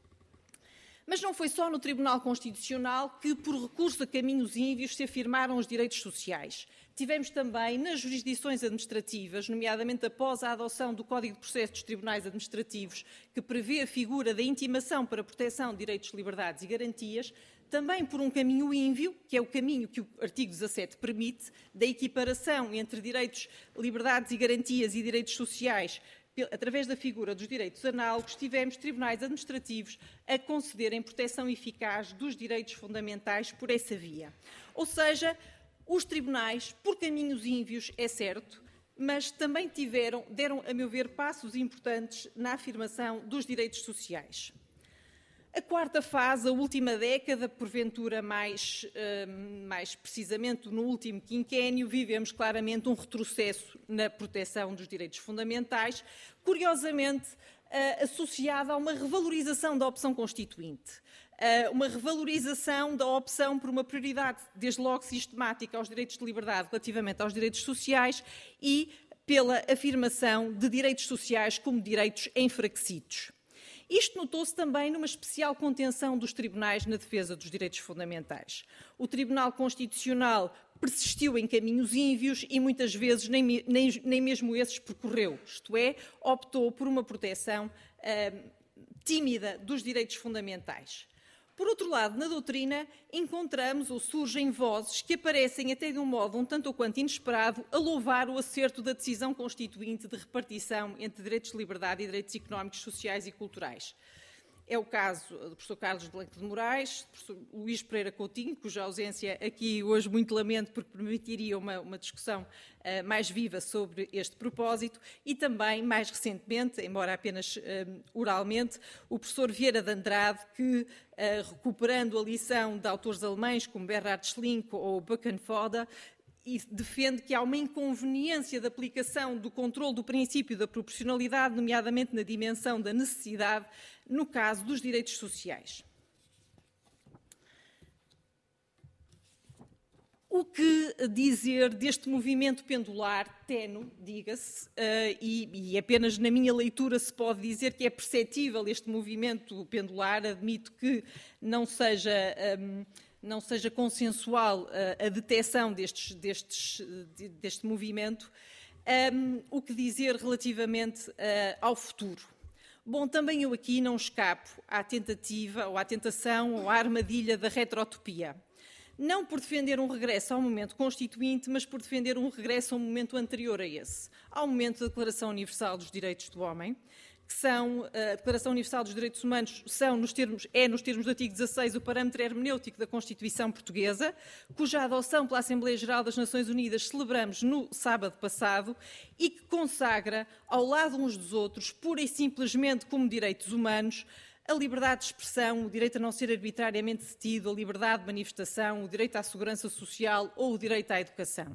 Mas não foi só no Tribunal Constitucional que, por recurso a caminhos ínvios, se afirmaram os direitos sociais. Tivemos também nas jurisdições administrativas, nomeadamente após a adoção do Código de Processo dos Tribunais Administrativos, que prevê a figura da intimação para proteção de direitos, liberdades e garantias, também por um caminho ínvio, que é o caminho que o artigo 17 permite, da equiparação entre direitos, liberdades e garantias e direitos sociais, através da figura dos direitos análogos, tivemos tribunais administrativos a concederem proteção eficaz dos direitos fundamentais por essa via. Ou seja, os tribunais, por caminhos ínvios, é certo, mas também deram, a meu ver, passos importantes na afirmação dos direitos sociais. A quarta fase, a última década, porventura mais precisamente no último quinquénio, vivemos claramente um retrocesso na proteção dos direitos fundamentais, curiosamente associado a uma revalorização da opção constituinte. Uma revalorização da opção por uma prioridade, desde logo sistemática, aos direitos de liberdade relativamente aos direitos sociais e pela afirmação de direitos sociais como direitos enfraquecidos. Isto notou-se também numa especial contenção dos tribunais na defesa dos direitos fundamentais. O Tribunal Constitucional persistiu em caminhos ínvios e muitas vezes nem mesmo esses percorreu, isto é, optou por uma proteção tímida dos direitos fundamentais. Por outro lado, na doutrina, encontramos ou surgem vozes que aparecem até de um modo um tanto ou quanto inesperado a louvar o acerto da decisão constituinte de repartição entre direitos de liberdade e direitos económicos, sociais e culturais. É o caso do professor Carlos Blanco de Moraes, do professor Luís Pereira Coutinho, cuja ausência aqui hoje muito lamento, porque permitiria uma discussão mais viva sobre este propósito, e também, mais recentemente, embora apenas oralmente, o professor Vieira de Andrade, que, recuperando a lição de autores alemães como Bernhard Schlink ou Buchenwald, e defende que há uma inconveniência da aplicação do controle do princípio da proporcionalidade, nomeadamente na dimensão da necessidade, no caso dos direitos sociais. O que dizer deste movimento pendular, ténue, diga-se, e apenas na minha leitura se pode dizer que é perceptível este movimento pendular, admito que não seja consensual a detecção deste movimento. O que dizer relativamente ao futuro? Bom, também eu aqui não escapo à tentativa, ou à tentação, ou à armadilha da retrotopia. Não por defender um regresso ao momento constituinte, mas por defender um regresso a um momento anterior a esse, ao momento da Declaração Universal dos Direitos do Homem, que são, a Declaração Universal dos Direitos Humanos nos termos do artigo 16, o parâmetro hermenêutico da Constituição Portuguesa, cuja adoção pela Assembleia Geral das Nações Unidas celebramos no sábado passado e que consagra, ao lado uns dos outros, pura e simplesmente como direitos humanos, a liberdade de expressão, o direito a não ser arbitrariamente detido, a liberdade de manifestação, o direito à segurança social ou o direito à educação.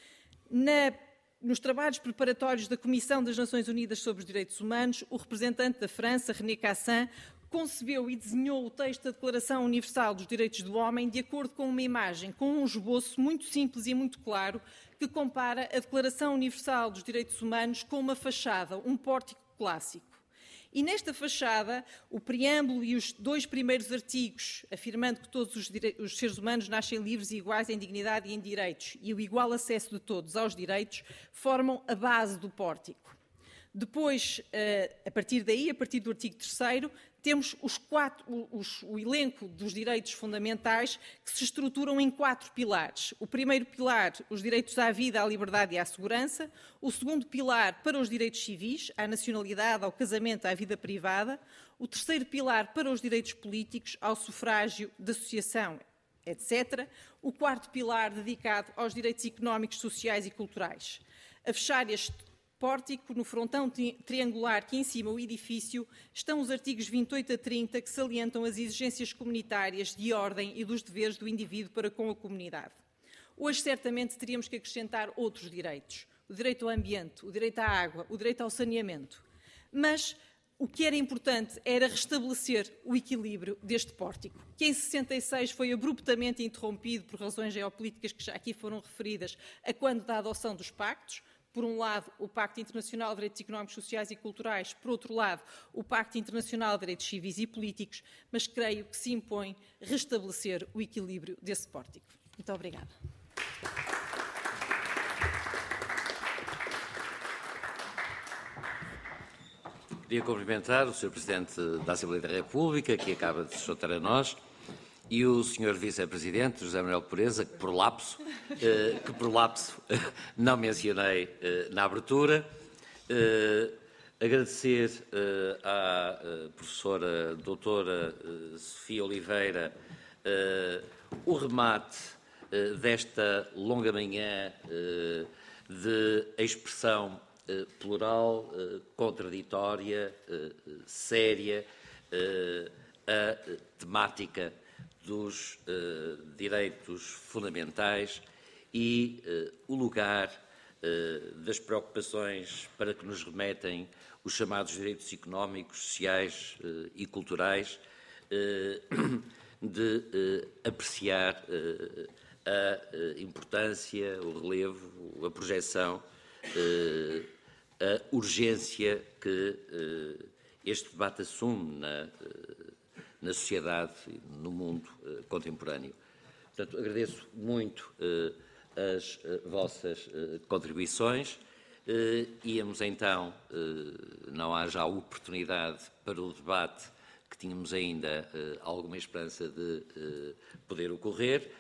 Nos trabalhos preparatórios da Comissão das Nações Unidas sobre os Direitos Humanos, o representante da França, René Cassin, concebeu e desenhou o texto da Declaração Universal dos Direitos do Homem de acordo com uma imagem, com um esboço muito simples e muito claro, que compara a Declaração Universal dos Direitos Humanos com uma fachada, um pórtico clássico. E nesta fachada, o preâmbulo e os 2 primeiros artigos, afirmando que todos os seres humanos nascem livres e iguais em dignidade e em direitos, e o igual acesso de todos aos direitos, formam a base do pórtico. Depois, a partir daí, a partir do artigo 3º, temos o elenco dos direitos fundamentais que se estruturam em 4 pilares. O primeiro pilar, os direitos à vida, à liberdade e à segurança. O segundo pilar, para os direitos civis, à nacionalidade, ao casamento, à vida privada. O terceiro pilar, para os direitos políticos, ao sufrágio, de associação, etc. O quarto pilar, dedicado aos direitos económicos, sociais e culturais. A fechar este pórtico, no frontão triangular que encima o edifício, estão os artigos 28 a 30 que salientam as exigências comunitárias de ordem e dos deveres do indivíduo para com a comunidade. Hoje, certamente, teríamos que acrescentar outros direitos. O direito ao ambiente, o direito à água, o direito ao saneamento. Mas o que era importante era restabelecer o equilíbrio deste pórtico, que em 66 foi abruptamente interrompido por razões geopolíticas que já aqui foram referidas, a quando da adoção dos pactos. Por um lado, o Pacto Internacional de Direitos Económicos, Sociais e Culturais, por outro lado, o Pacto Internacional de Direitos Civis e Políticos, mas creio que se impõe restabelecer o equilíbrio desse pórtico. Muito obrigada. Queria cumprimentar o Sr. Presidente da Assembleia da República, que acaba de se juntar a nós, e o Sr. Vice-Presidente, José Manuel Pureza, que por lapso não mencionei na abertura. Agradecer à professora doutora Sofia Oliveira o remate desta longa manhã de expressão plural, contraditória, séria, a temática dos direitos fundamentais e o lugar das preocupações para que nos remetem os chamados direitos económicos, sociais e culturais, de apreciar a importância, o relevo, a projeção, a urgência que este debate assume na sociedade e no mundo contemporâneo. Portanto, agradeço muito as vossas contribuições. Íamos então, não há já oportunidade para o debate que tínhamos ainda alguma esperança de poder ocorrer,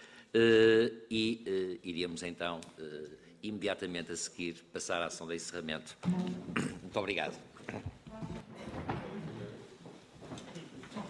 e iríamos então imediatamente a seguir passar à ação de encerramento. Muito obrigado.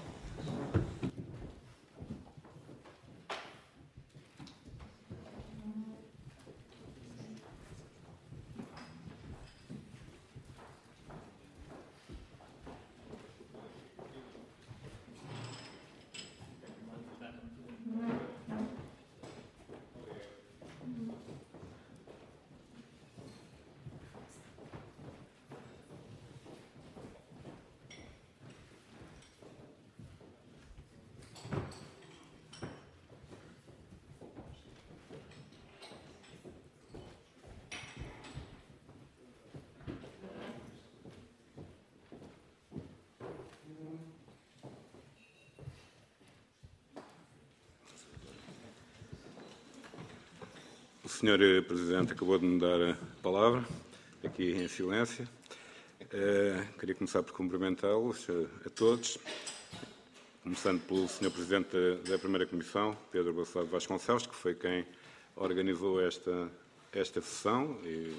Sr. Presidente acabou de me dar a palavra, aqui em silêncio. Queria começar por cumprimentá-los a todos, começando pelo Sr. Presidente da Primeira Comissão, Pedro Bacelar Vasconcelos, que foi quem organizou esta sessão,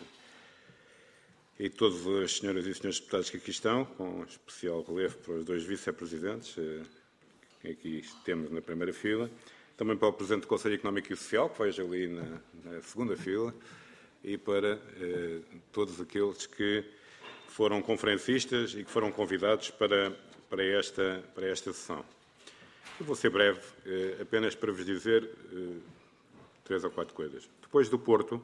e todas as senhoras e senhores deputados que aqui estão, com especial relevo para os dois vice-presidentes que aqui temos na primeira fila, também para o Presidente do Conselho Económico e Social, que vejo ali na segunda fila, e para todos aqueles que foram conferencistas e que foram convidados para esta sessão. Eu vou ser breve, apenas para vos dizer 3 ou 4 coisas. Depois do Porto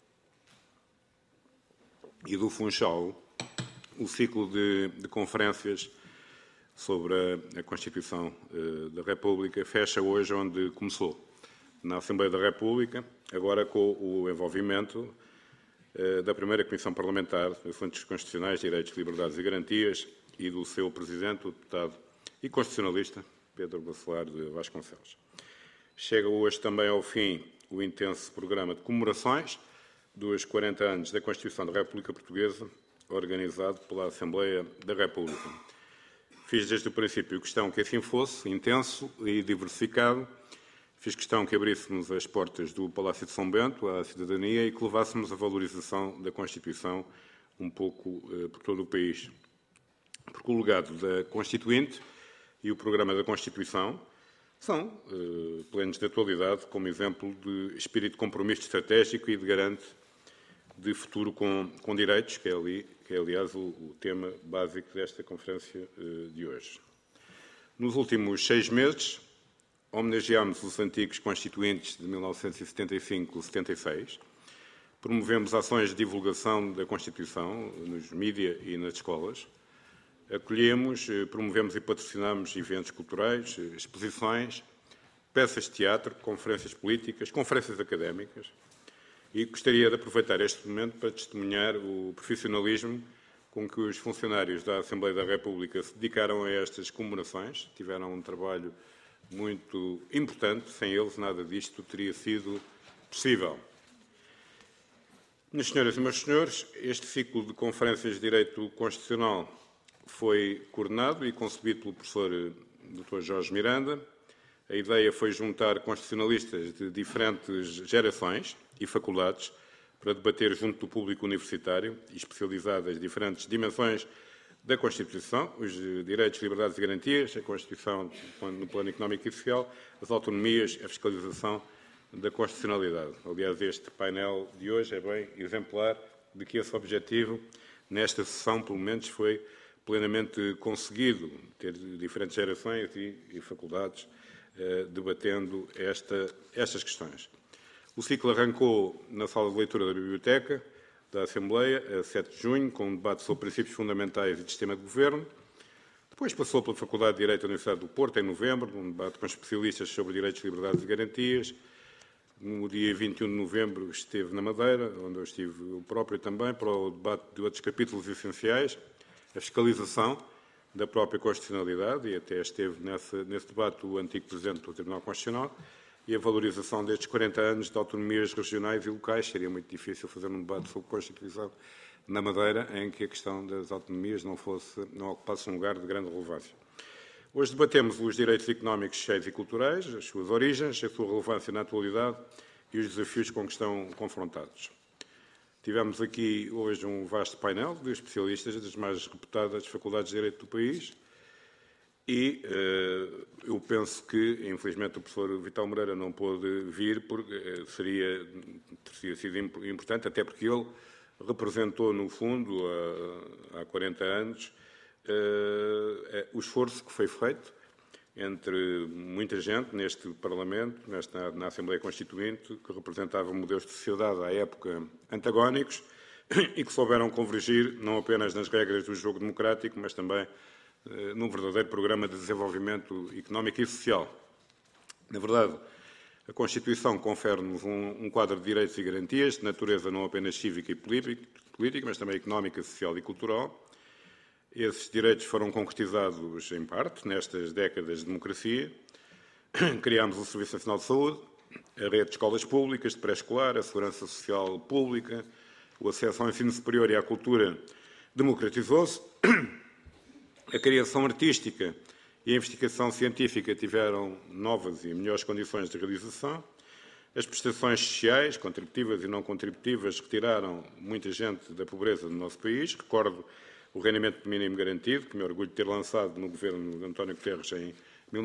e do Funchal, o ciclo de conferências sobre a Constituição da República fecha hoje onde começou, na Assembleia da República, agora com o envolvimento da primeira Comissão Parlamentar de Assuntos Constitucionais, Direitos, Liberdades e Garantias e do seu Presidente, o deputado e constitucionalista Pedro Bacelar de Vasconcelos. Chega hoje também ao fim o intenso programa de comemorações dos 40 anos da Constituição da República Portuguesa, organizado pela Assembleia da República. Fiz desde o princípio questão que assim fosse, intenso e diversificado. Fiz questão que abríssemos as portas do Palácio de São Bento à cidadania e que levássemos a valorização da Constituição um pouco por todo o país. Porque o legado da Constituinte e o programa da Constituição são plenos de atualidade, como exemplo de espírito de compromisso estratégico e de garante de futuro com direitos, que é aliás o tema básico desta conferência de hoje. Nos últimos 6 meses, homenageámos os antigos constituintes de 1975-76, promovemos ações de divulgação da Constituição nos mídia e nas escolas, acolhemos, promovemos e patrocinámos eventos culturais, exposições, peças de teatro, conferências políticas, conferências académicas, e gostaria de aproveitar este momento para testemunhar o profissionalismo com que os funcionários da Assembleia da República se dedicaram a estas comemorações. Tiveram um trabalho muito importante. Sem eles, nada disto teria sido possível. Minhas senhoras e meus senhores, este ciclo de conferências de Direito Constitucional foi coordenado e concebido pelo professor Dr. Jorge Miranda. A ideia foi juntar constitucionalistas de diferentes gerações e faculdades para debater junto do público universitário e especializado as diferentes dimensões da Constituição, os direitos, liberdades e garantias, a Constituição no plano económico e social, as autonomias, a fiscalização da constitucionalidade. Aliás, este painel de hoje é bem exemplar de que esse objetivo, nesta sessão, pelo menos, foi plenamente conseguido, ter diferentes gerações e faculdades debatendo estas questões. O ciclo arrancou na sala de leitura da Biblioteca da Assembleia, a 7 de junho, com um debate sobre princípios fundamentais e de sistema de governo. Depois passou pela Faculdade de Direito da Universidade do Porto, em novembro, um debate com especialistas sobre direitos, liberdades e garantias. No dia 21 de novembro esteve na Madeira, onde eu estive eu próprio também, para o debate de outros capítulos essenciais, a fiscalização da própria constitucionalidade, e até esteve nesse debate o antigo Presidente do Tribunal Constitucional, e a valorização destes 40 anos de autonomias regionais e locais. Seria muito difícil fazer um debate sobre Constituição na Madeira em que a questão das autonomias não ocupasse um lugar de grande relevância. Hoje debatemos os direitos económicos, sociais e culturais, as suas origens, a sua relevância na atualidade e os desafios com que estão confrontados. Tivemos aqui hoje um vasto painel de especialistas das mais reputadas faculdades de Direito do país e eu penso que, infelizmente, o professor Vital Moreira não pôde vir porque teria sido importante, até porque ele representou, no fundo, há 40 anos, o esforço que foi feito entre muita gente neste Parlamento, na Assembleia Constituinte, que representava modelos de sociedade à época antagónicos e que souberam convergir não apenas nas regras do jogo democrático, mas também num verdadeiro programa de desenvolvimento económico e social. Na verdade, a Constituição confere-nos um quadro de direitos e garantias de natureza não apenas cívica e política, mas também económica, social e cultural. Esses direitos foram concretizados, em parte, nestas décadas de democracia. Criámos o Serviço Nacional de Saúde, A rede de escolas públicas, de pré-escolar, a segurança social pública, o acesso ao ensino superior e à cultura democratizou-se. A criação artística e a investigação científica tiveram novas e melhores condições de realização. As prestações sociais, contributivas e não contributivas, retiraram muita gente da pobreza do nosso país. Recordo o rendimento mínimo garantido, que me orgulho de ter lançado no governo de António Guterres em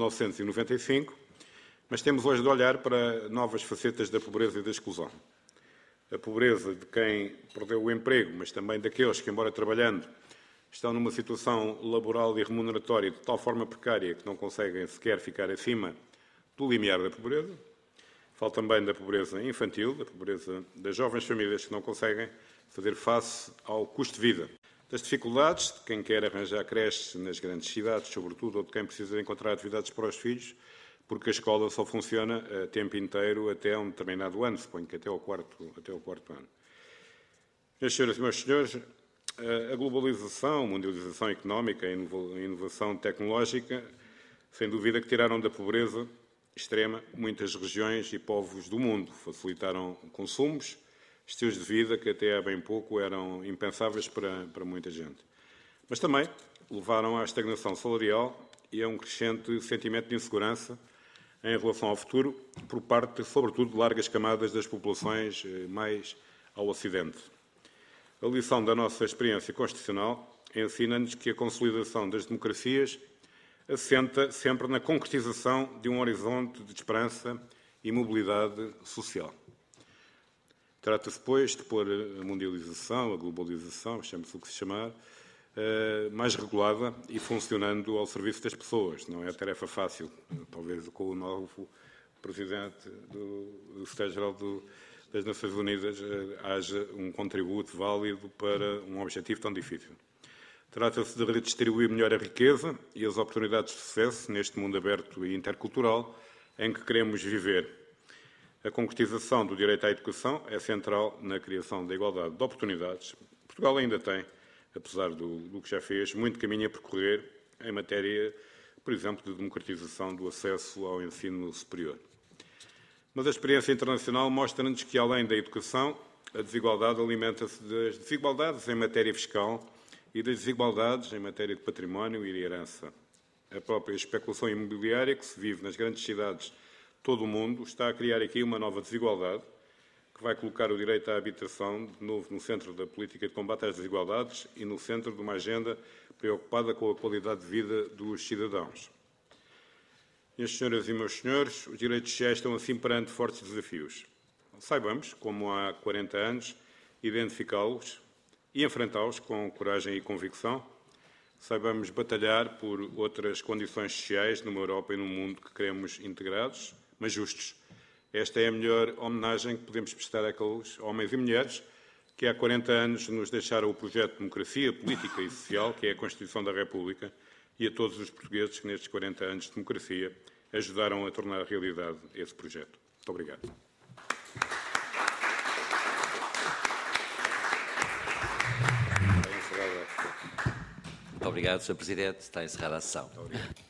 1995. Mas temos hoje de olhar para novas facetas da pobreza e da exclusão. A pobreza de quem perdeu o emprego, mas também daqueles que, embora trabalhando, estão numa situação laboral e remuneratória de tal forma precária que não conseguem sequer ficar acima do limiar da pobreza. Falo também da pobreza infantil, da pobreza das jovens famílias que não conseguem fazer face ao custo de vida. Das dificuldades de quem quer arranjar creches nas grandes cidades, sobretudo, ou de quem precisa encontrar atividades para os filhos, porque a escola só funciona a tempo inteiro até um determinado ano, suponho que até ao quarto ano. Minhas senhoras e meus senhores, a globalização, a mundialização económica, a inovação tecnológica, sem dúvida que tiraram da pobreza extrema muitas regiões e povos do mundo, facilitaram consumos, estilos de vida que até há bem pouco eram impensáveis para muita gente. Mas também levaram à estagnação salarial e a um crescente sentimento de insegurança em relação ao futuro, por parte, sobretudo, de largas camadas das populações mais ao Ocidente. A lição da nossa experiência constitucional ensina-nos que a consolidação das democracias assenta sempre na concretização de um horizonte de esperança e mobilidade social. Trata-se, pois, de pôr a mundialização, a globalização, chame-se o que se chamar, mais regulada e funcionando ao serviço das pessoas. Não é tarefa fácil. Talvez com o novo Presidente do Secretário-Geral das Nações Unidas haja um contributo válido para um objetivo tão difícil. Trata-se de redistribuir melhor a riqueza e as oportunidades de sucesso neste mundo aberto e intercultural em que queremos viver. A concretização do direito à educação é central na criação da igualdade de oportunidades. Portugal ainda tem, apesar do que já fez, muito caminho a percorrer em matéria, por exemplo, de democratização do acesso ao ensino superior. Mas a experiência internacional mostra-nos que, além da educação, a desigualdade alimenta-se das desigualdades em matéria fiscal e das desigualdades em matéria de património e de herança. A própria especulação imobiliária que se vive nas grandes cidades de todo o mundo está a criar aqui uma nova desigualdade que vai colocar o direito à habitação de novo no centro da política de combate às desigualdades e no centro de uma agenda preocupada com a qualidade de vida dos cidadãos. Minhas senhoras e meus senhores, os direitos sociais estão assim perante fortes desafios. Saibamos, como há 40 anos, identificá-los e enfrentá-los com coragem e convicção. Saibamos batalhar por outras condições sociais numa Europa e num mundo que queremos integrados, mas justos. Esta é a melhor homenagem que podemos prestar àqueles homens e mulheres que há 40 anos nos deixaram o projeto de democracia política e social, que é a Constituição da República, e a todos os portugueses que nestes 40 anos de democracia ajudaram a tornar realidade esse projeto. Muito obrigado. Muito obrigado, Sr. Presidente. Está encerrada a sessão.